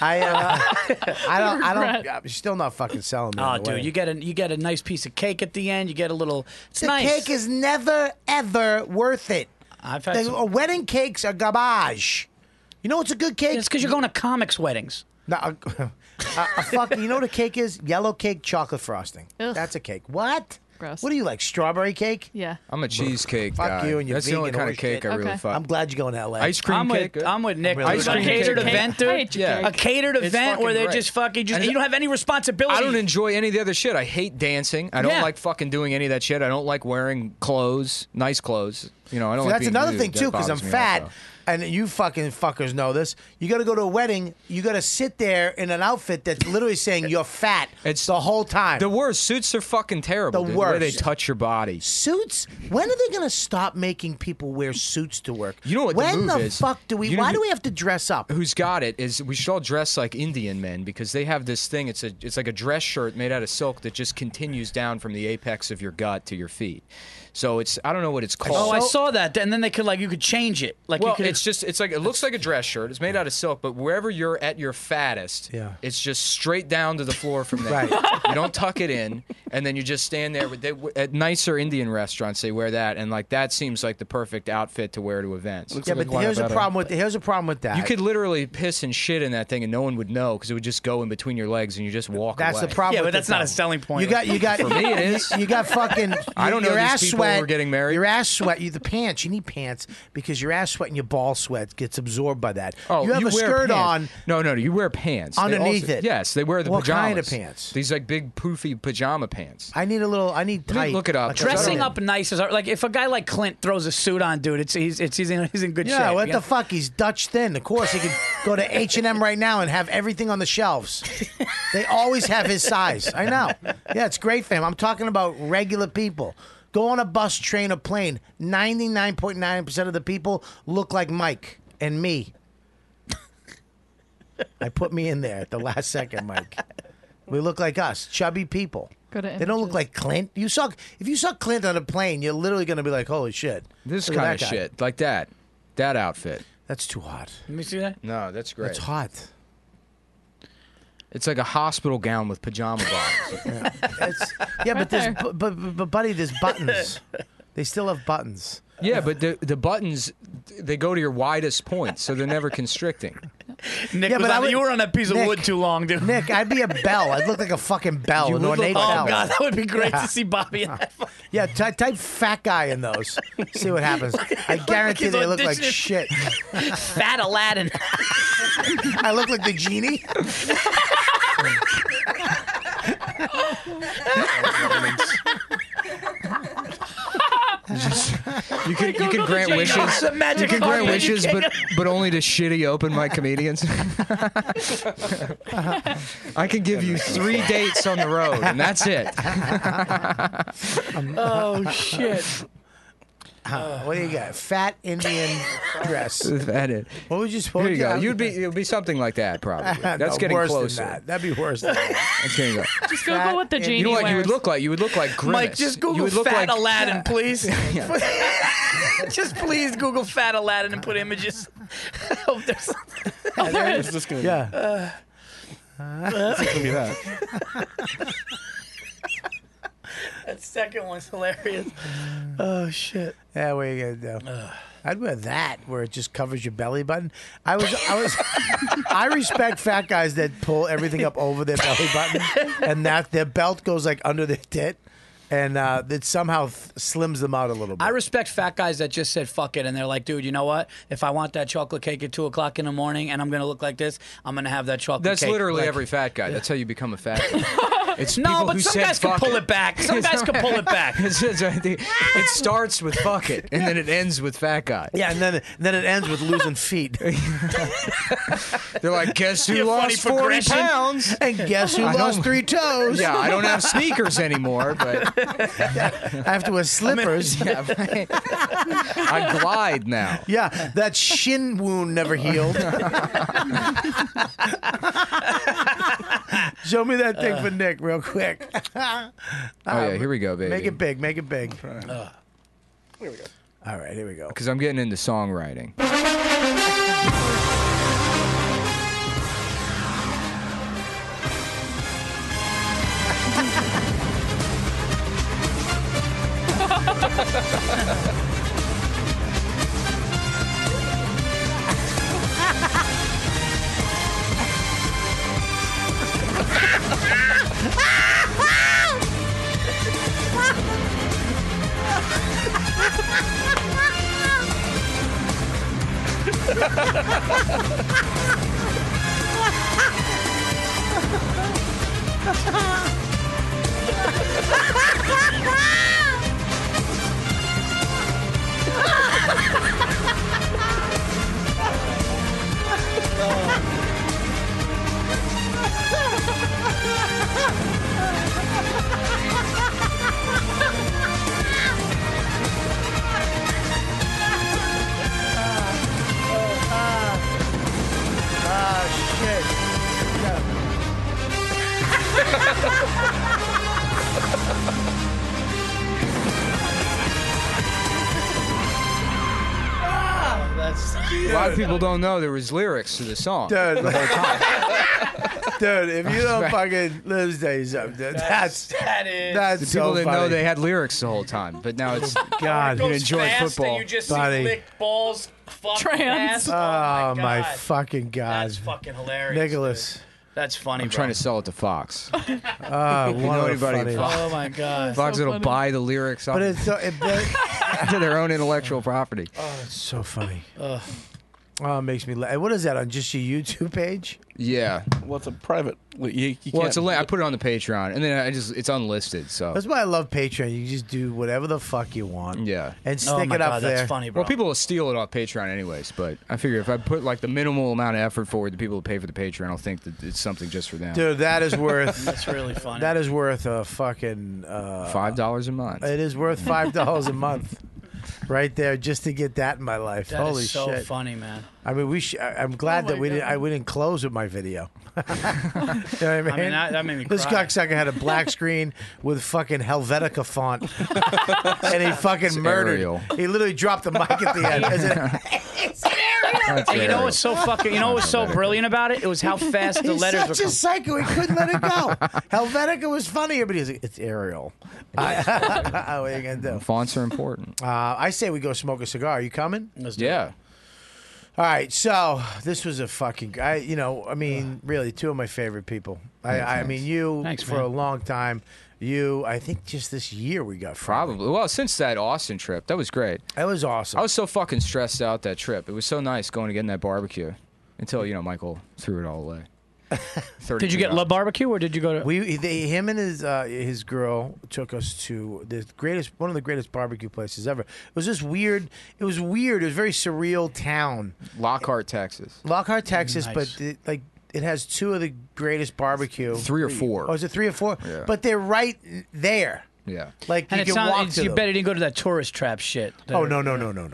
I don't. I'm still not fucking selling me. Oh, on the dude, wedding. you get a nice piece of cake at the end. You get a little. It's The nice. cake is never ever worth it. I've had some. Wedding cakes are garbage. You know what's a good cake? It's because you're going to comics weddings. No, a fucking. You know what a cake is? Yellow cake, chocolate frosting. Ugh. That's a cake. What? gross. What do you like? Strawberry cake? Yeah. I'm a cheesecake Fuck guy. you and your That's the only vegan kind of horse cake shit. I really Okay. fuck. I'm glad you're going to LA. Ice cream cake. I'm with Nick. really Ice like cream it. catered Cake. event, I dude. hate your cake. A catered It's event where fucking they great. just fucking And you don't have any responsibility. I don't enjoy any of the other shit. I hate dancing. I don't Yeah. like fucking doing any of that shit. I don't like wearing clothes, nice clothes. You know, I don't See, like that's being another nude. thing That too, because I'm bothers me fat, also. and you fucking fuckers know this. You got to go to a wedding. You got to sit there in an outfit that's literally saying you're fat. It's the whole time. The worst. Suits are fucking terrible. The dude, way they worst. touch your body. Suits? When are they going to stop making people wear suits to work? You know what when the move is? fuck do we? You know Why who- do we have to dress up? Who's got it is we should all dress like Indian men because they have this thing. It's like a dress shirt made out of silk that just continues down from the apex of your gut to your feet. So it's I don't know what it's called. Oh, I saw that, and then they could you could change it. Like well, you could, it's like it looks like a dress shirt. It's made out of silk, but wherever you're at your fattest, it's just straight down to the floor from there. Right. You don't tuck it in, and then you just stand there. At nicer Indian restaurants, they wear that, and like that seems like the perfect outfit to wear to events. Yeah, but here's a problem with that. You could literally piss and shit in that thing, and no one would know because it would just go in between your legs, and you just walk That's away. the problem. Yeah, but with that's it, not a though. selling point. You got. For me, it is. You got fucking. I don't know your these ass people sweat. who are getting married. Your ass sweat. The pants. You need pants because your ass sweat and your ball sweat gets absorbed by that. Oh, you have a wear skirt pants. on. No, you wear pants They Underneath also- it. Yes, they wear the What pajamas. kind of pants? These like big poofy pajama pants. I need Let tight. me look it up. Like a dressing zone. up nice is like if a guy like Clint throws a suit on, dude, he's in good shape. Yeah, what You the got- fuck? He's Dutch thin. Of course, he could go to H&M right now and have everything on the shelves. They always have his size. I know. Yeah, it's great for him. I'm talking about regular people. Go on a bus, train, or plane. 99.9% of the people look like Mike and me. I put me in there at the last second, Mike. We look like us, chubby people. Go to They don't look like Clint. If you saw Clint on a plane, you're literally going to be like, "Holy shit!" This Look at kind of that guy. shit, like that outfit. That's too hot. Let me see that. No, that's great. It's hot. It's like a hospital gown with pajama bottoms. Yeah, but there's but buddy, there's buttons. They still have buttons. Yeah, but the buttons they go to your widest point, so they're never constricting. Nick, Yeah, was but I on- would- you were on that piece of Nick, wood too long, dude. Nick, I'd be a bell. I'd look like a fucking bell. You An would look ornate like- bell. Oh God, that would be great Yeah. to see Bobby in that. Yeah, type fat guy in those. See what happens. I guarantee he's they look like auditioning. shit. Fat Aladdin. I look like the genie. You can grant Jane wishes. Austen, You magic can grant carpet. wishes, You but only to shitty open mic comedians. I can give you 3 dates on the road, and that's it. Oh shit. What do you got? Fat Indian dress. That it. What would you Here suppose? you go. It would be something like that, probably. That's No, getting worse closer. Than that. That'd be worse than that. That's getting go. Just Google what the genie You know what wears. you would look like? You would look like Grimace. Mike, just You Google would look fat like Aladdin, please. Yeah. Just please Google fat Aladdin and put images. I hope there's something. It's just gonna Yeah. it's gonna be that. That second one's hilarious. Oh shit. Yeah, what are you gonna do? I'd wear that where it just covers your belly button. I respect fat guys that pull everything up over their belly button, and that their belt goes like under their tit, and that somehow slims them out a little bit. I respect fat guys that just said fuck it and they're like, dude, you know what? If I want that chocolate cake at 2:00 in the morning and I'm gonna look like this, I'm gonna have that chocolate That's cake. literally Like- every fat guy. That's how you become a fat guy. It's No, people but who some said guys can fuck pull it back. Some guys can pull it back. It starts with fuck it, and then it ends with fat guy. Yeah, and then it ends with losing feet. They're like, guess who Yeah, funny lost 40 progression. pounds? And guess who I lost don't- 3 toes? Yeah, I don't have sneakers anymore, but I have to wear slippers. yeah, I glide now. Yeah, that shin wound never healed. Show me that thing for Nick real quick. Oh yeah, here we go, baby. Make it big, make it big. Here we go. All right, here we go. Because I'm getting into songwriting. A lot of people don't know there was lyrics to the song. Dude, the whole time. dude, if you don't fucking those days up, dude, that's The so people didn't know funny. they had lyrics the whole time, but now it's God. you enjoy football. You just Buddy. see lick balls, fuck Trans. ass. Oh, my God. fucking God. That's fucking hilarious. Nicholas. That's funny. I'm trying to sell it to Fox. Oh, If you one know of the anybody at funniest. Fox, Oh my God. Fox So will funny. buy the lyrics But it's so, to their own intellectual property. oh, it's so funny. Oh, it makes me laugh. What is that on just your YouTube page? Yeah. Well, it's a private. You Well, it's a can't- link. I put it on the Patreon, and then it's unlisted. So That's why I love Patreon. You just do whatever the fuck you want. yeah. And Oh stick my it up God, there. that's funny, bro. Well, people will steal it off Patreon anyways, but I figure if I put like the minimal amount of effort forward, the people who pay for the Patreon will think that it's something just for them. Dude, that is worth. That's really funny. That is worth a fucking. $5 a month. It is worth $5 a month, right there, just to get that in my life. That is Holy so shit! funny, man. I mean, I'm glad that we didn't close with my video. You know what I mean? that made me This cry. cocksucker had a black screen with fucking Helvetica font, and he fucking It's murdered. Arial. He literally dropped the mic at the end. It's an Arial. And you know what's so fucking? You know what's so brilliant about it? It was how fast the He's letters were. such a psycho. He couldn't let it go. Helvetica was funnier, but he's like, it's Arial. What are you gonna do? Fonts are important. I say we go smoke a cigar. Are you coming? Yeah. All right, so this was a fucking guy. You know, I mean, really, two of my favorite people. I mean, you Thanks, for man. a long time. You, I think, just this year we got friendly. Probably. Well, since that Austin trip, that was great. That was awesome. I was so fucking stressed out that trip. It was so nice going to get in that barbecue until Michael threw it all away. Did you get La Barbecue or did you go to? Him and his girl took us to one of the greatest barbecue places ever. It was just weird. It was weird. It was a very surreal town. Lockhart, Texas. Lockhart, Texas, Nice. but it has two of the greatest barbecue. 3 or 4. Oh, is it 3 or 4? Yeah. But they're right there. Yeah. Like And you it can sounds. walk to You them. better didn't go to that tourist trap shit. Oh no.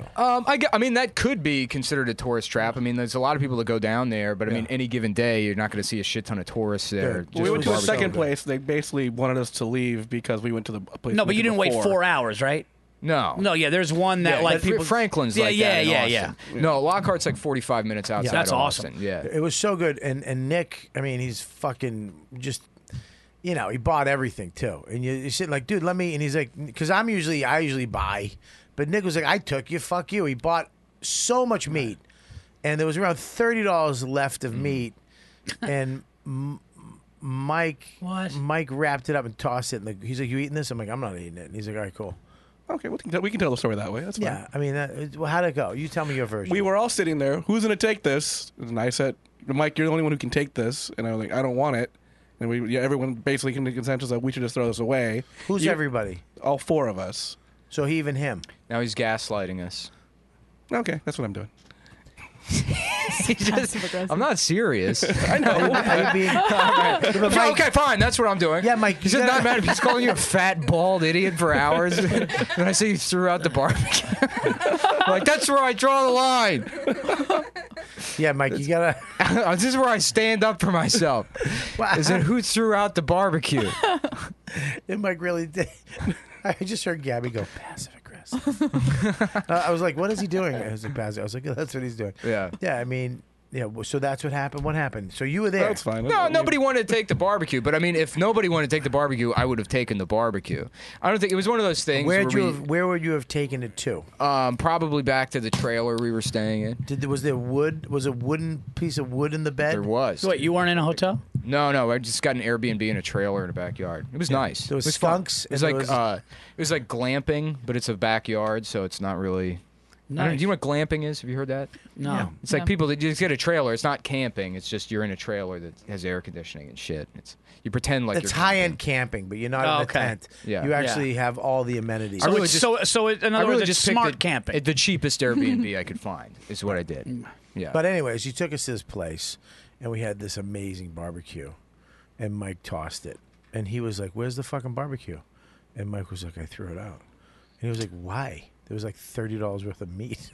I mean, that could be considered a tourist trap. I mean, there's a lot of people that go down there, but I mean, any given day, you're not going to see a shit ton of tourists there. Well, we went to the just second barbecue. place. They basically wanted us to leave because we went to the place. No, we but you went didn't to wait before. 4 hours, right? No. No, yeah. There's one that Yeah, like but people. Franklin's Yeah, like yeah, that in yeah, Austin. No, Lockhart's like 45 minutes outside. That's of awesome. Austin. Yeah. It was so good. And Nick, I mean, he's fucking just, he bought everything too. And you're sitting like, dude, let me. And he's like, because I usually buy, but Nick was like, I took you, fuck you. He bought so much meat, and there was around $30 left of meat, and Mike wrapped it up and tossed it. And he's like, you eating this? I'm like, I'm not eating it. And he's like, all right, cool. Okay, we can tell the story that way. That's fine. Yeah, I mean, well, how'd it go? You tell me your version. We were all sitting there. Who's going to take this? And I said, Mike, you're the only one who can take this. And I was like, I don't want it. And everyone basically came to consensus that we should just throw this away. Who's everybody? All 4 of us. So even him. Now he's gaslighting us. Okay, that's what I'm doing. I'm not serious. I know. Are you being? Okay, okay, fine. That's what I'm doing. Yeah, Mike. He's just not mad if he's calling you a fat, bald idiot for hours. And I say you threw out the barbecue. Like, that's where I draw the line. Yeah, Mike, you gotta. This is where I stand up for myself. Is it who threw out the barbecue? And Mike really did. I just heard Gabby go passive aggressive. I was like, "What is he doing?" I was like, "Passive." I was like, "That's what he's doing." Yeah. Yeah. I mean, yeah. So that's what happened. What happened? So you were there. That's fine. No, nobody wanted to take the barbecue. But I mean, if nobody wanted to take the barbecue, I would have taken the barbecue. I don't think it was one of those things. Where would you have taken it to? Probably back to the trailer we were staying in. Was there wood? Was a wooden piece of wood in the bed? There was. Wait, you weren't in a hotel? No. I just got an Airbnb in a trailer in the backyard. It was nice. There was it was fun. skunks It was and like there it was like glamping, but it's a backyard, so it's not really. I don't know, do you know what glamping is? Have you heard that? No. Yeah. It's like No. people that just get a trailer. It's not camping. It's just you're in a trailer that has air conditioning and shit. You pretend like It's you're high-end camping, but you're not in a okay. tent. Yeah. You actually have all the amenities. So, in other words, it's smart picked camping. the cheapest Airbnb I could find is what I did. Yeah. But anyways, you took us to this place, and we had this amazing barbecue, and Mike tossed it, and he was like, "Where's the fucking barbecue?" And Mike was like, "I threw it out," and he was like, "Why?" There was like $30 worth of meat.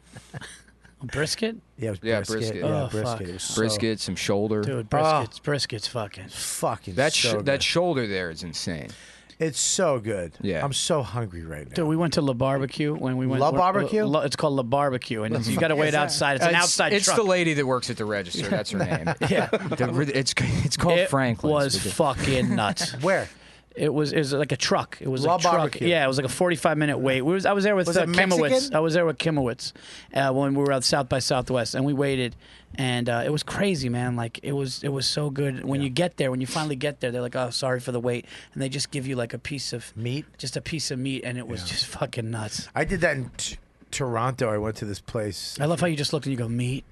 Brisket? Yeah, it was Yeah, brisket. brisket. Yeah, Oh, brisket. fuck. It was Brisket, some shoulder. Dude, Oh. brisket's fucking. fucking That so good. that shoulder there is insane. It's so good. Yeah. I'm so hungry right now. Dude, we went to La Barbecue when we went. La Barbecue? It's called La Barbecue, and you got to wait outside. It's an outside It's truck. the lady that works at the register. That's her name. Yeah. It's called It Franklin's. was fucking nuts. Where? It was like a truck. It was La a truck. Barbecue. Yeah, it was like a 45-minute wait. I was there with Was it Kimowitz. Mexican? I was there with Kimowitz when we were at South by Southwest, and we waited, and it was crazy, man. Like it was so good. When you get there, when you finally get there, they're like, "Oh, sorry for the wait," and they just give you like a piece of meat, just a piece of meat, and it was just fucking nuts. I did that in Toronto. I went to this place. I love how you just looked and you go meat.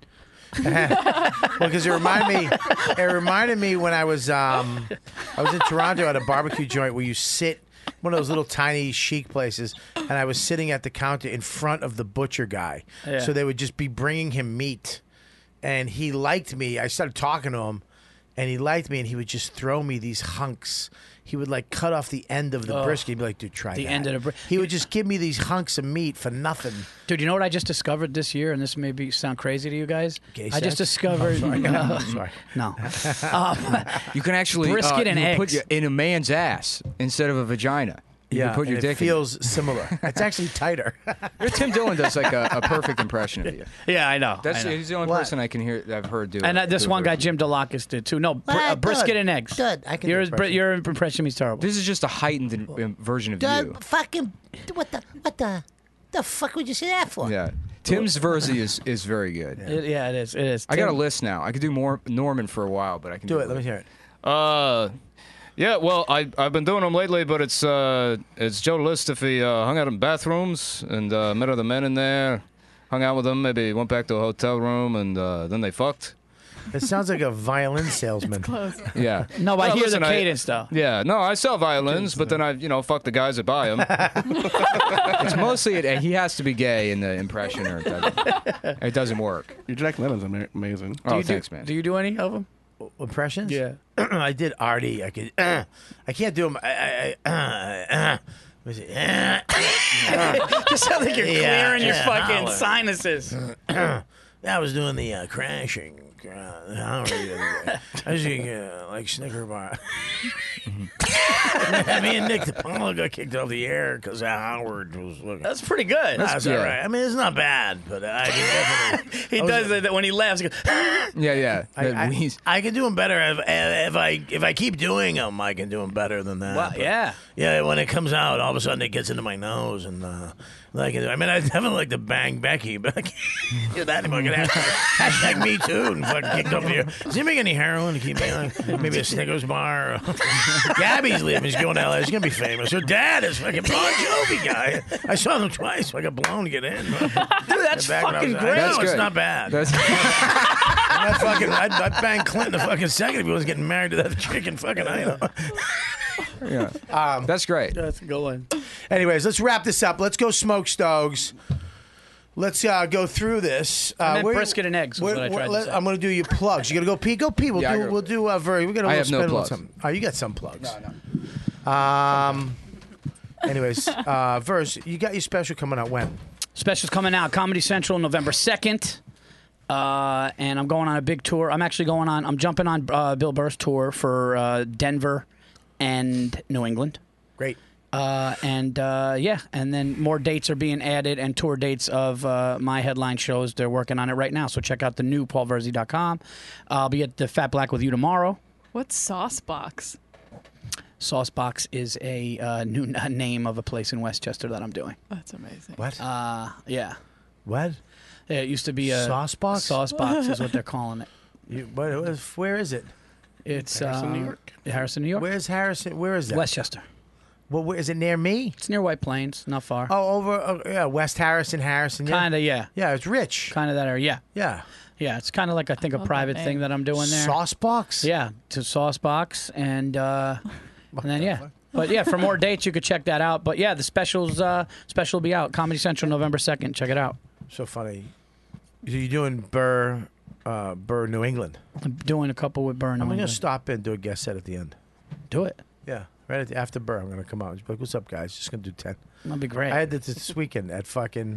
Well, because it reminded me when I was in Toronto at a barbecue joint where you sit, one of those little tiny chic places, and I was sitting at the counter in front of the butcher guy. Yeah. So they would just be bringing him meat, and he liked me. I started talking to him, and he liked me, and he would just throw me these hunks. He would like cut off the end of the Oh. brisket. He'd be like, "Dude, try The that." end of the He would just give me these hunks of meat for nothing. Dude, you know what I just discovered this year, and this may sound crazy to you guys? Gay I sex? just discovered. Oh, sorry. No. Sorry. No. You can actually Brisket and you put eggs. in a man's ass instead of a vagina. You can put your and dick it feels similar. It's actually tighter. Tim Dillon does like a perfect impression of you. Yeah, I know. That's I know. he's the only What? person I can hear that I've heard do. And this do a one guy, version. Jim DeLocus, did too. No, What? brisket Good. and eggs. Good. I can do impression. Your impression of me's terrible. This is just a heightened version of you. Fucking what the fuck would you say that for? Yeah. Tim's version is very good. Yeah, it is. It is. I got a Tim- list now. I could do more Norman for a while, but I can Do it. Let me hear it. Yeah, well, I've been doing them lately, but it's Joe List if he hung out in bathrooms and met other men in there, hung out with them, maybe went back to a hotel room, and then they fucked. It sounds like a violin salesman. Yeah. No, I Well, hear listen, the cadence though. Yeah, no, I sell violins, but then I, fuck the guys that buy them. It's mostly he has to be gay in the impression, or it doesn't work. Your Jack Lennon's amazing. Oh, thanks, man. Do you do any of them? Impressions? Yeah. I did Artie. I could. I can't do them. What is it? Just sound like you're Yeah, clearing your yeah, fucking holler. sinuses. I was doing the crashing. I was doing like Snicker bar. Me and Nick DiPaolo got kicked off the air because Howard was looking. That's pretty good. That's all right. I mean, it's not bad, but I can definitely. He does that when he laughs. He goes, Yeah. I can do them better if I keep doing them. I can do them better than that. Well, But, yeah. yeah. When it comes out, all of a sudden it gets into my nose, and I mean, I definitely like to bang Becky, but I can't do that anymore. Hashtag me too, and fucking kicked off the air. Does he make any heroin to keep me on? Maybe a Snickers bar. Or Gabby's leaving. He's going to LA. He's gonna be famous. Her dad is fucking Bon Jovi guy. I saw them twice. I got blown to get in. Dude, that's fucking great. That's It's it's not bad. I'd bang Clinton a fucking second if he was getting married to that chicken fucking idol. Yeah. That's great. That's a good one. Anyways, let's wrap this up. Let's go smoke Stogs. Let's go through this. I meant brisket and eggs was what I tried to say. I'm going to do your plugs. You got to go Pete. Go Pete. We'll do Very. We're going to I have no spin plugs. Some. Oh, you got some plugs. Anyways, Verse, you got your special coming out when? Special's coming out Comedy Central November 2nd. And I'm going on a big tour. I'm jumping on Bill Burr's tour for Denver and New England. Great. And then more dates are being added and tour dates of my headline shows. They're working on it right now. So check out the new paulverzi.com. I'll be at the Fat Black with you tomorrow. What's Saucebox? Saucebox is a new name of a place in Westchester that I'm doing. That's amazing. What? Yeah. What? Yeah, it used to be a Saucebox? Saucebox is what they're calling it. Where is it? It's Harrison, New York. Harrison, New York. Where's Harrison? Where is that? Westchester. Well, where, is it near me? It's near White Plains, not far. Oh, over yeah, West Harrison. Yeah. Kind of, yeah. Yeah, it's rich. Kind of that area. Yeah. Yeah, it's kind of like I think a private thing that I'm doing there. Sauce box. Yeah, to Sauce Box, and then yeah. But yeah, for more dates you could check that out. But yeah, the special will be out. Comedy Central, November 2nd. Check it out. So funny. You're doing Burr, New England. I'm doing a couple with Burr. New I'm gonna England. stop in and do a guest set at the end. Do it. Yeah, right after Burr, I'm gonna come out. Just be like, "What's up, guys? Just gonna do 10." That'd be great. I had this weekend at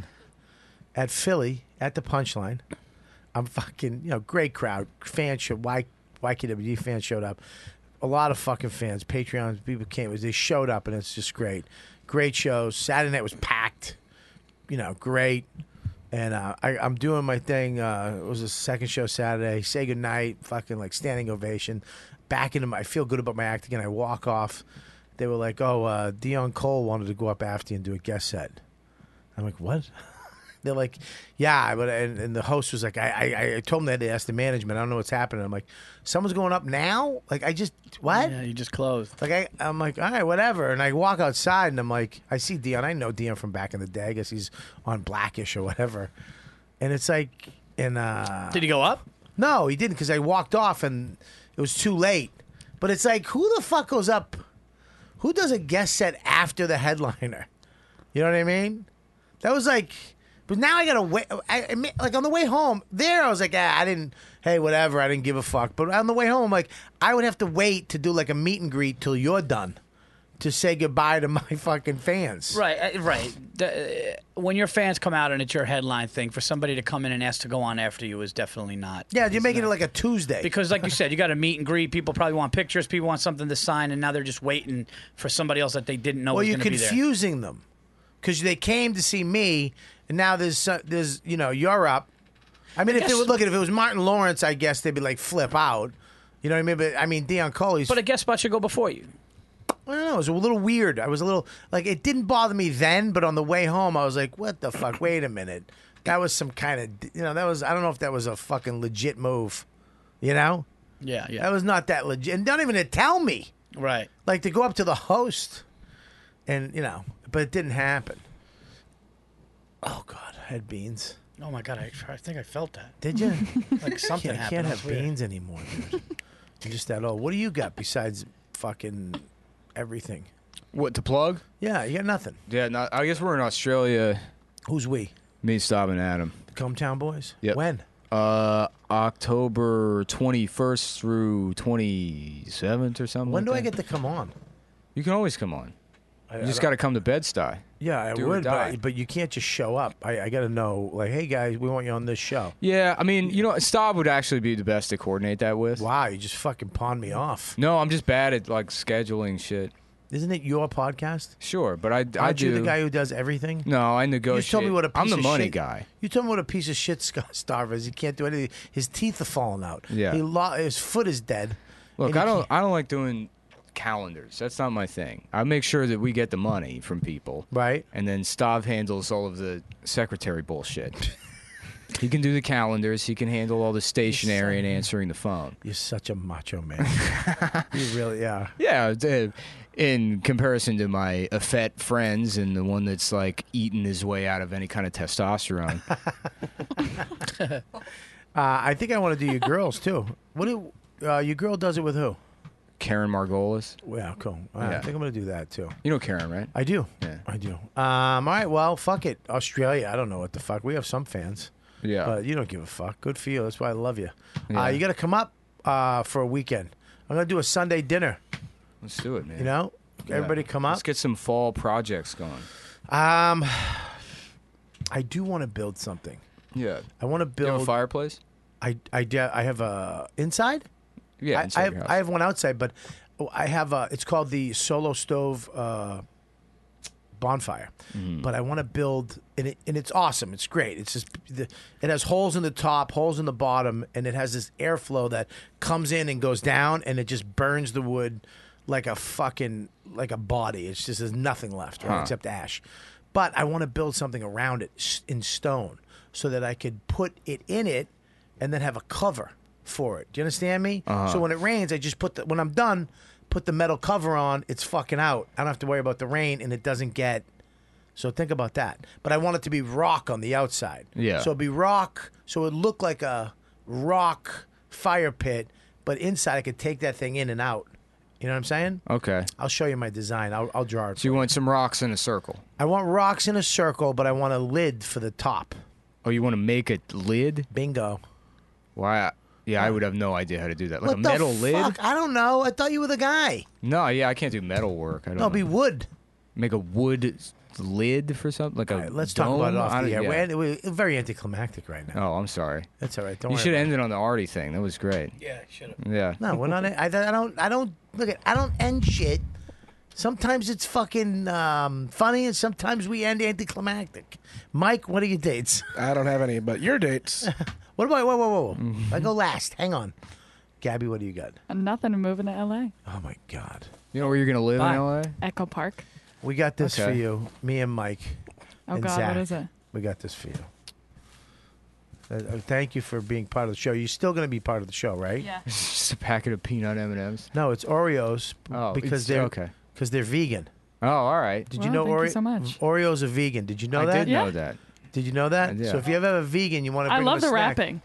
Philly at the Punchline. I'm great crowd. Fans showed YKWd fans showed up. A lot of fucking fans. Patreons, people came. They showed up, and it's just great. Great shows. Saturday night was packed. Great. And I'm doing my thing. It was a second show Saturday. Say goodnight. Fucking like standing ovation. Back into I feel good about my act again. I walk off. They were like, "Oh, Dion Cole wanted to go up after you and do a guest set." I'm like, "What?" They're like, "Yeah," but and the host was like, "I told them that they asked the management. I don't know what's happening." I'm like, "Someone's going up now?" Like what? Yeah, you just closed. Like I'm like, all right, whatever. And I walk outside and I'm like, I see Dion. I know Dion from back in the day. I guess he's on Blackish or whatever. And it's like, did he go up? No, he didn't because I walked off and it was too late. But it's like, who the fuck goes up? Who does a guest set after the headliner? You know what I mean? That was like. But now I gotta wait. Like on the way home, I was like, hey, whatever. I didn't give a fuck. But on the way home, like, I would have to wait to do like a meet and greet till you're done to say goodbye to my fucking fans. Right, right. When your fans come out and it's your headline thing, for somebody to come in and ask to go on after you is definitely not. Yeah, you're making it like a Tuesday. Because like you said, you got a meet and greet. People probably want pictures. People want something to sign, and now they're just waiting for somebody else that they didn't know was going to be there. Well, you're confusing them because they came to see me. And now there's you're up. I mean, if it was Martin Lawrence, I guess they'd be like flip out. You know what I mean? But I mean, Dion Cole. But a guest spot should go before you. I don't know. It was a little weird. I was a little like it didn't bother me then, but on the way home, I was like, "What the fuck? Wait a minute." That was some kind of that was I don't know if that was a fucking legit move. You know? Yeah, yeah. That was not that legit, and don't even to tell me. Right. Like to go up to the host, and but it didn't happen. Oh God, I had beans. Oh my God, I think I felt that. Did you? Like something happened. I can't have beans anymore, dude. I'm just that old. What do you got besides fucking everything? What to plug? Yeah, you got nothing. Yeah, I guess we're in Australia. Who's we? Me, Staub, and Adam. The Cometown Boys. Yep. When? October 21st through 27th or something. When like do I that. get to come on? You can always come on. You just got to come to Bed-Stuy. Yeah, I Do or would, die. but you can't just show up. I got to know, like, hey guys, we want you on this show. Yeah, I mean, Staub would actually be the best to coordinate that with. Wow, you just fucking pawned me off. No, I'm just bad at like scheduling shit. Isn't it your podcast? Sure, but I Aren't do. you the guy who does everything? No, I negotiate. You just told me what a piece I'm the of money shit, guy. You told me what a piece of shit Starver is. He can't do anything. His teeth are falling out. Yeah. His foot is dead. Look, And I don't like doing calendars. That's not my thing. I make sure that we get the money from people. Right. And then Stav handles all of the secretary bullshit. He can do the calendars. He can handle all the stationery and answering the phone. You're such a macho man. You really are. Yeah, in comparison to my effete friends and the one that's like eating his way out of any kind of testosterone. I think I want to do your girls too. What do your girl does it with who? Karen Margolis. Yeah, cool. Yeah. I think I'm going to do that too. You know Karen, right? I do. Yeah. I do. All right, well, fuck it. Australia, I don't know what the fuck. We have some fans. Yeah. But you don't give a fuck. Good for you. That's why I love you. Yeah. You got to come up for a weekend. I'm going to do a Sunday dinner. Let's do it, man. You know? Yeah. Everybody come up. Let's get some fall projects going. I do want to build something. Yeah. I want to build You have a fireplace? I have a inside. Yeah, inside your house. I have one outside, but I have it's called the Solo Stove bonfire. But I want to build, and it's awesome. It's great. It's just it has holes in the top, holes in the bottom, and it has this airflow that comes in and goes down, and it just burns the wood like a body. It's just there's nothing left, right, except ash. But I want to build something around it in stone so that I could put it in it and then have a cover for it. Do you understand me? So when it rains, I just when I'm done put the metal cover on, it's fucking out. I don't have to worry about the rain, and it doesn't get. So think about that. But I want it to be rock on the outside. Yeah. So it'd be rock. So it would look like a rock fire pit, but inside I could take that thing in and out. You know what I'm saying? Okay. I'll show you my design. I'll draw it. So you want some rocks in a circle? I want rocks in a circle, but I want a lid for the top. Oh, you want to make a lid? Bingo. Why? Yeah, I would have no idea how to do that. Like What a the metal lid? fuck? I don't know. I thought you were the guy. No, yeah, I can't do metal work. I don't No, it'd be know. wood. Make a wood lid for something? Like a Let's dome? talk about it off I the don't- air. yeah. We're very anticlimactic right now. Oh, I'm sorry. That's all right. Don't You worry should about end it on the Artie thing. That was great. Yeah, should have. Yeah. No, we're not. I don't look at. I don't end shit. Sometimes it's fucking funny, and sometimes we end anticlimactic. Mike, what are your dates? I don't have any, but your dates. What about? Whoa. I go last. Hang on, Gabby. What do you got? Nothing. I'm moving to L.A. Oh my God. You know where you're gonna live Bye. in LA? Echo Park. We got this Okay. for you, me and Mike. Oh, and God, Zach. what is it? We got this for you. Thank you for being part of the show. You're still going to be part of the show, right? Yeah. It's just a packet of peanut M&Ms. No, it's Oreos Oh, because it's- they're okay. because they're vegan. Oh, all right. Did you know thank you so much. Oreos are vegan? Did you know I that? did know that. Did you know that? Yeah. So if you ever have a vegan, you want to I bring love them the a snack. wrapping.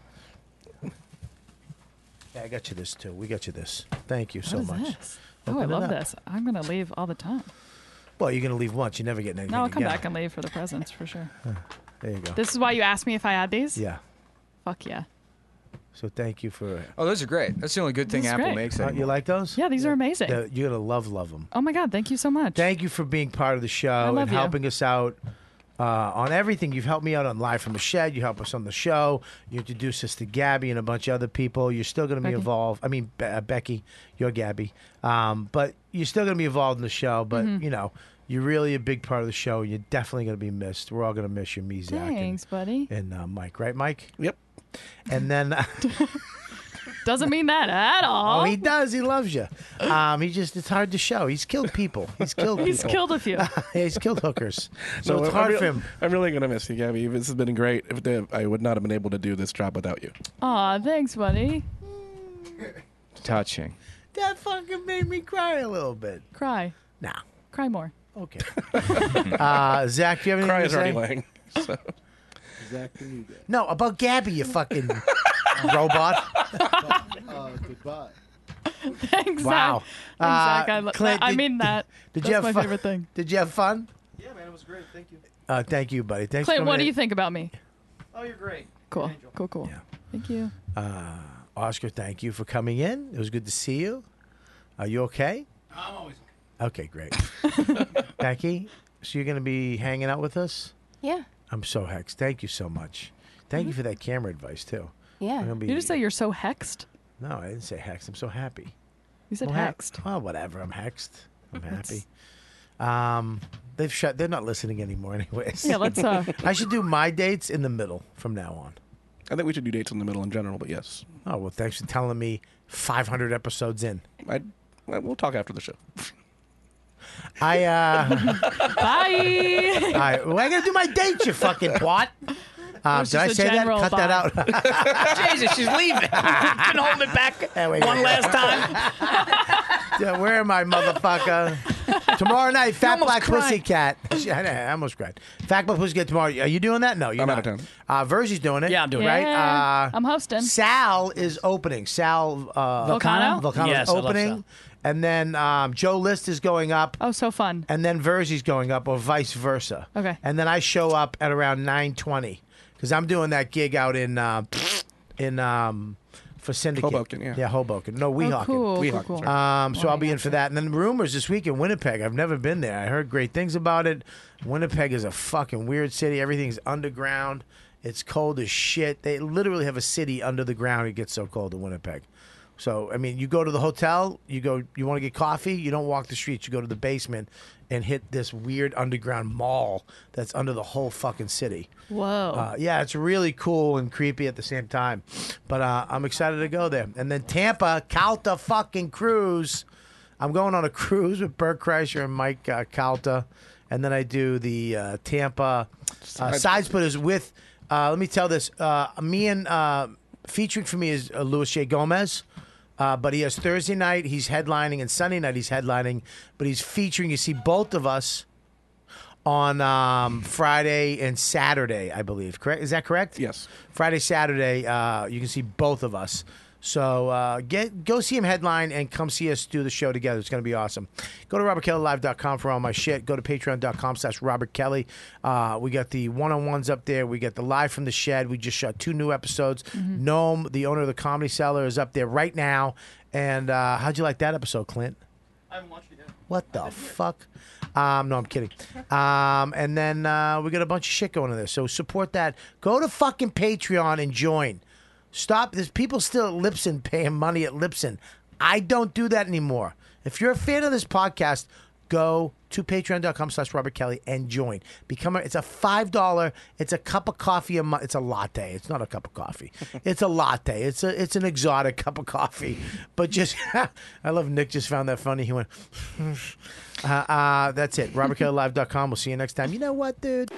Yeah, I got you this too. We got you this. Thank you What so is much. this? Oh, I Open it love up. this. I'm going to leave all the time. Well, you're going to leave once. You never get anything No, I'll come again. back and leave for the presents for sure. There you go. This is why you asked me if I had these? Yeah. Fuck yeah. So thank you for. Oh, those are great. That's the only good thing This is Apple great. makes. You anymore. like those? Yeah, these are amazing. You're going to love them. Oh my God, thank you so much. Thank you for being part of the show love and you. helping us out on everything. You've helped me out on Live from the Shed. You help us on the show. You introduced us to Gabby and a bunch of other people. You're still going to be Becky. involved. I mean, Becky, you're Gabby. But you're still going to be involved in the show. But, Mhm. you know, you're really a big part of the show. You're definitely going to be missed. We're all going to miss you, me, Zach, Thanks, buddy. and Mike. Right, Mike? Yep. And then... Doesn't mean that at all. Oh, he does. He loves you. It's hard to show. He's killed people. He's killed people. He's killed a few. He's killed hookers. So No, it's hard for him. I'm really gonna miss you, Gabby. This has been great. I would not have been able to do this job without you. Aw, thanks, buddy. Touching. That fucking made me cry a little bit. Cry. Nah. Cry more. Okay. Zach, do you have anything Cry to is say? already laying. So. Zach, what do you get? No, about Gabby, you fucking robot. Goodbye. Thanks, Wow. Zach. Thanks, Zach. Clint, I did- mean that. Did That's you have my fun? favorite thing. Did you have fun? Yeah, man, it was great. Thank you. Thank you, buddy. Thanks Clint, for what coming do you in. think about me? Oh, you're great. Cool. Cool. Thank you. Oscar, thank you for coming in. It was good to see you. Are you okay? I'm always Okay, great. Becky, so you're going to be hanging out with us? Yeah. I'm so hexed. Thank you so much. Thank you for that camera advice, too. Yeah. I'm gonna be- You just say you're so hexed? No, I didn't say hexed. I'm so happy. You said I'm hexed. Oh, whatever. I'm hexed. I'm happy. They're not listening anymore, anyways. Yeah, let's, I should do my dates in the middle from now on. I think we should do dates in the middle in general, but yes. Oh well, thanks for telling me. 500 episodes in. We'll talk after the show. Bye. Bye. All right. Well, I gotta do my dates, you fucking twat. was Did I just a say that? general Cut that out. Jesus, she's leaving. Been holding it back one last time. Yeah, where am I, motherfucker? Tomorrow night, Fat almost Black cried. Pussycat. I almost cried. Fat Black Pussycat tomorrow. Are you doing that? No, you're I'm not. out of town. Verzi's doing it. Yeah, I'm doing it. right? Yeah, I'm hosting. Sal is opening. Sal Volcano? Volcano's Yes, I love opening. Sal. And then Joe List is going up. Oh, so fun. And then Verzi's going up, or vice versa. Okay. And then I show up at around 9:20 because I'm doing that gig out for Syndicate. Hoboken, yeah. Yeah, Hoboken. No, Weehawken. cool, Weehawken, cool. So I'll be in for that. And then rumors this week in Winnipeg. I've never been there. I heard great things about it. Winnipeg is a fucking weird city. Everything's underground. It's cold as shit. They literally have a city under the ground. It gets so cold in Winnipeg. So, I mean, you go to the hotel, you want to get coffee, you don't walk the streets, you go to the basement and hit this weird underground mall that's under the whole fucking city. Whoa. Yeah, it's really cool and creepy at the same time. But I'm excited to go there. And then Tampa, Calta fucking cruise. I'm going on a cruise with Bert Kreischer and Mike Calta. And then I do the Tampa Side Splitters with, let me tell this, featuring for me is Louis J. Gomez. But he has Thursday night, he's headlining, and Sunday night he's headlining. But he's featuring, you see both of us on Friday and Saturday, I believe. Correct? Is that correct? Yes. Friday, Saturday, you can see both of us. So go see him headline and come see us do the show together. It's going to be awesome. Go to robertkellylive.com for all my shit. Go to patreon.com/robertkelly. We got the one-on-ones up there. We got the live from the shed. We just shot 2 new episodes. Noam, the owner of the Comedy Cellar, is up there right now. And how'd you like that episode, Clint? I haven't watched it yet. What the fuck? No, I'm kidding. And then we got a bunch of shit going on there. So support that. Go to fucking Patreon and join. Stop. There's people still at Libsyn paying money at Libsyn. I don't do that anymore. If you're a fan of this podcast, go to patreon.com/RobertKelly and join. It's a $5. It's a cup of coffee a month. It's a latte. It's not a cup of coffee. It's a latte. It's an exotic cup of coffee. But just, I love Nick just found that funny. He went, that's it. RobertKellyLive.com. We'll see you next time. You know what, dude?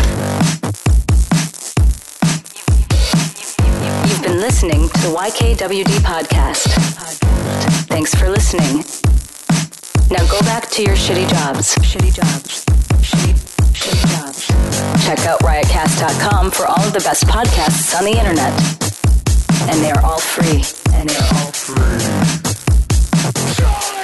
You've been listening to the YKWD podcast. Thanks for listening. Now go back to your shitty jobs. Shitty jobs. Shitty jobs. Check out riotcast.com for all of the best podcasts on the internet. And they are all free.